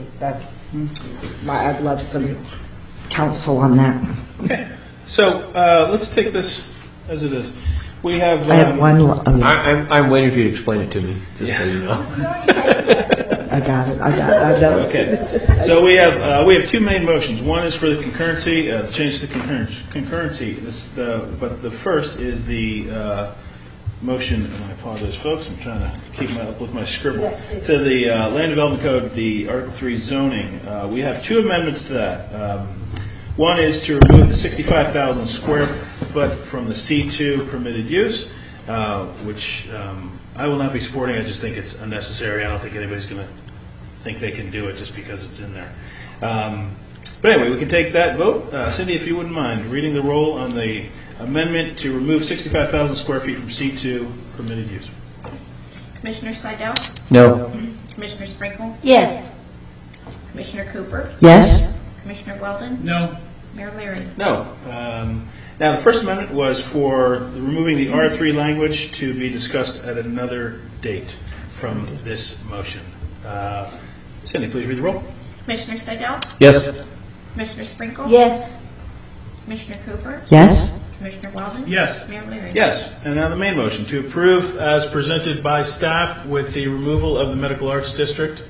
I'd love some counsel on that. Okay, so let's take this as it is. We have. I have one. I'm waiting for you to explain it to me, just so you know. I got it. I know. Okay. So we have 2 main motions. One is for the concurrency, change to concurrency. But the first is the motion. And I apologize, folks. I'm trying to keep up with my scribble. To the Land Development Code, the Article 3 zoning. We have 2 amendments to that. One is to remove the 65,000 square foot from the C2 permitted use, which I will not be supporting. I just think it's unnecessary. I don't think anybody's going to think they can do it just because it's in there. But anyway, we can take that vote. Cindy, if you wouldn't mind, reading the roll on the amendment to remove 65,000 square feet from C2 permitted use. Commissioner Seidel? No. Commissioner Sprinkle? Yes. Commissioner Cooper? Yes. Commissioner Weldon? No. Mayor Leary? No. Now, the first amendment was for removing the R3 language to be discussed at another date from this motion. Cindy, please read the roll. Commissioner Seidel? Yes. Commissioner Sprinkle? Yes. Commissioner Cooper? Yes. Commissioner Weldon? Yes. Mayor Leary? Yes. And now the main motion, to approve as presented by staff with the removal of the medical arts district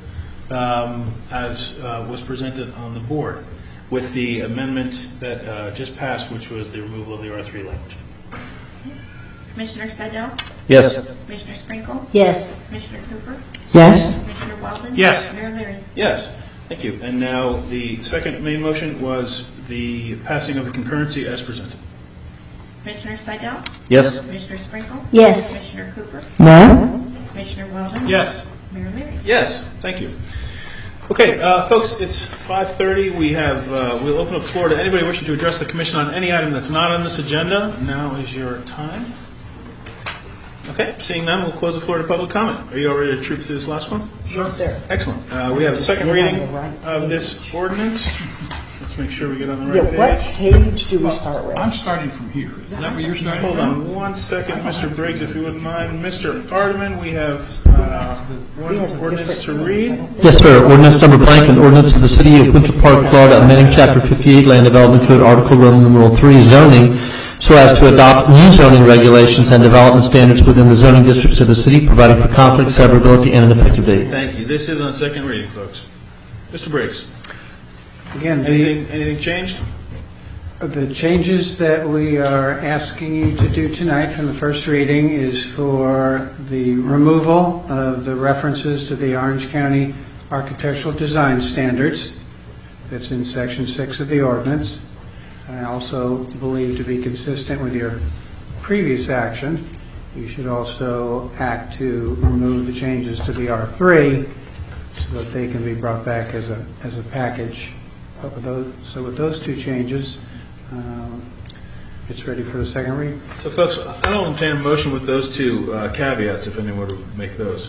as was presented on the board, with the amendment that just passed, which was the removal of the R3 language. Commissioner Sedell? Yes. Commissioner Sprinkle? Yes. Commissioner Cooper? Yes. Commissioner Walden? Yes. Mayor Leary? Yes, thank you. And now the second main motion was the passing of the concurrency as presented. Commissioner Sedell? Yes. Commissioner Sprinkle? Yes. Commissioner Cooper? No? Commissioner Walden? Yes. Mayor Leary? Yes, thank you. Okay, folks, it's 5:30. We'll open up the floor to anybody wishing to address the commission on any item that's not on this agenda. Now is your time. Okay, seeing none, we'll close the floor to public comment. Are you all ready to troop through this last one? Yes, sir. Excellent. We have a second reading of this ordinance. Let's make sure we get on the Yeah, right what page. page do we start with? I'm starting from here. Is that where you're starting Hold from? on one second, Mr. Briggs, if you wouldn't mind. Mr. Ardeman, we have one ordinance to read. Yes, sir. Ordinance number blank, an ordinance of the City of Winter Park, Florida, amending Chapter 58 Land Development Code, Article Roman numeral 3, zoning, so as to adopt new zoning regulations and development standards within the zoning districts of the city, providing for conflict, severability, and an effective date. Thank you. This is on second reading, folks. Mr. Briggs, Again, anything changed? the changes that we are asking you to do tonight from the first reading is for the removal of the references to the Orange County Architectural Design Standards. That's in Section 6 of the ordinance. I also believe, to be consistent with your previous action, you should also act to remove the changes to the R3 so that they can be brought back as a package. So with those two changes, it's ready for the second read. So, folks, I don't entertain a motion with those two caveats, if anyone would make those.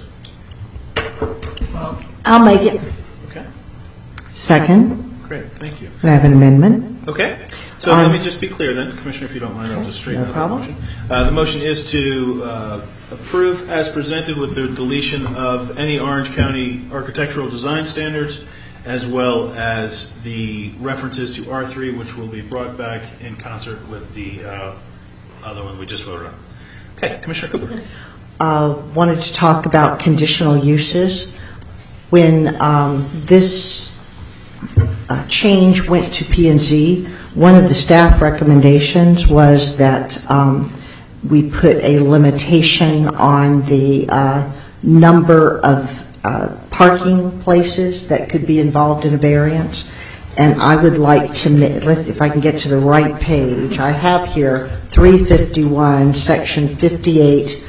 I'll make it. Okay, Second. great, thank you. Can I have an amendment? Okay, so let me just be clear then, Commissioner, if you don't mind, I'll just straighten No out problem. the motion. The motion is to approve as presented with the deletion of any Orange County architectural design standards, as well as the references to R3, which will be brought back in concert with the other one we just voted on. Okay, Commissioner Cooper. Wanted to talk about conditional uses. When this change went to P&Z, one of the staff recommendations was that we put a limitation on the number of parking places that could be involved in a variance. And I would like to, let's see if I can get to the right page. I have here 351, Section 58,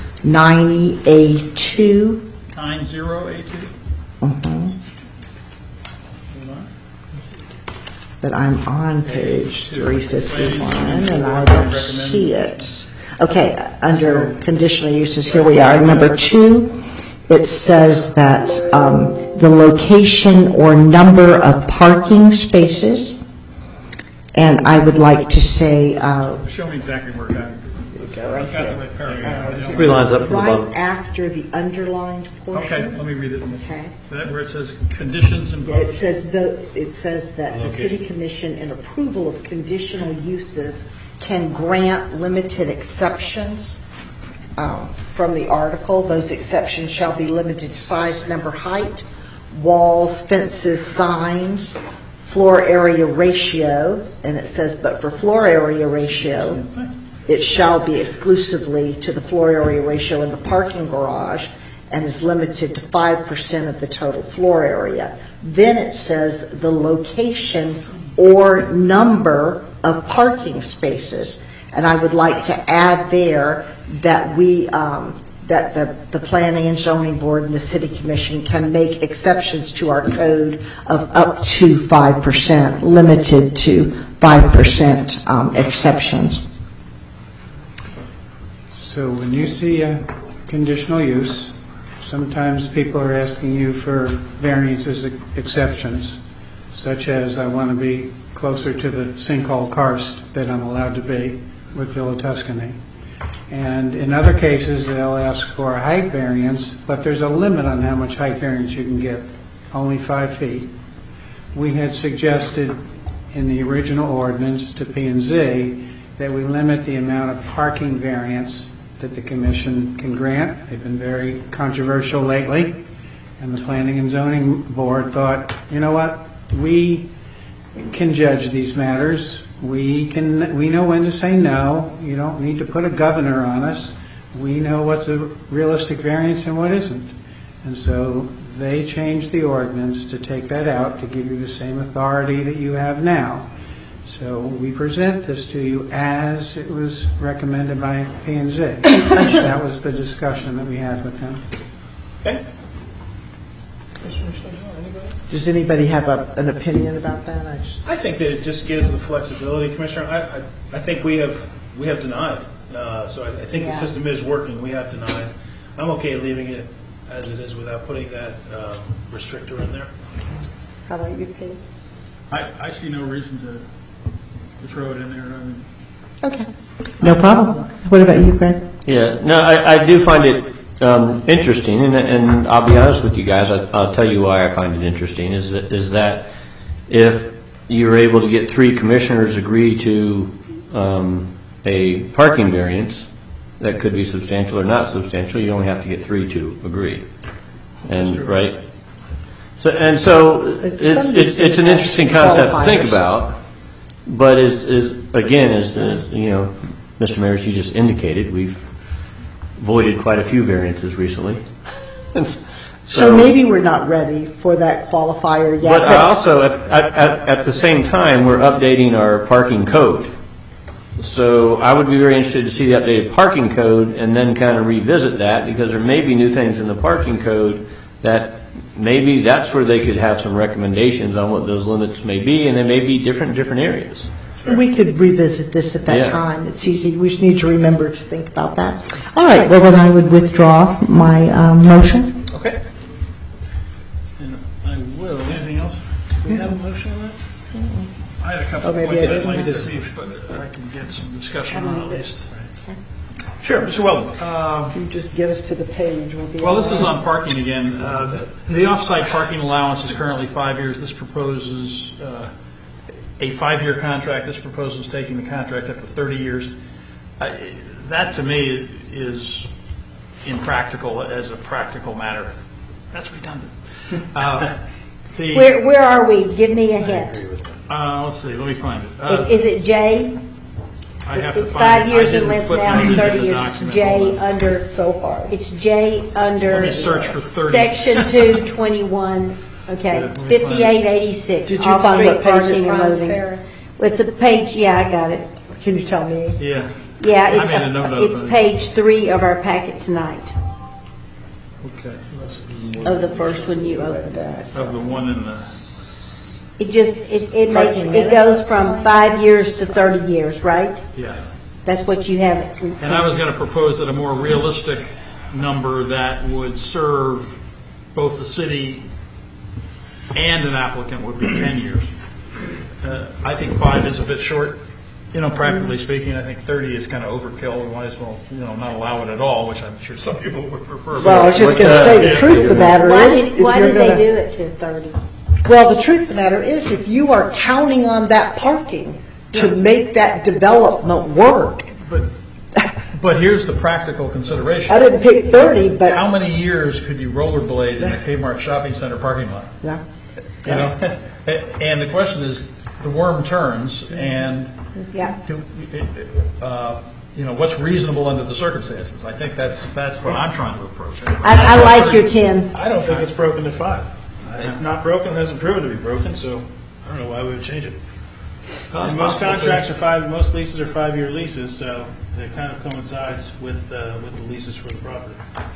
90A2. 90A2? But I'm on page 351 and I don't see it. Okay, under conditional uses, here we are. Number 2, it says that the location or number of parking spaces, and I would like to say... Show me exactly where it got. Right Got the right paragraph. 3 lines up from the bottom. Right after the underlined portion. Okay, let me read it. Okay. That where it says conditions and... It says that the city commission, in approval of conditional uses, can grant limited exceptions from the article. Those exceptions shall be limited to size, number, height, walls, fences, signs, floor area ratio, and it says, but for floor area ratio, it shall be exclusively to the floor area ratio in the parking garage and is limited to 5% of the total floor area. Then it says the location or number of parking spaces. And I would like to add there that that the Planning and Zoning Board and the City Commission can make exceptions to our code of up to 5%, limited to 5% exceptions. So when you see a conditional use, sometimes people are asking you for variances, exceptions, such as I want to be closer to the sinkhole karst that I'm allowed to be with Villa Tuscany. And in other cases, they'll ask for a height variance, but there's a limit on how much height variance you can get, only 5 feet. We had suggested in the original ordinance to P&Z that we limit the amount of parking variance that the commission can grant. They've been very controversial lately, And the Planning and Zoning Board thought, you know what, we can judge these matters. We know when to say no. You don't need to put a governor on us. We know what's a realistic variance and what isn't. And so they changed the ordinance to take that out, to give you the same authority that you have now. So we present this to you as it was recommended by P&Z. That was the discussion that we had with them. Okay. Does anybody have an opinion about that? I think that it just gives the flexibility, Commissioner. I think we have denied. So I think the system is working. We have denied. I'm okay leaving it as it is without putting that restrictor in there. How about you, Pete? I see no reason to throw it in there. I mean, Okay. No problem. What about you, Greg? Yeah, no, I do find it interesting, and I'll be honest with you guys. I'll tell you why I find it interesting. Is that if you're able to get 3 commissioners agree to a parking variance that could be substantial or not substantial, you only have to get 3 to agree. And right. So it's an interesting concept to think about. But as you know, Mr. Mayor, as you just indicated, we've voided quite a few variances recently. So maybe we're not ready for that qualifier yet. But also, at the same time, we're updating our parking code. So I would be very interested to see the updated parking code and then kind of revisit that, because there may be new things in the parking code that maybe that's where they could have some recommendations on what those limits may be, and they may be different in different areas. We could revisit this at that time. It's easy. We just need to remember to think about that. All right, well, then I would withdraw my motion. Okay. And I will. Anything else? Do we have a motion on that? I had a couple of points I'd like to see if I can get some discussion on at least. Sure, Mr. Weldon. You just get us to the page. Well, this is on parking again. The off-site parking allowance is currently 5 years. This proposes a 5-year contract. This proposes taking the contract up to 30 years. That, to me, is impractical as a practical matter. That's redundant. Where are we? Give me a hint. Let's see. Let me find it. Is it J? I have to It's find 5 it. years I in didn't length put now, that it's in 30 the years. It's document. J Hold on. under, so hard. It's J under. Let me search for 30. Section 221, okay, 5886. Did you find what Off-street page parking it's and on, loading. Sarah? It's a page, yeah, I got it. Can you tell me? Yeah. Yeah, I made a note of it's it. page 3 of our packet tonight, Okay. of the first one you opened up. Of the one in the... It just, it makes, it goes from 5 years to 30 years, right? Yes. That's what you have. And I was going to propose that a more realistic number that would serve both the city and an applicant would be 10 years. I think 5 is a bit short. You know, practically speaking, I think 30 is kind of overkill. We might as well, not allow it at all, which I'm sure some people would prefer. Well, I was just going to say, the truth of the matter is... Why did they do it to 30? Well, the truth of the matter is, if you are counting on that parking to make that development work... But here's the practical consideration. I didn't pick 30, but... How many years could you rollerblade in a Kmart shopping center parking lot? Yeah. You know? And the question is, the worm turns, and what's reasonable under the circumstances? I think that's what I'm trying to approach. I like your 10. I don't think it's broken to 5. It's not broken, it hasn't proven to be broken, so I don't know why we would change it. And most contracts are 5, most leases are 5-year leases, so it kind of coincides with the leases for the property.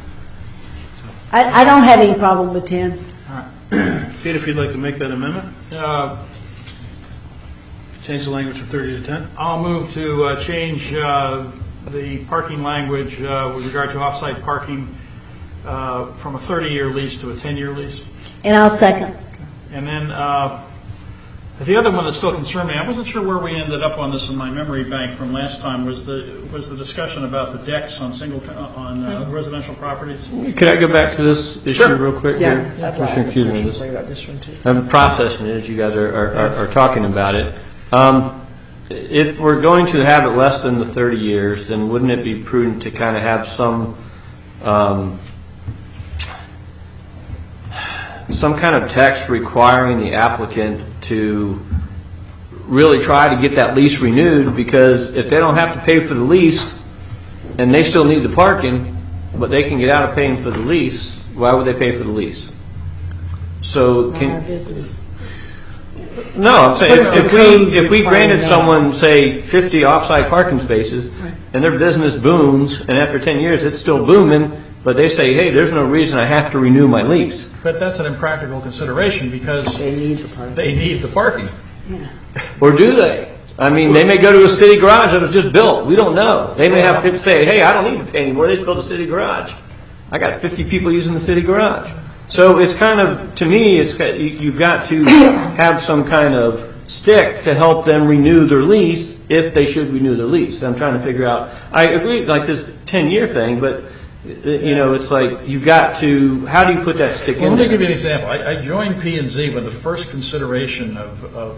I don't have any problem with 10. Pete, if you'd like to make that amendment, change the language from 30 to 10. I'll move to change the parking language with regard to off-site parking from a 30-year lease to a 10-year lease. And I'll second. And then the other one that still concerned me, I wasn't sure where we ended up on this in my memory bank from last time, was the discussion about the decks on residential properties. Could I go back to this issue real quick? Yeah. Excuse me. About this one too. I'm processing it as you guys are talking about it. If we're going to have it less than the 30 years, then wouldn't it be prudent to kind of have some some kind of text requiring the applicant to really try to get that lease renewed, because if they don't have to pay for the lease and they still need the parking, but they can get out of paying for the lease, why would they pay for the lease? So Our business. no, I'm saying if we granted someone, say, 50 off-site parking spaces, and their business booms, and after 10 years it's still booming, but they say, hey, there's no reason I have to renew my lease. But that's an impractical consideration because they need the parking. Or do they? I mean, they may go to a city garage that was just built. We don't know. They may have to say, hey, I don't need to pay anymore. They just built a city garage. I got 50 people using the city garage. So it's kind of, to me, you've got to have some kind of stick to help them renew their lease if they should renew their lease. I'm trying to figure out, I agree, like this 10-year thing, but it's like you've got to, how do you put that stick in Let there? me give you an example. I joined P&Z when the first consideration of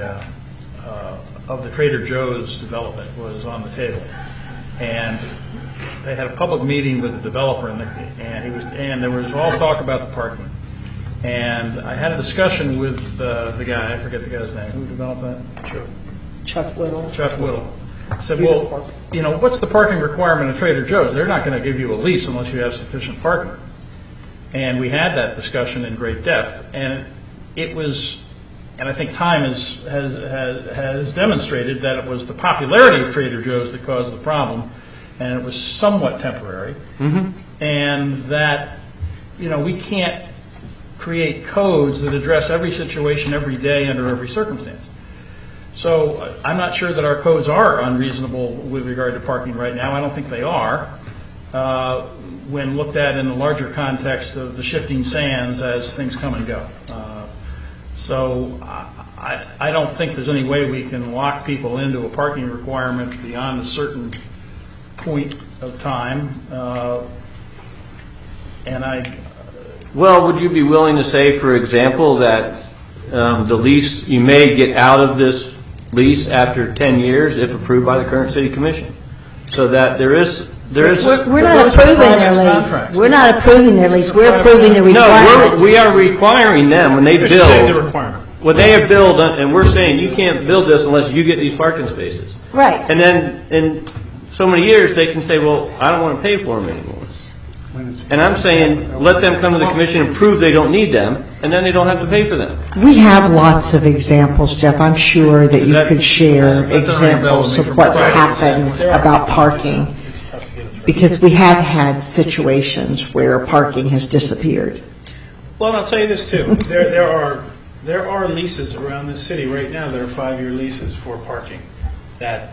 the Trader Joe's development was on the table. And they had a public meeting with the developer, and there was all talk about the parking. And I had a discussion with the guy, I forget the guy's name, who developed that? Chuck Whittle. Chuck Whittle. I said, well, what's the parking requirement of Trader Joe's? They're not going to give you a lease unless you have sufficient parking. And we had that discussion in great depth, and it was, and I think time has demonstrated that it was the popularity of Trader Joe's that caused the problem, and it was somewhat temporary, and that, we can't create codes that address every situation every day under every circumstance. So I'm not sure that our codes are unreasonable with regard to parking right now. I don't think they are, when looked at in the larger context of the shifting sands as things come and go. So I don't think there's any way we can lock people into a parking requirement beyond a certain point of time. Well, would you be willing to say, for example, that the lease, you may get out of this lease after 10 years if approved by the current city commission? So that there is We're not approving their lease. We're not approving their lease. We're approving the requirement. No, we are requiring them when they Say build. the requirement. When they have built, and we're saying you can't build this unless you get these parking spaces. Right. And then in so many years they can say, well, I don't want to pay for them anymore. And I'm saying let them come to the commission and prove they don't need them, and then they don't have to pay for them. We have lots of examples, Jeff. I'm sure that you could share examples of what's happened about parking, because we have had situations where parking has disappeared. Well, and I'll tell you this too. There are leases around the city right now that are 5-year leases for parking. That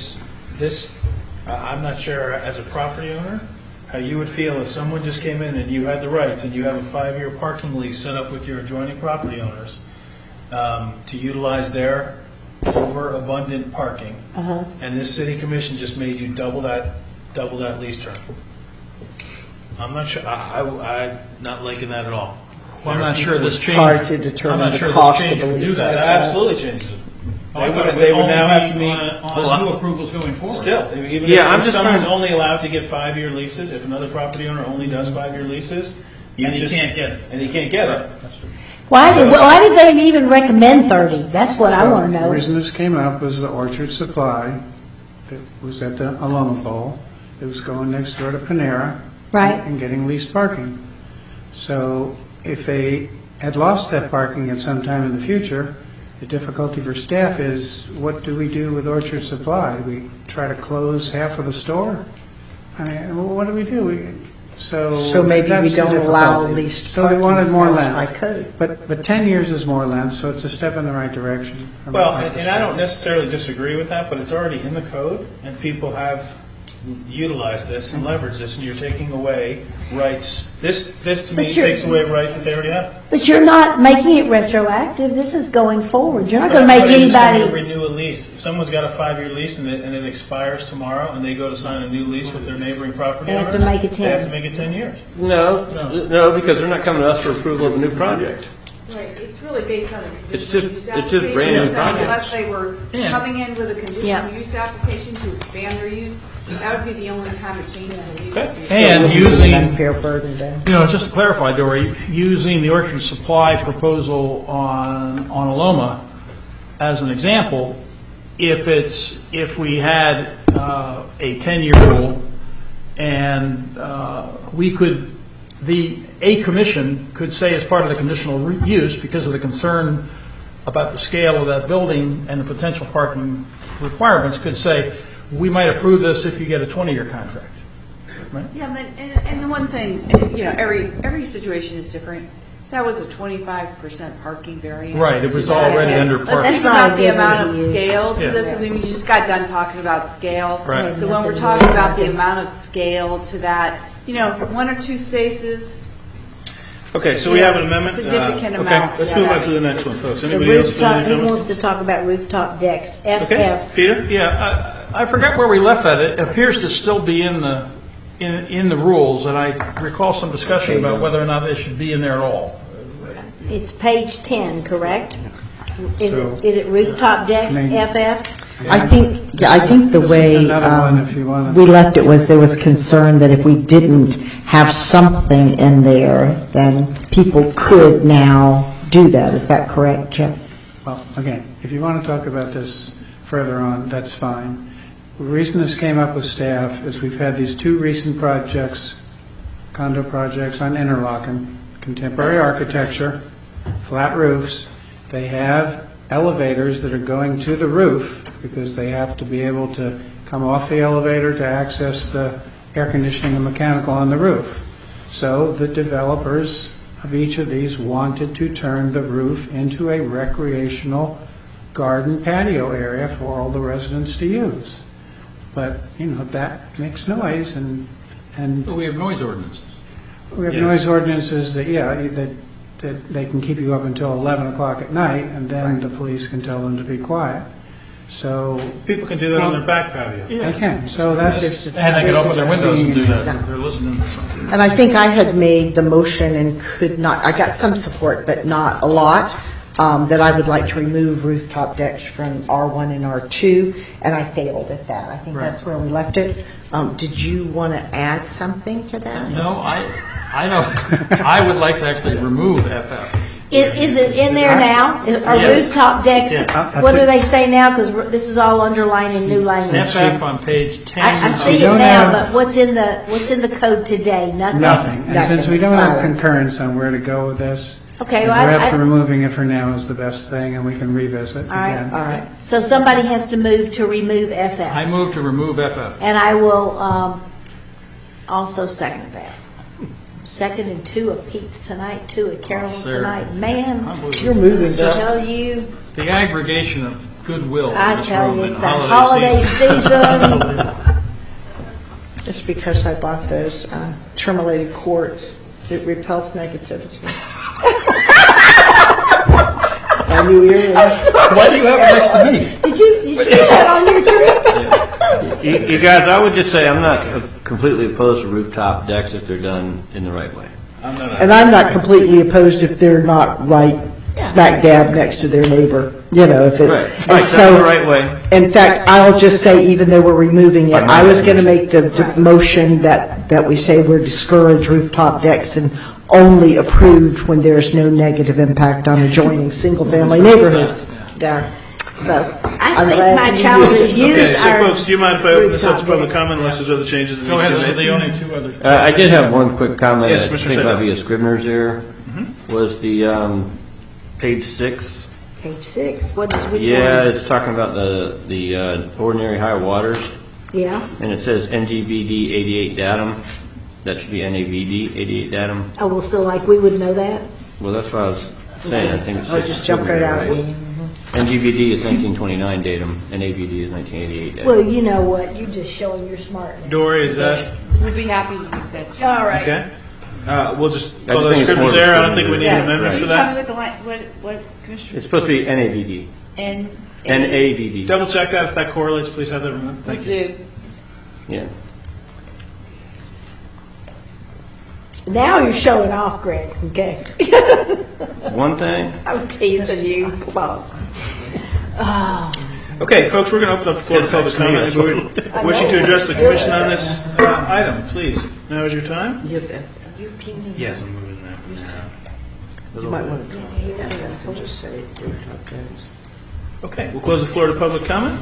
I'm not sure as a property owner how you would feel if someone just came in and you had the rights and you have a 5-year parking lease set up with your adjoining property owners to utilize their overabundant parking, and this city commission just made you double that lease term. I'm not sure. I'm not liking that at all. Well, I'm not sure this change. It's hard to determine the cost of a lease That like that. absolutely changes it. I thought it They would would now only have to be meet on new approvals going forward. Still, even Yeah, I'm if just someone's trying- only allowed to get 5-year leases, if another property owner only does 5-year leases, And you can't get it. and he can't get it. Why did they even recommend 30? That's what I want to The know. reason this came up was the Orchard Supply that was at the Aloma Bowl. It was going next door to Panera. Right. And getting leased parking. So if they had lost that parking at some time in the future, the difficulty for staff is, what do we do with Orchard Supply? Do we try to close half of the store? I mean, what do we do? So maybe we that's the don't allow difficulty. leased So we parking wanted more sales length. by code. But 10 years is more length, so it's a step in the right direction. from Well, my and I don't perspective. necessarily disagree with that, but it's already in the code, and people have utilized this and leveraged this, and you're taking away rights. This to me But you're- takes away rights that they already have. But you're not making it retroactive. This is going forward. You're not going to make Everybody's just anybody. gonna renew a lease. If someone's got a 5-year lease and it expires tomorrow, and they go to sign a new lease with their neighboring property They have owners, to make it they have 10. to make it 10 years. No, because they're not coming to us for approval of a new project. Right, it's really based on a It's conditional just- use it's just brand new application, so projects. unless they were Yeah. coming in with a Yeah. conditional use application to expand their use, that would be the only time it changes the use. And So using, unfair burden then. just to clarify, Dory, using the Orchard Supply proposal on Aloma as an example, if we had a 10-year rule and a commission could say as part of the conditional use, because of the concern about the scale of that building and the potential parking requirements, could say, we might approve this if you get a 20-year contract. Right? Yeah, but, and the one thing, every situation is different. That was a 25% parking variance. Right, it was already under Let's parking. think That's not about a the good amount one of to use. scale to Yeah. this. I mean, you just got done talking about scale. Right. So when we're talking about the amount of scale to that, 1 or 2 spaces. Okay, so we have an amendment. Significant Okay, amount. let's Yeah, move on that to the makes next one, folks. The Anybody else? rooftop, have he any wants comments? to talk about rooftop decks, Okay, FF. Peter? Yeah, I forgot where we left that. It appears to still be in the rules, and I recall some discussion about whether or not they should be in there at all. It's page 10, correct? Is it rooftop decks, FF? Yeah. I think the This is way another one if you want to- we left it was there was concern that if we didn't have something in there, then people could now do that. Is that correct, Jim? Well, again, if you want to talk about this further on, that's fine. The reason this came up with staff is we've had these 2 recent projects, condo projects on Interlochen, contemporary architecture, flat roofs. They have elevators that are going to the roof because they have to be able to come off the elevator to access the air conditioning and mechanical on the roof. So the developers of each of these wanted to turn the roof into a recreational garden patio area for all the residents to use. But, that makes noise and But we have noise ordinances. we have Yes. noise ordinances that they can keep you up until 11 o'clock at night, and then the police can tell them to be quiet. So People can do that on their back patio. they can. So that's And they can open their windows and do that if they're listening to something. And I think I had made the motion and could not, I got some support, but not a lot, that I would like to remove rooftop decks from R1 and R2, and I failed at that. I think that's where we left it. Did you want to add something to that? No, I know. I would like to actually remove FF. Is it in there now? Are Yes. rooftop decks, Yeah. what do they say now? Because this is all underlined in new language. FF on page 10. I see it don't now, have- but what's in the code today? Nothing? nothing. And since we don't have Silent. concurrence on where to go with this, Okay, well, perhaps I- removing it for now is the best thing, and we can revisit All right, again. All right. So somebody has to move to remove FF. I move to remove FF. And I will also second that. Second and 2 of Pete's tonight, 2 of Carolyn's Sarah. tonight. Man, You're moving, I Jeff. tell you, The aggregation of goodwill I in this tell room you, in it's the holiday season. It's because I bought those tremolated quartz. It repels negativity. It's my new earrings. Why do you have it next to me? Did you do that on your trip? You guys, I would just say I'm not completely opposed to rooftop decks if they're done in the right way. And I'm not completely opposed if they're not right smack dab next to their neighbor, if it's. Right, and done so, the right way. In fact, I'll just say, even though we're removing it, I was going to make the motion that we say we're discourage rooftop decks and only approved when there's no negative impact on adjoining single-family neighborhoods. Yeah. So. I I'm think glad my you child used has it. used Okay, so our folks, do you mind if I open this up to rooftop public deck. comment unless there's other changes that Go need ahead, to be those are the made? only 2 other. I did have one quick comment. Yes, I Commissioner think might Sedell. be a Scribner's error. Was the page 6? Page 6, which one? Yeah, it's talking about the ordinary high waters, Yeah. and it says NGVD 88 datum. That should be NAVD 88 datum. Oh, well, so like we would know that? Well, that's what I was saying. I think it's I'll just jump right out at Scribner, me. NGVD is 1929 datum, NAVD is 1988 datum. Well, you know what, you're just showing your smartness. Dory, is that, We'd be happy to make that. All right. okay? We'll just, I although just think it's Scribner's more of a error, I don't think we need an Yeah. amendment Can for you tell me that. what the line, what Commissioner? It's supposed to be NAVD. NAVD. Double check that, if that correlates, please have that removed. Thank you. Do. Yeah. Now you're showing off, Greg, okay? One thing? I'm teasing you. Come on. Okay, folks, we're going to open up the floor to public comment. If we wishing to address the commission on this item, please. Now is your time. Yes, I'm moving that. You might want to just say Okay, we'll close the floor to public comment.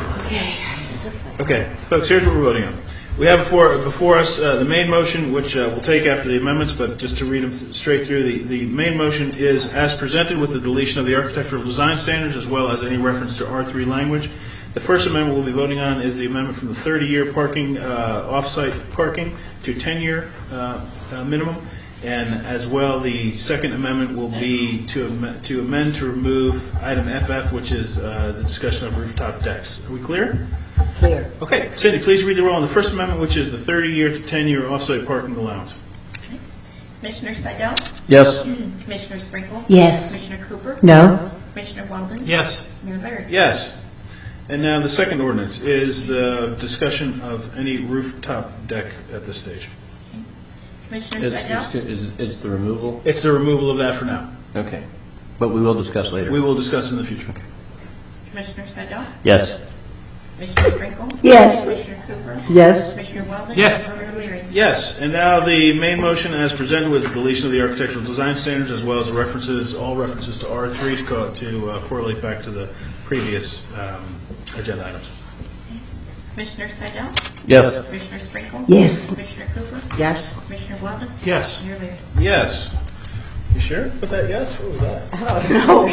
Okay, folks, here's what we're voting on. We have before us the main motion, which we'll take after the amendments, but just to read them straight through, the main motion is as presented with the deletion of the architectural design standards as well as any reference to R3 language. The first amendment we'll be voting on is the amendment from the 30-year parking, off-site parking to 10-year minimum. And as well, the second amendment will be to amend to remove item FF, which is the discussion of rooftop decks. Are we clear? Clear. Okay, Cindy, please read the roll on the first amendment, which is the 30-year to 10-year off-site parking allowance. Commissioner Seidel? Yes. Commissioner Sprinkle? Yes. Commissioner Cooper? No. Commissioner Walden? Yes. Mayor Laird? Yes. And now the second ordinance is the discussion of any rooftop deck at this stage. Commissioner Seidel? It's the removal? It's the removal of that for now. Okay. But we will discuss later. We will discuss in the future. Commissioner Seidel? Yes. Commissioner Sprinkle? Yes. Commissioner Cooper? Yes. Commissioner Walden? Yes. Mayor Laird? Yes, and now the main motion as presented with the deletion of the architectural design standards as well as all references to R3 to correlate back to the previous agenda items. Commissioner Seidel? Yes. Commissioner Sprinkle? Yes. Commissioner Cooper? yes. Commissioner Walden? Yes. Mayor Laird? Yes. You sure? Put that yes? What was that? No.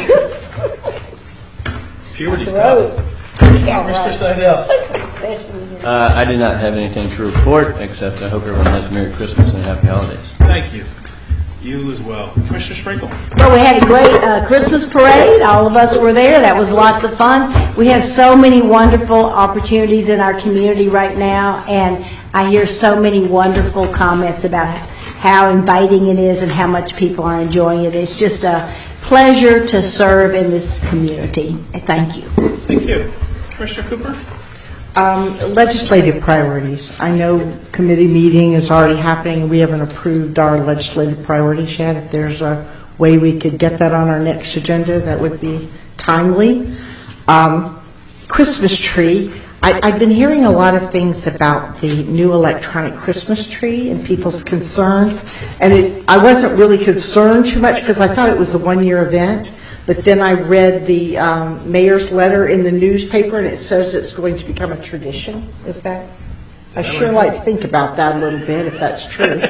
Puberty's tough. Mr. Seidel. I do not have anything to report, except I hope everyone has a Merry Christmas and Happy Holidays. Thank you. You as well. Commissioner Sprinkle. Well, we had a great Christmas parade. All of us were there. That was lots of fun. We have so many wonderful opportunities in our community right now, and I hear so many wonderful comments about how inviting it is and how much people are enjoying it. It's just a pleasure to serve in this community. Thank you. Thank you. Commissioner Cooper. Legislative priorities. I know committee meeting is already happening. We haven't approved our legislative priorities yet. If there's a way we could get that on our next agenda, that would be timely. Christmas tree. I've been hearing a lot of things about the new electronic Christmas tree and people's concerns. And I wasn't really concerned too much because I thought it was a one-year event. But then I read the mayor's letter in the newspaper, and it says it's going to become a tradition. Is that? I sure like to think about that a little bit, if that's true. I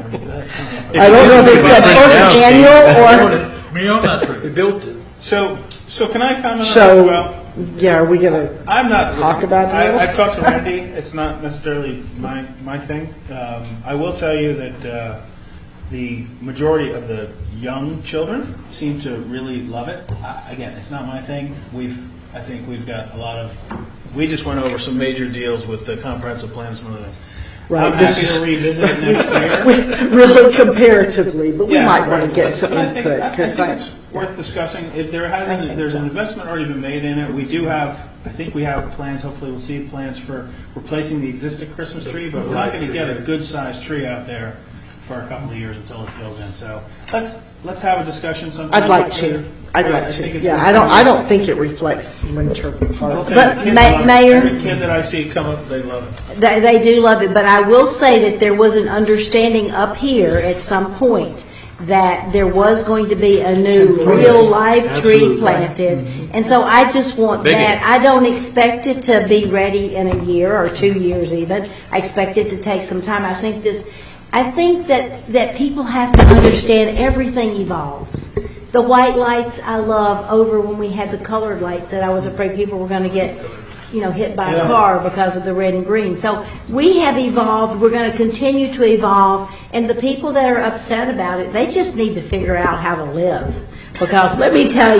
don't know if it's the first annual or... Me on that tree. We built it. So can I comment on that as well? Yeah, are we going to talk about it? I've talked to Randy. It's not necessarily my thing. I will tell you that the majority of the young children seem to really love it. Again, it's not my thing. I think we've got a lot of. We just went over some major deals with the comprehensive plan and some other things. Right. I'm happy to revisit it next year. Really comparatively, but we might want to get some input. I think it's worth discussing. There's an investment already been made in it. We do have, I think we have plans, hopefully we'll see plans for replacing the existing Christmas tree, but we're not going to get a good-sized tree out there for a couple of years until it fills in. So let's have a discussion sometime. I'd like to. Yeah, I don't think it reflects winter park. But Mayor, every kid that I see come up, they love it. They do love it, but I will say that there was an understanding up here at some point that there was going to be a new real live tree planted. And so I just want that. I don't expect it to be ready in a year or 2 years even. I expect it to take some time. I think that people have to understand everything evolves. The white lights I love over when we had the colored lights that I was afraid people were going to get, hit by a car because of the red and green. So we have evolved. We're going to continue to evolve. And the people that are upset about it, they just need to figure out how to live. Because let me tell you,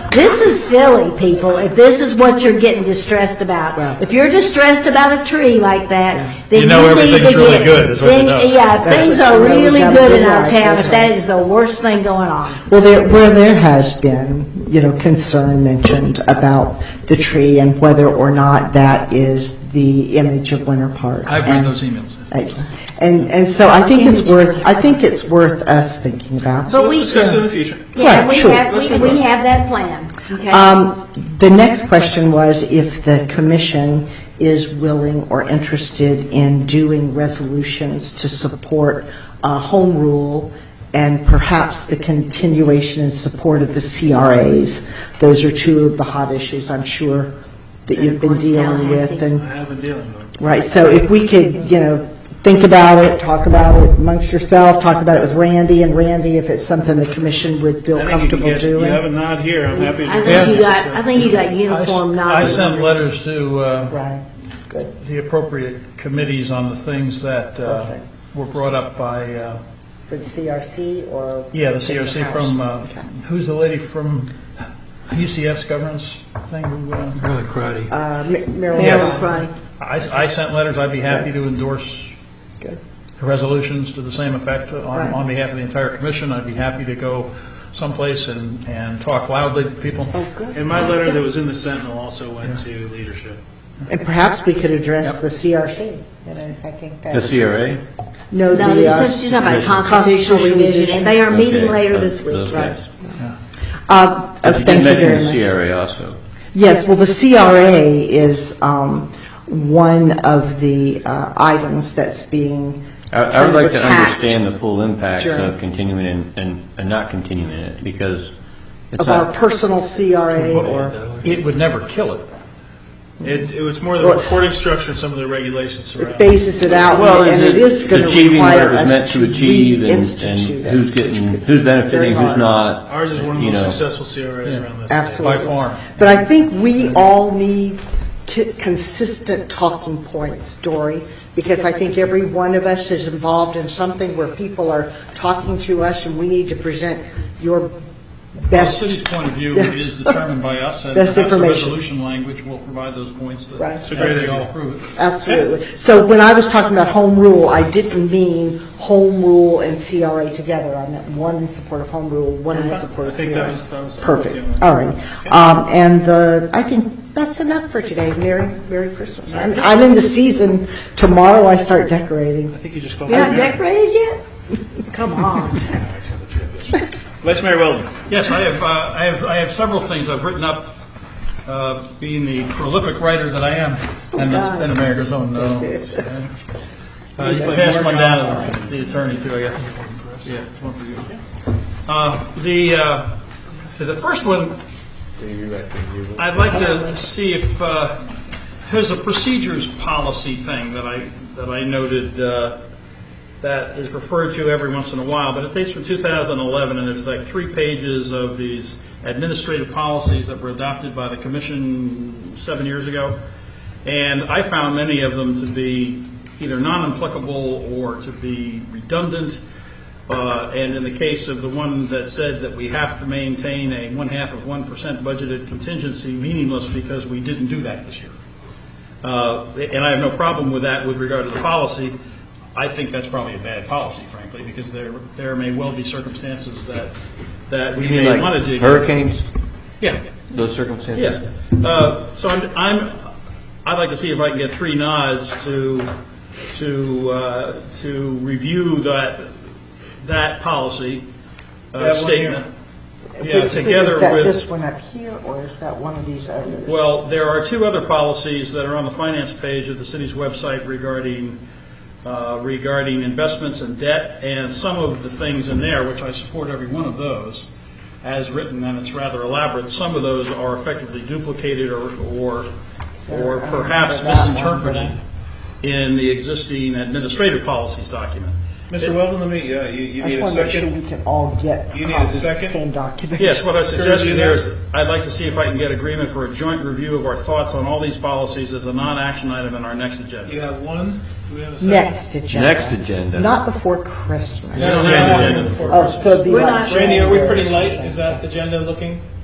This is silly, people, if this is what you're getting distressed about. If you're distressed about a tree like that, then You know need everything's to really get- good, is what you then- know. Yeah, That's things what are you know, we really gotta good do in our right, town, that's if that right. is the worst thing going on. Well, where there has been, concern mentioned about the tree and whether or not that is the image of Winter Park. I've read those emails. And so I think it's worth us thinking about. But we- Let's discuss it in the future. Yeah, Right, we sure. have, we have that plan, okay? The next question was if the commission is willing or interested in doing resolutions to support home rule and perhaps the continuation and support of the CRAs. Those are two of the hot issues I'm sure that you've been dealing with. And I have been dealing with. right, so if we could, think about it, talk about it amongst yourself, talk about it with Randy, and Randy, if it's something the commission would feel comfortable You doing. have a nod here, I'm happy to. I think you got uniform I knowledge. sent letters to Right, good. the appropriate committees on the things that were brought up by, For the CRC or? yeah, the CRC from, Okay. who's the lady from UCF's governance thing? Really cruddy. Marilyn. Yes. Right. I sent letters, I'd be happy to endorse Good. resolutions to the same effect on behalf of the entire commission. I'd be happy to go someplace and talk loudly to people. Oh, good. And my letter that was in the Sentinel also went to leadership. And perhaps we could address the CRC. I think The that's. CRA? No, No, she's talking about constitutional revision, and they are meeting Okay, later those- this week. those Right. guys. Thank You did you mention very the much. CRA also. Yes, well, the CRA is one of the items that's being I would like to attached understand the full impacts Sure. of continuing and not continuing it, because it's of our not, personal CRA or. It would never kill it. It was more the Well, reporting structure and some of the regulations It around. phases it out, well, and it is going to achieving what require it was us meant to to achieve and reinstitute it. who's benefiting, Very who's hard. not. Ours is one of the you most know. successful CRAs around this. Absolutely. By far. But I think we all need consistent talking points, Dory, because I think every one of us is involved in something where people are talking to us, and we need to present your best. The city's point of view is determined by us, and Best perhaps the information. resolution language will provide those points that Right. they all approve it. Absolutely. So when I was talking about home rule, I didn't mean home rule and CRA together. I meant one in support of home rule, one in support I of think CRA. that was Perfect. yeah. All right. I think that's enough for today. Merry Christmas. I'm in the season. Tomorrow I start decorating. I think you just called. You're not decorated yet? Come on. Vice Mayor Weldon. Yes, I have several things I've written up, being the prolific writer that I am, and the mayor goes, oh no. You can pass one down to the attorney too, I guess. Yeah, it's one for you. The first one, I'd like to see if there's a procedures policy thing that I noted that is referred to every once in a while, but it dates from 2011, and there's like 3 pages of these administrative policies that were adopted by the commission 7 years ago, and I found many of them to be either non-applicable or to be redundant. And in the case of the one that said that we have to maintain a 0.5% budgeted contingency, meaningless because we didn't do that this year. And I have no problem with that with regard to the policy. I think that's probably a bad policy, frankly, because there may well be circumstances that we You mean may like want to do. hurricanes? Yeah. Those circumstances? Yeah. So I'd like to see if I can get 3 nods to review that policy statement. Yeah, together Is that with this one up here, or is that one of these others? Well, there are 2 other policies that are on the finance page of the city's website regarding investments and debt, and some of the things in there, which I support every one of those, as written, and it's rather elaborate. Some of those are effectively duplicated or perhaps misinterpreted in the existing administrative policies document. Mr. Weldon, let me, you I need just a want to make sure second? we can all get You need a copies of the second? same document. Yes, what I suggested do there that? is, I'd like to see if I can get agreement for a joint review of our thoughts on all these policies as a non-action item in our next agenda. You have one? Do we have a second? Next agenda. Next agenda. Not before Christmas. No, no, no, no, before Oh, Christmas. so it'd be We're like not- Randy, are we pretty January. light? Is that agenda looking?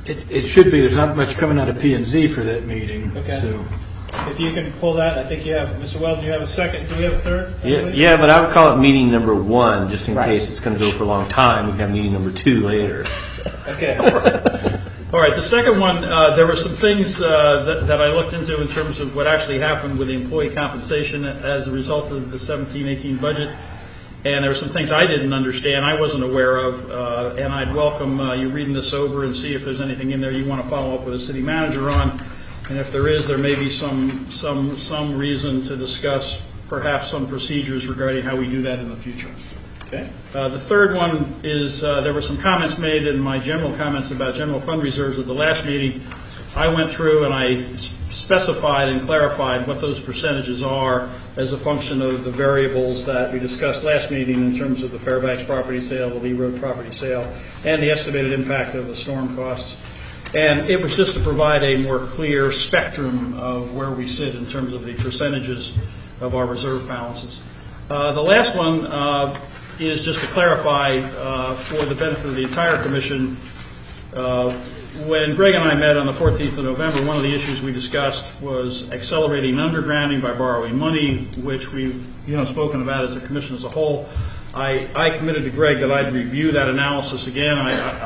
It should be, there's not much coming out of P and Z for that meeting. Okay. So If you can pull that, I think you have, Mr. Weldon, you have a second, do we have a third? Yeah, but I would call it meeting number 1, just in Right. case it's going to go for a long time. We can have meeting number 2 later. Okay. All right, the second one, there were some things that I looked into in terms of what actually happened with the employee compensation as a result of the 17-18 budget. And there were some things I didn't understand, I wasn't aware of, and I'd welcome you reading this over and see if there's anything in there you want to follow up with the city manager on. And if there is, there may be some reason to discuss perhaps some procedures regarding how we do that in the future. Okay. The third one is there were some comments made in my general comments about general fund reserves at the last meeting. I went through and I specified and clarified what those percentages are as a function of the variables that we discussed last meeting in terms of the Fairbanks property sale, the Lee Road property sale, and the estimated impact of the storm costs. And it was just to provide a more clear spectrum of where we sit in terms of the percentages of our reserve balances. The last one is just to clarify for the benefit of the entire commission. When Greg and I met on the 14th of November, one of the issues we discussed was accelerating undergrounding by borrowing money, which we've spoken about as a commission as a whole. I committed to Greg that I'd review that analysis again.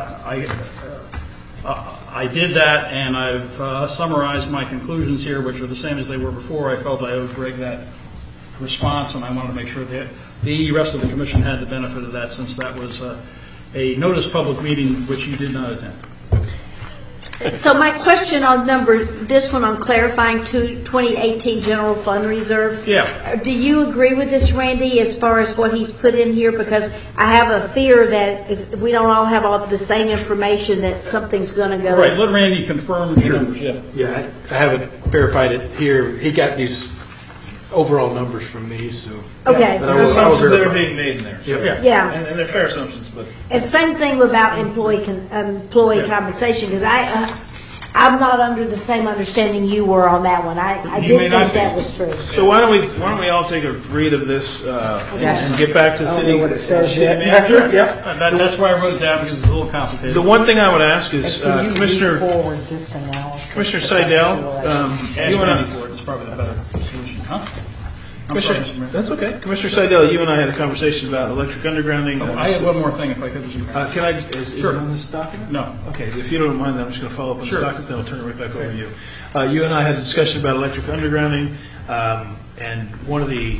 I did that, and I've summarized my conclusions here, which are the same as they were before. I felt I owed Greg that response, and I wanted to make sure that the rest of the commission had the benefit of that, since that was a noticed public meeting which you did not attend. So my question on this one on clarifying 2018 general fund reserves. Yeah. Do you agree with this, Randy, as far as what he's put in here? Because I have a fear that if we don't all have all the same information, that something's going to go. Right. Let Randy confirm the numbers. Yeah. yeah, I haven't verified it here. He got these overall numbers from me, so. Okay. But I There are will assumptions that are verify. being made in there. So, Yeah. And they're fair assumptions, but. And same thing about employee compensation, because I'm not under the same understanding you were on that one. I You may did not think be. that was true. So why don't we all take a read of this and get back to I don't city. know what it says city yet. manager? Yeah. That's why I wrote it down, because it's a little complicated. The one thing I would ask is, Can you Commissioner read forward this analysis? Commissioner Because I'm Seidel, sure Ask you and Randy I, for it. It's probably the better solution. Huh? I'm Commissioner, sorry, Mr. Mayor. that's okay. Commissioner Seidel, you and I had a conversation about electric undergrounding. I have one more thing, if I could, Mr. Mayor. Can I, is Sure. it on this document? No. Okay, if you don't mind, I'm just going to follow up on Sure. this document, then I'll turn it right back over to you. You and I had a discussion about electric undergrounding, and one of the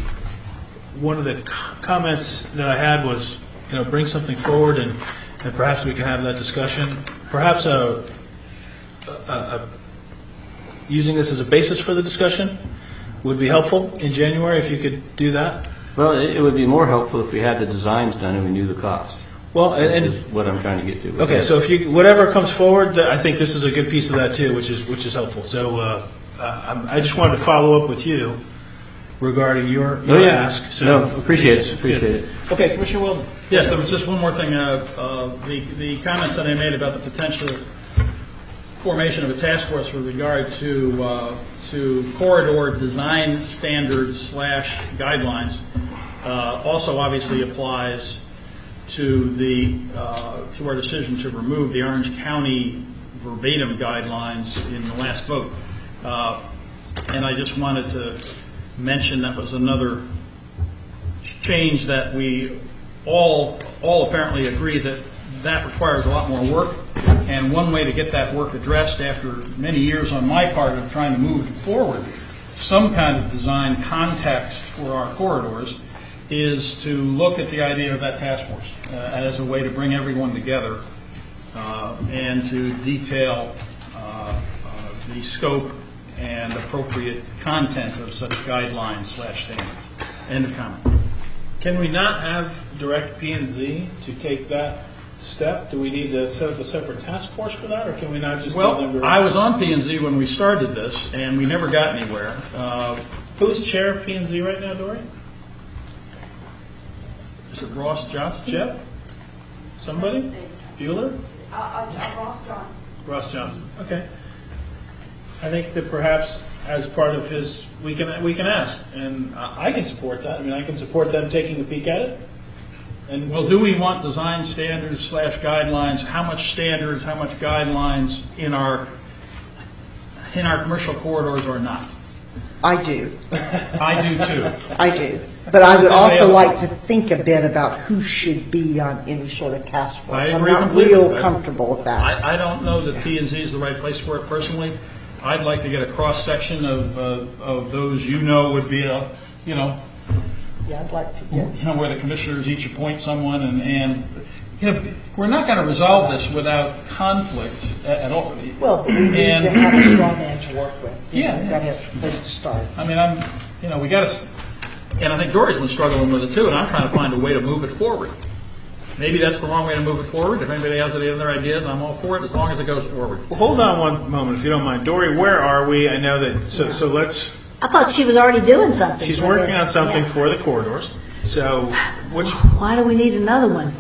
comments that I had was, bring something forward, and perhaps we can have that discussion. Perhaps using this as a basis for the discussion would be helpful in January, if you could do that. Well, it would be more helpful if we had the designs done and we knew the cost. Well, and Is what I'm trying to get to. okay, so if you whatever comes forward, I think this is a good piece of that too, which is helpful. So I just wanted to follow up with you regarding your ask. So No, appreciate it. Appreciate it. Okay, Commissioner Weldon. Yes, there was just one more thing. The comments that I made about the potential formation of a task force with regard to corridor design standards / guidelines also obviously applies to our decision to remove the Orange County verbatim guidelines in the last vote. And I just wanted to mention that was another change that we all apparently agree that requires a lot more work. And one way to get that work addressed after many years on my part of trying to move forward some kind of design context for our corridors is to look at the idea of that task force as a way to bring everyone together and to detail the scope and appropriate content of such guidelines / standards. End of comment. Can we not have direct P&Z to take that step? Do we need to set up a separate task force for that, or can we not just give them Well, direct? I was on P&Z when we started this, and we never got anywhere. Who's chair of P&Z right now, Dory? Is it Ross Johnson? Jeff? Somebody? Bueller? Ross Johnson. Ross Johnson. Okay. I think that perhaps as part of his, we can ask, and I can support that. I mean, I can support them taking a peek at it And well, do we want design standards / guidelines? How much standards, how much guidelines in our commercial corridors or not? I do. I do too. I do. But I would also like to think a bit about who should be on any sort of task force. I'm not real comfortable with that. I don't know that P&Z is the right place for it personally. I'd like to get a cross-section of those would be a, Yeah, I'd like to get. Where the commissioners each appoint someone and we're not going to resolve this without conflict at all. Well, but we need to have a strong man to work with. Yeah. We've got to have a place to start. I mean, we got to, and I think Dory's been struggling with it too, and I'm trying to find a way to move it forward. Maybe that's the wrong way to move it forward. If anybody has any other ideas, I'm all for it as long as it goes forward. Well, hold on one moment, if you don't mind. Dory, where are we? I know that, so let's... I thought she was already doing something. She's for working this. on something Yeah. for the corridors. So, which... Why do we need another one?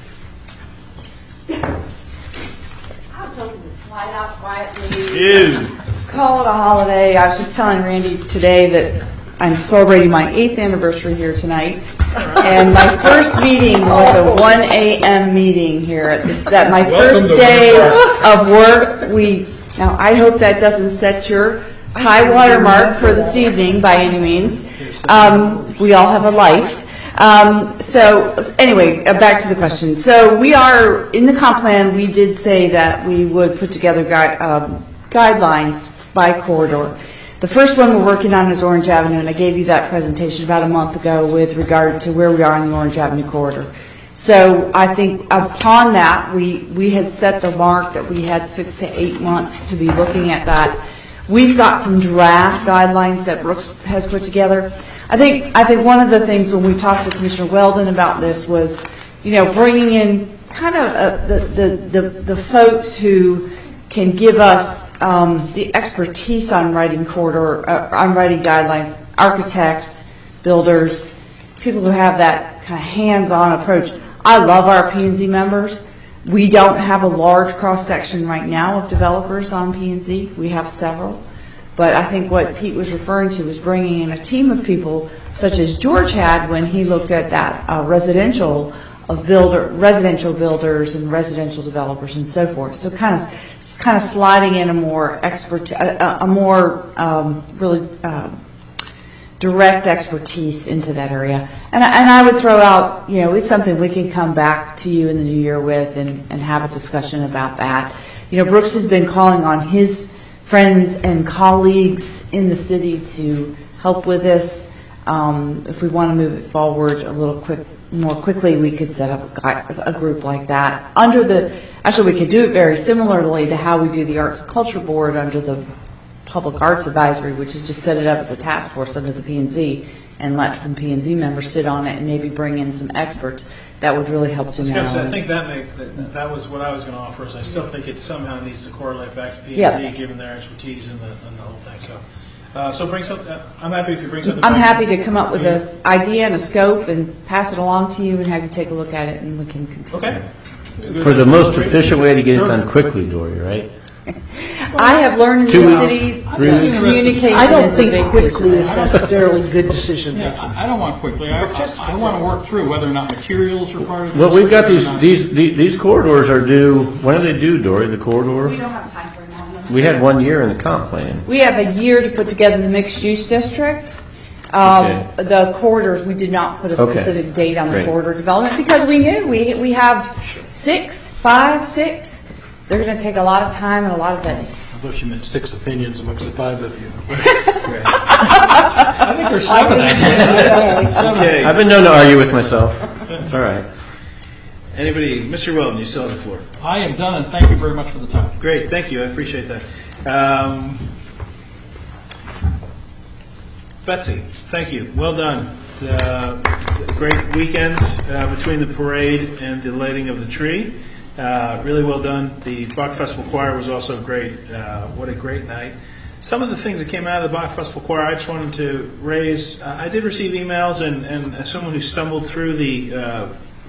I was hoping to slide out quietly. Ew. Call it a holiday. I was just telling Randy today that I'm celebrating my 8th anniversary here tonight. And my first meeting was a 1 a.m. meeting here at this, that my first day of work. Now I hope that doesn't set your high water mark for this evening by any means. We all have a life. So anyway, back to the question. So we are, in the comp plan, we did say that we would put together guidelines by corridor. The first one we're working on is Orange Avenue, and I gave you that presentation about a month ago with regard to where we are in the Orange Avenue corridor. So I think upon that, we had set the mark that we had 6 to 8 months to be looking at that. We've got some draft guidelines that Brooks has put together. I think one of the things when we talked to Commissioner Weldon about this was, bringing in kind of the folks who can give us the expertise on writing on writing guidelines, architects, builders, people who have that kind of hands-on approach. I love our P&Z members. We don't have a large cross-section right now of developers on P&Z. We have several. But I think what Pete was referring to was bringing in a team of people such as George had when he looked at that residential builders and residential developers and so forth. So kind of sliding in a more really direct expertise into that area. And I would throw out, it's something we can come back to you in the new year with and have a discussion about that. Brooks has been calling on his friends and colleagues in the city to help with this. If we want to move it forward a little more quickly, we could set up a group like that. Actually, we could do it very similarly to how we do the Arts and Culture Board under the Public Arts Advisory, which is just set it up as a task force under the P&Z and let some P&Z members sit on it and maybe bring in some experts. That would really help to narrow. I think that was what I was going to offer. Is I still think it somehow needs to correlate back to P&Z, given their expertise in the whole thing. So bring something. I'm happy if you bring something. I'm happy to come up with an idea and a scope and pass it along to you and have you take a look at it and we can consider. Okay. For the most efficient way to get it done quickly, Dory, right? I have learned in the city communication. I don't is a think big quickly is issue. necessarily good decision making. I don't want quickly. I want to work through whether or not materials are part of this. Well, we've got these corridors are due, when do they due, Dory, the corridor? We don't have time for that. We had 1 year in the comp plan. We have a year to put together the mixed-use district. The corridors, we did not put a specific date on the corridor development because we knew we have 5, 6. They're going to take a lot of time and a lot of vetting. I thought you meant 6 opinions amongst the 5 of you. I think there's 7 actually. Okay. I've been known to argue with myself. It's all right. Anybody? Mr. Weldon, you still have the floor. I am done, and thank you very much for the time. Great, thank you. I appreciate that. Betsy, thank you. Well done. Great weekend between the parade and the lighting of the tree. Really well done. The Bach Festival Choir was also great. What a great night. Some of the things that came out of the Bach Festival Choir, I just wanted to raise. I did receive emails, and as someone who stumbled through the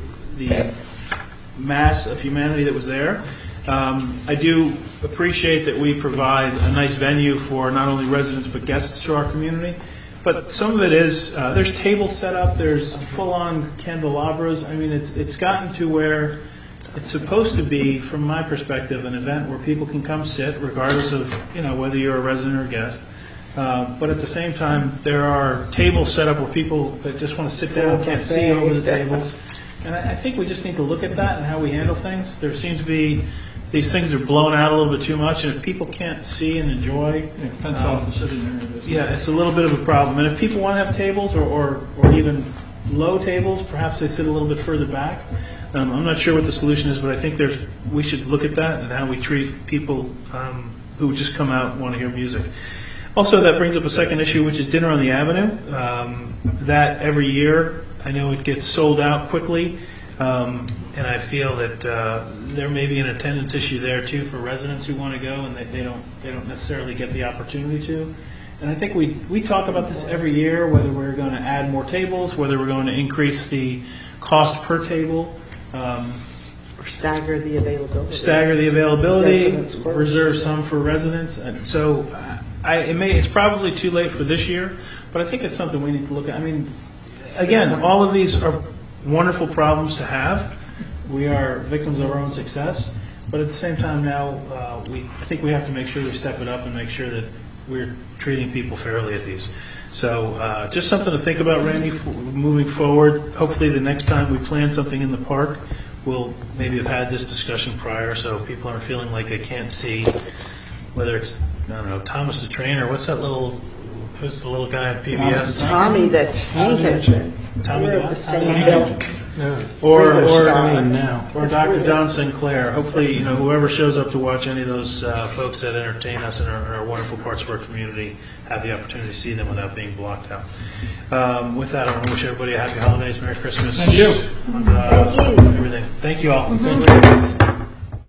mass of humanity that was there, I do appreciate that we provide a nice venue for not only residents but guests to our community. But some of it is, there's tables set up, there's full-on candelabras. I mean, it's gotten to where it's supposed to be, from my perspective, an event where people can come sit, regardless of, whether you're a resident or a guest. But at the same time, there are tables set up where people that just want to sit down can't see over the tables. And I think we just need to look at that and how we handle things. There seems to be, these things are blown out a little bit too much, and if people can't see and enjoy, Fence off the sitting area. yeah, it's a little bit of a problem. And if people want to have tables or even low tables, perhaps they sit a little bit further back. I'm not sure what the solution is, but I think we should look at that and how we treat people who just come out and want to hear music. Also, that brings up a second issue, which is Dinner on the Avenue. That every year, I know it gets sold out quickly, and I feel that there may be an attendance issue there too for residents who want to go and they don't necessarily get the opportunity to. And I think we talk about this every year, whether we're going to add more tables, whether we're going to increase the cost per table. Or stagger the availability. Residents first. Reserve some for residents. And so it's probably too late for this year, but I think it's something we need to look at. I mean, again, all of these are wonderful problems to have. We are victims of our own success, but at the same time now, I think we have to make sure we step it up and make sure that we're treating people fairly at these. So just something to think about, Randy, moving forward. Hopefully the next time we plan something in the park, we'll maybe have had this discussion prior so people aren't feeling like they can't see, whether it's, I don't know, Thomas the Trainer, what's that who's the little guy at PBS? Tommy the Tank Engine. Tommy We're of the same ilk. Or Dr. John Sinclair. Hopefully, whoever shows up to watch any of those folks that entertain us and are wonderful parts of our community have the opportunity to see them without being blocked out. With that, I want to wish everybody a happy holidays, Merry Christmas. Thank you. And, everything. Thank you all.